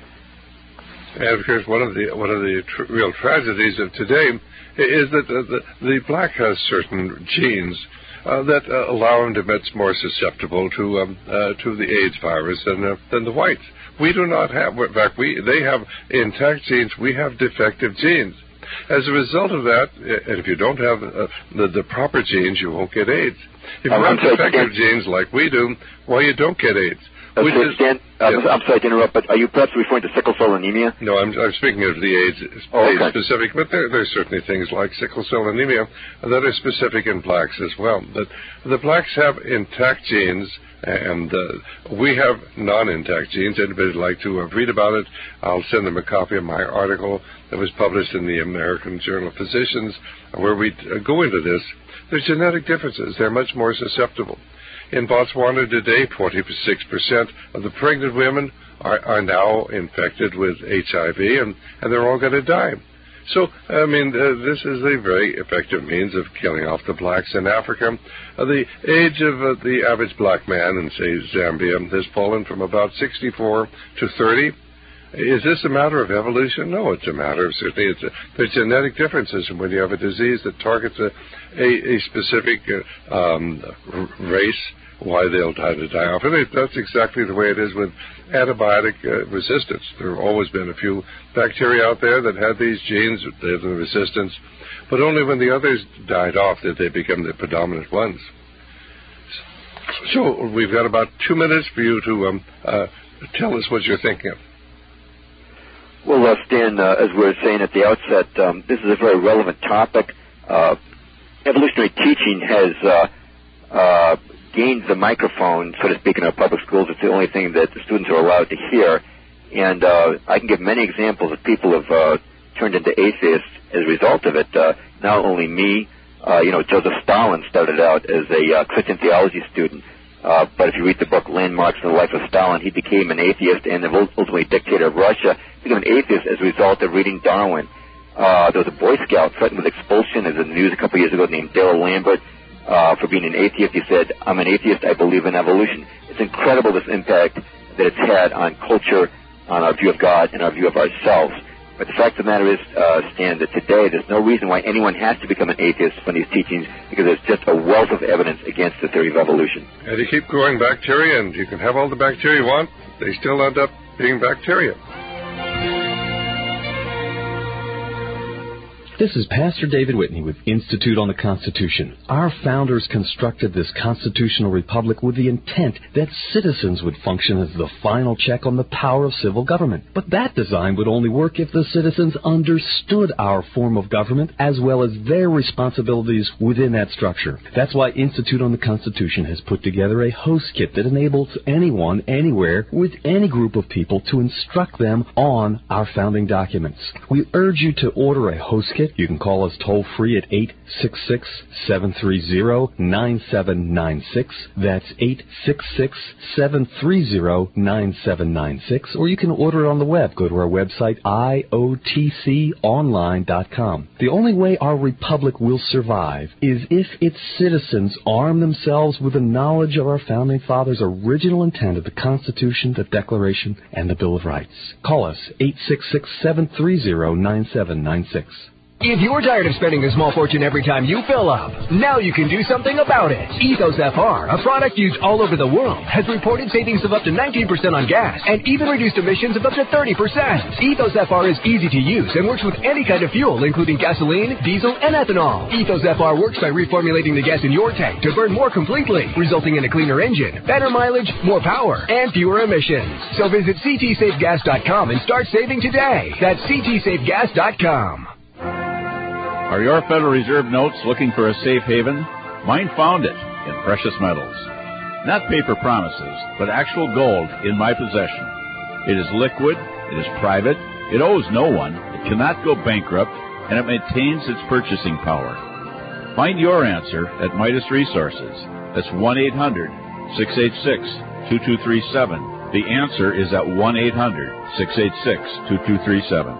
And of course, one of the one of the tr- real tragedies of today is that uh, the, the black has certain genes uh, that uh, allow him to be more susceptible to um, uh, to the AIDS virus than uh, than the whites. We do not have. In fact, we they have intact genes. We have defective genes. As a result of that, and if you don't have uh, the, the proper genes, you won't get AIDS. If you I'm have sorry, defective genes like we do, well, you don't get AIDS. Uh, Which so is, Stan, uh, yes. I'm sorry to interrupt, but are you perhaps referring to sickle cell anemia? No, I'm, I'm speaking of the AIDS, Oh, AIDS okay. specific, but there, there's certainly things like sickle cell anemia that are specific in blacks as well. But the blacks have intact genes, and uh, we have non-intact genes. Anybody would like to uh, read about it, I'll send them a copy of my article that was published in the American Journal of Physicians, where we uh, go into this. There's genetic differences. They're much more susceptible. In Botswana today, forty-six percent of the pregnant women are, are now infected with H I V, and, and they're all going to die. So, I mean, uh, this is a very effective means of killing off the blacks in Africa. Uh, the age of uh, the average black man in, say, Zambia has fallen from about sixty-four to thirty. Is this a matter of evolution? No, it's a matter of certainly it's a, there's genetic differences, and when you have a disease that targets a, a, a specific uh, um, r- race, why they'll try to die off. And it, that's exactly the way it is with antibiotic uh, resistance. There have always been a few bacteria out there that had these genes, they have the resistance, but only when the others died off did they become the predominant ones. So we've got about two minutes for you to um, uh, tell us what you're thinking of. Well, uh, Stan, uh, as we were saying at the outset, um, this is a very relevant topic. Uh, evolutionary teaching has uh, uh, gained the microphone, so to speak, in our public schools. It's the only thing that the students are allowed to hear. And uh, I can give many examples of people who have uh, turned into atheists as a result of it. Uh, not only me, uh, you know, Joseph Stalin started out as a uh, Christian theology student. Uh, but if you read the book Landmarks in the Life of Stalin, he became an atheist and ultimately dictator of Russia. He became an atheist as a result of reading Darwin. Uh, there was a Boy Scout threatened with expulsion, as in the news a couple years ago, named Darrell Lambert. Uh, for being an atheist, he said, "I'm an atheist, I believe in evolution." It's incredible, this impact that it's had on culture, on our view of God, and our view of ourselves. But the fact of the matter is, uh, Stan, that today there's no reason why anyone has to become an atheist from these teachings, because there's just a wealth of evidence against the theory of evolution. And you keep growing bacteria, and you can have all the bacteria you want, they still end up being bacteria. This is Pastor David Whitney with Institute on the Constitution. Our founders constructed this constitutional republic with the intent that citizens would function as the final check on the power of civil government. But that design would only work if the citizens understood our form of government as well as their responsibilities within that structure. That's why Institute on the Constitution has put together a host kit that enables anyone, anywhere, with any group of people to instruct them on our founding documents. We urge you to order a host kit. You can call us toll-free at eight six six, seven three zero, nine seven nine six. That's eight six six, seven three zero, nine seven nine six. Or you can order it on the web. Go to our website, I O T C online dot com. The only way our republic will survive is if its citizens arm themselves with the knowledge of our Founding Fathers' original intent of the Constitution, the Declaration, and the Bill of Rights. Call us, eight six six, seven three zero, nine seven nine six. If you're tired of spending a small fortune every time you fill up, now you can do something about it. Ethos F R, a product used all over the world, has reported savings of up to nineteen percent on gas and even reduced emissions of up to thirty percent. Ethos F R is easy to use and works with any kind of fuel, including gasoline, diesel, and ethanol. Ethos F R works by reformulating the gas in your tank to burn more completely, resulting in a cleaner engine, better mileage, more power, and fewer emissions. So visit c t safe gas dot com and start saving today. That's c t safe gas dot com. Are your Federal Reserve notes looking for a safe haven? Mine found it in precious metals. Not paper promises, but actual gold in my possession. It is liquid, it is private, it owes no one, it cannot go bankrupt, and it maintains its purchasing power. Find your answer at Midas Resources. That's one eight hundred, six eight six, two two three seven. The answer is at one eight hundred, six eight six, two two three seven.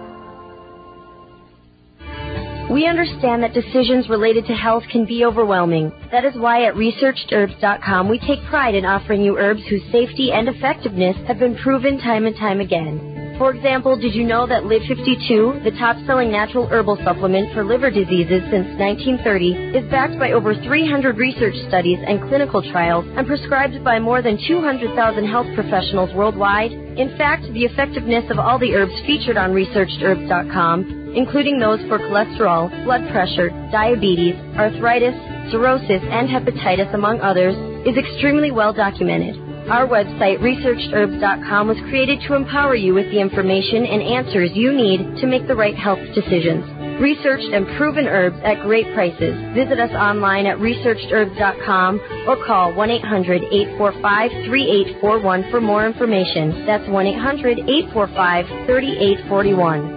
We understand that decisions related to health can be overwhelming. That is why at researched herbs dot com we take pride in offering you herbs whose safety and effectiveness have been proven time and time again. For example, did you know that Live fifty-two, the top-selling natural herbal supplement for liver diseases since nineteen thirty, is backed by over three hundred research studies and clinical trials and prescribed by more than two hundred thousand health professionals worldwide? In fact, the effectiveness of all the herbs featured on researched herbs dot com, including those for cholesterol, blood pressure, diabetes, arthritis, cirrhosis, and hepatitis, among others, is extremely well documented. Our website, researched herbs dot com, was created to empower you with the information and answers you need to make the right health decisions. Researched and proven herbs at great prices. Visit us online at researched herbs dot com or call one eight hundred, eight four five, three eight four one for more information. That's one eight hundred, eight four five, three eight four one.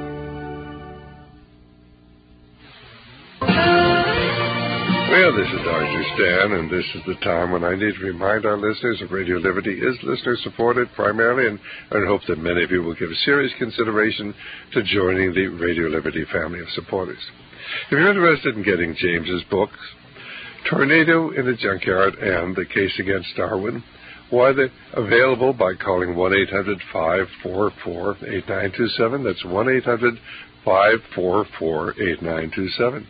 Well, this is Doctor Stan, and this is the time when I need to remind our listeners that Radio Liberty is listener-supported primarily, and I hope that many of you will give serious consideration to joining the Radio Liberty family of supporters. If you're interested in getting James's books, Tornado in the Junkyard and The Case Against Darwin, why they're available by calling one eight hundred, five four four, eight nine two seven. That's one eight hundred, five four four, eight nine two seven.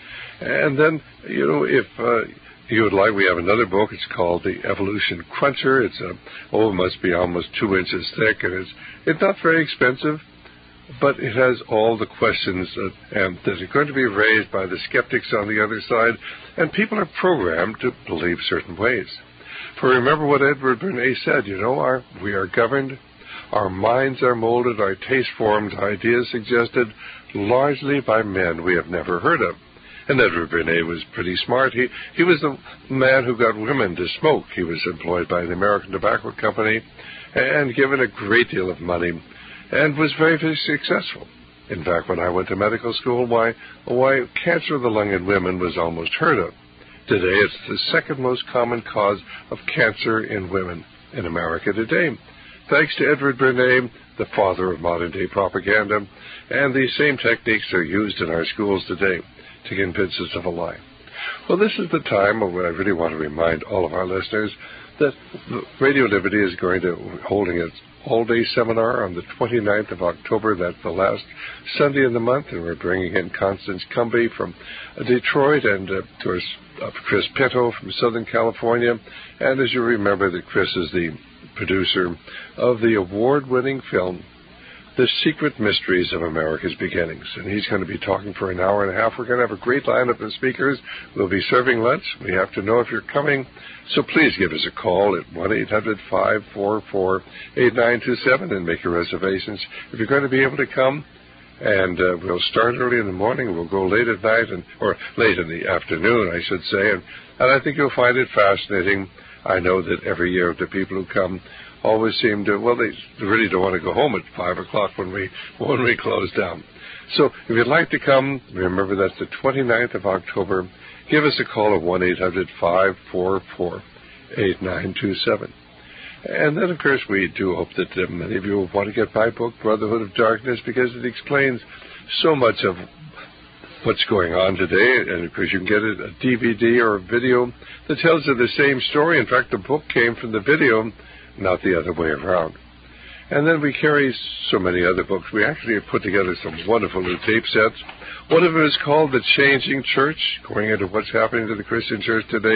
And then, you know, if uh, you would like, we have another book. It's called The Evolution Cruncher. It's, a, oh, it must be almost two inches thick, and it's, it's not very expensive, but it has all the questions that, and that are going to be raised by the skeptics on the other side, and people are programmed to believe certain ways. For remember what Edward Bernays said, you know, our, we are governed, our minds are molded, our taste formed, ideas suggested largely by men we have never heard of. And Edward Bernays was pretty smart. He he was the man who got women to smoke. He was employed by the American Tobacco Company and given a great deal of money and was very, very successful. In fact, when I went to medical school, why, why cancer of the lung in women was almost heard of. Today, it's the second most common cause of cancer in women in America today. Thanks to Edward Bernays, the father of modern-day propaganda, and these same techniques are used in our schools today to convince us of a lie. Well, this is the time where I really want to remind all of our listeners that Radio Liberty is going to holding its all-day seminar on the twenty-ninth of October. That's the last Sunday in the month, and we're bringing in Constance Cumby from Detroit and, uh, of course, uh, Chris Pinto from Southern California. And as you remember, that Chris is the producer of the award-winning film The Secret Mysteries of America's Beginnings. And he's going to be talking for an hour and a half. We're going to have a great lineup of speakers. We'll be serving lunch. We have to know if you're coming. So please give us a call at one eight hundred, five four four, eight nine two seven and make your reservations. If you're going to be able to come, and uh, we'll start early in the morning. We'll go late at night, and or late in the afternoon, I should say. And, and I think you'll find it fascinating. I know that every year the people who come always seem to, well, they really don't want to go home at five o'clock when we when we close down. So if you'd like to come, remember that's the twenty-ninth of October. Give us a call at one eight hundred, five four four, eight nine two seven. And then, of course, we do hope that uh, many of you will want to get my book, Brotherhood of Darkness, because it explains so much of what's going on today. And, of course, you can get it, a D V D or a video that tells you the same story. In fact, the book came from the video, not the other way around. And then we carry so many other books. We actually have put together some wonderful new tape sets. One of them is called The Changing Church, going into what's happening to the Christian church today.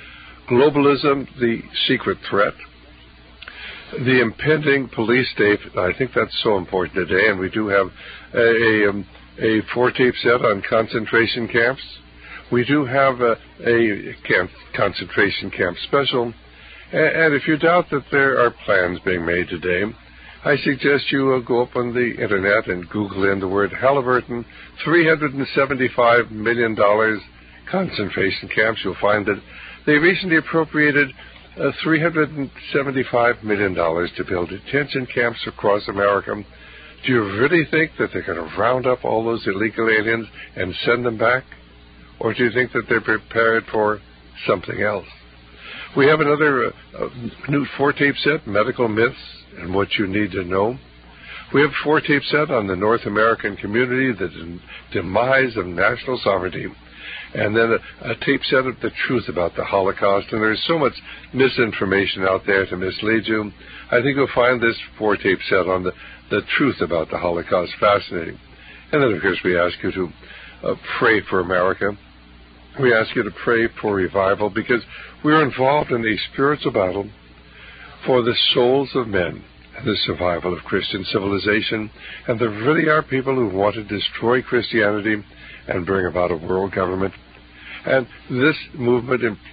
Globalism, The Secret Threat. The Impending Police State. I think that's so important today. And we do have a, a, um, a four-tape set on concentration camps. We do have a, a camp, concentration camp special. And if you doubt that there are plans being made today, I suggest you uh, go up on the Internet and Google in the word Halliburton, three hundred seventy-five million dollars concentration camps. You'll find that they recently appropriated uh, three hundred seventy-five million dollars to build detention camps across America. Do you really think that they're going to round up all those illegal aliens and send them back? Or do you think that they're prepared for something else? We have another uh, uh, new four-tape set, Medical Myths and What You Need to Know. We have a four-tape set on the North American community, the de- demise of national sovereignty, and then a, a tape set of the truth about the Holocaust. And there's so much misinformation out there to mislead you. I think you'll find this four-tape set on the, the truth about the Holocaust fascinating. And then, of course, we ask you to uh, pray for America. We ask you to pray for revival because we're involved in a spiritual battle for the souls of men and the survival of Christian civilization. And there really are people who want to destroy Christianity and bring about a world government. And this movement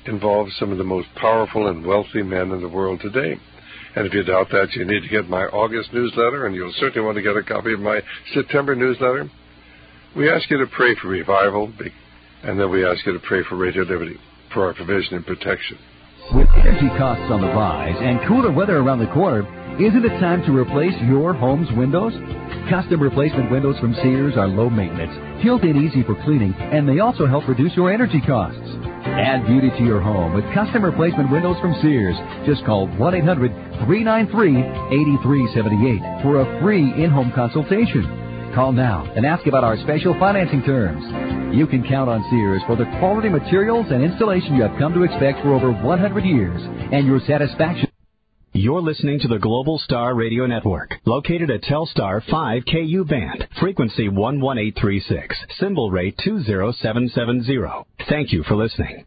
involves some of the most powerful and wealthy men in the world today. And if you doubt that, you need to get my August newsletter, and you'll certainly want to get a copy of my September newsletter. We ask you to pray for revival, and then we ask you to pray for Radio Liberty, for our provision and protection. With energy costs on the rise and cooler weather around the corner, isn't it time to replace your home's windows? Custom replacement windows from Sears are low maintenance, tilt-in easy for cleaning, and they also help reduce your energy costs. Add beauty to your home with custom replacement windows from Sears. Just call one eight hundred three nine three eight three seven eight for a free in-home consultation. Call now and ask about our special financing terms. You can count on Sears for the quality materials and installation you have come to expect for over one hundred years, and your satisfaction. You're listening to the Global Star Radio Network, located at Telstar five K U band, frequency one one eight three six, symbol rate two zero seven seven zero. Thank you for listening.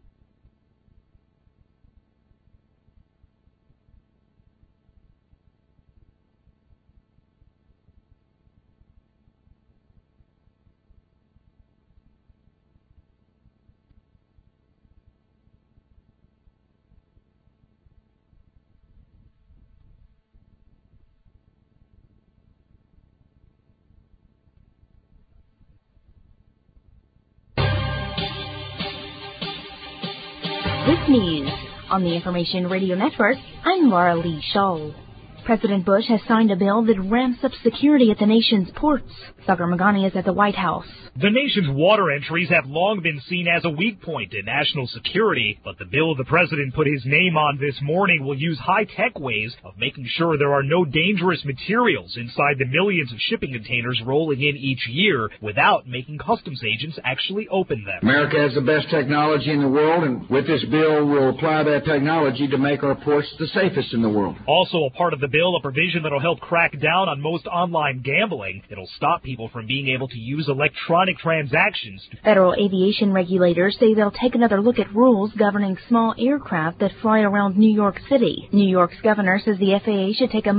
This news on the Information Radio Network, I'm Laura Lee Shaw. President Bush has signed a bill that ramps up security at the nation's ports. Sagar Magani is at the White House. The nation's water entries have long been seen as a weak point in national security, but the bill the president put his name on this morning will use high-tech ways of making sure there are no dangerous materials inside the millions of shipping containers rolling in each year without making customs agents actually open them. America has the best technology in the world, and with this bill, we'll apply that technology to make our ports the safest in the world. Also a part of the bill, a provision that will help crack down on most online gambling. It'll stop people from being able to use electronic transactions. Federal aviation regulators say they'll take another look at rules governing small aircraft that fly around New York City. New York's governor says the F A A should take a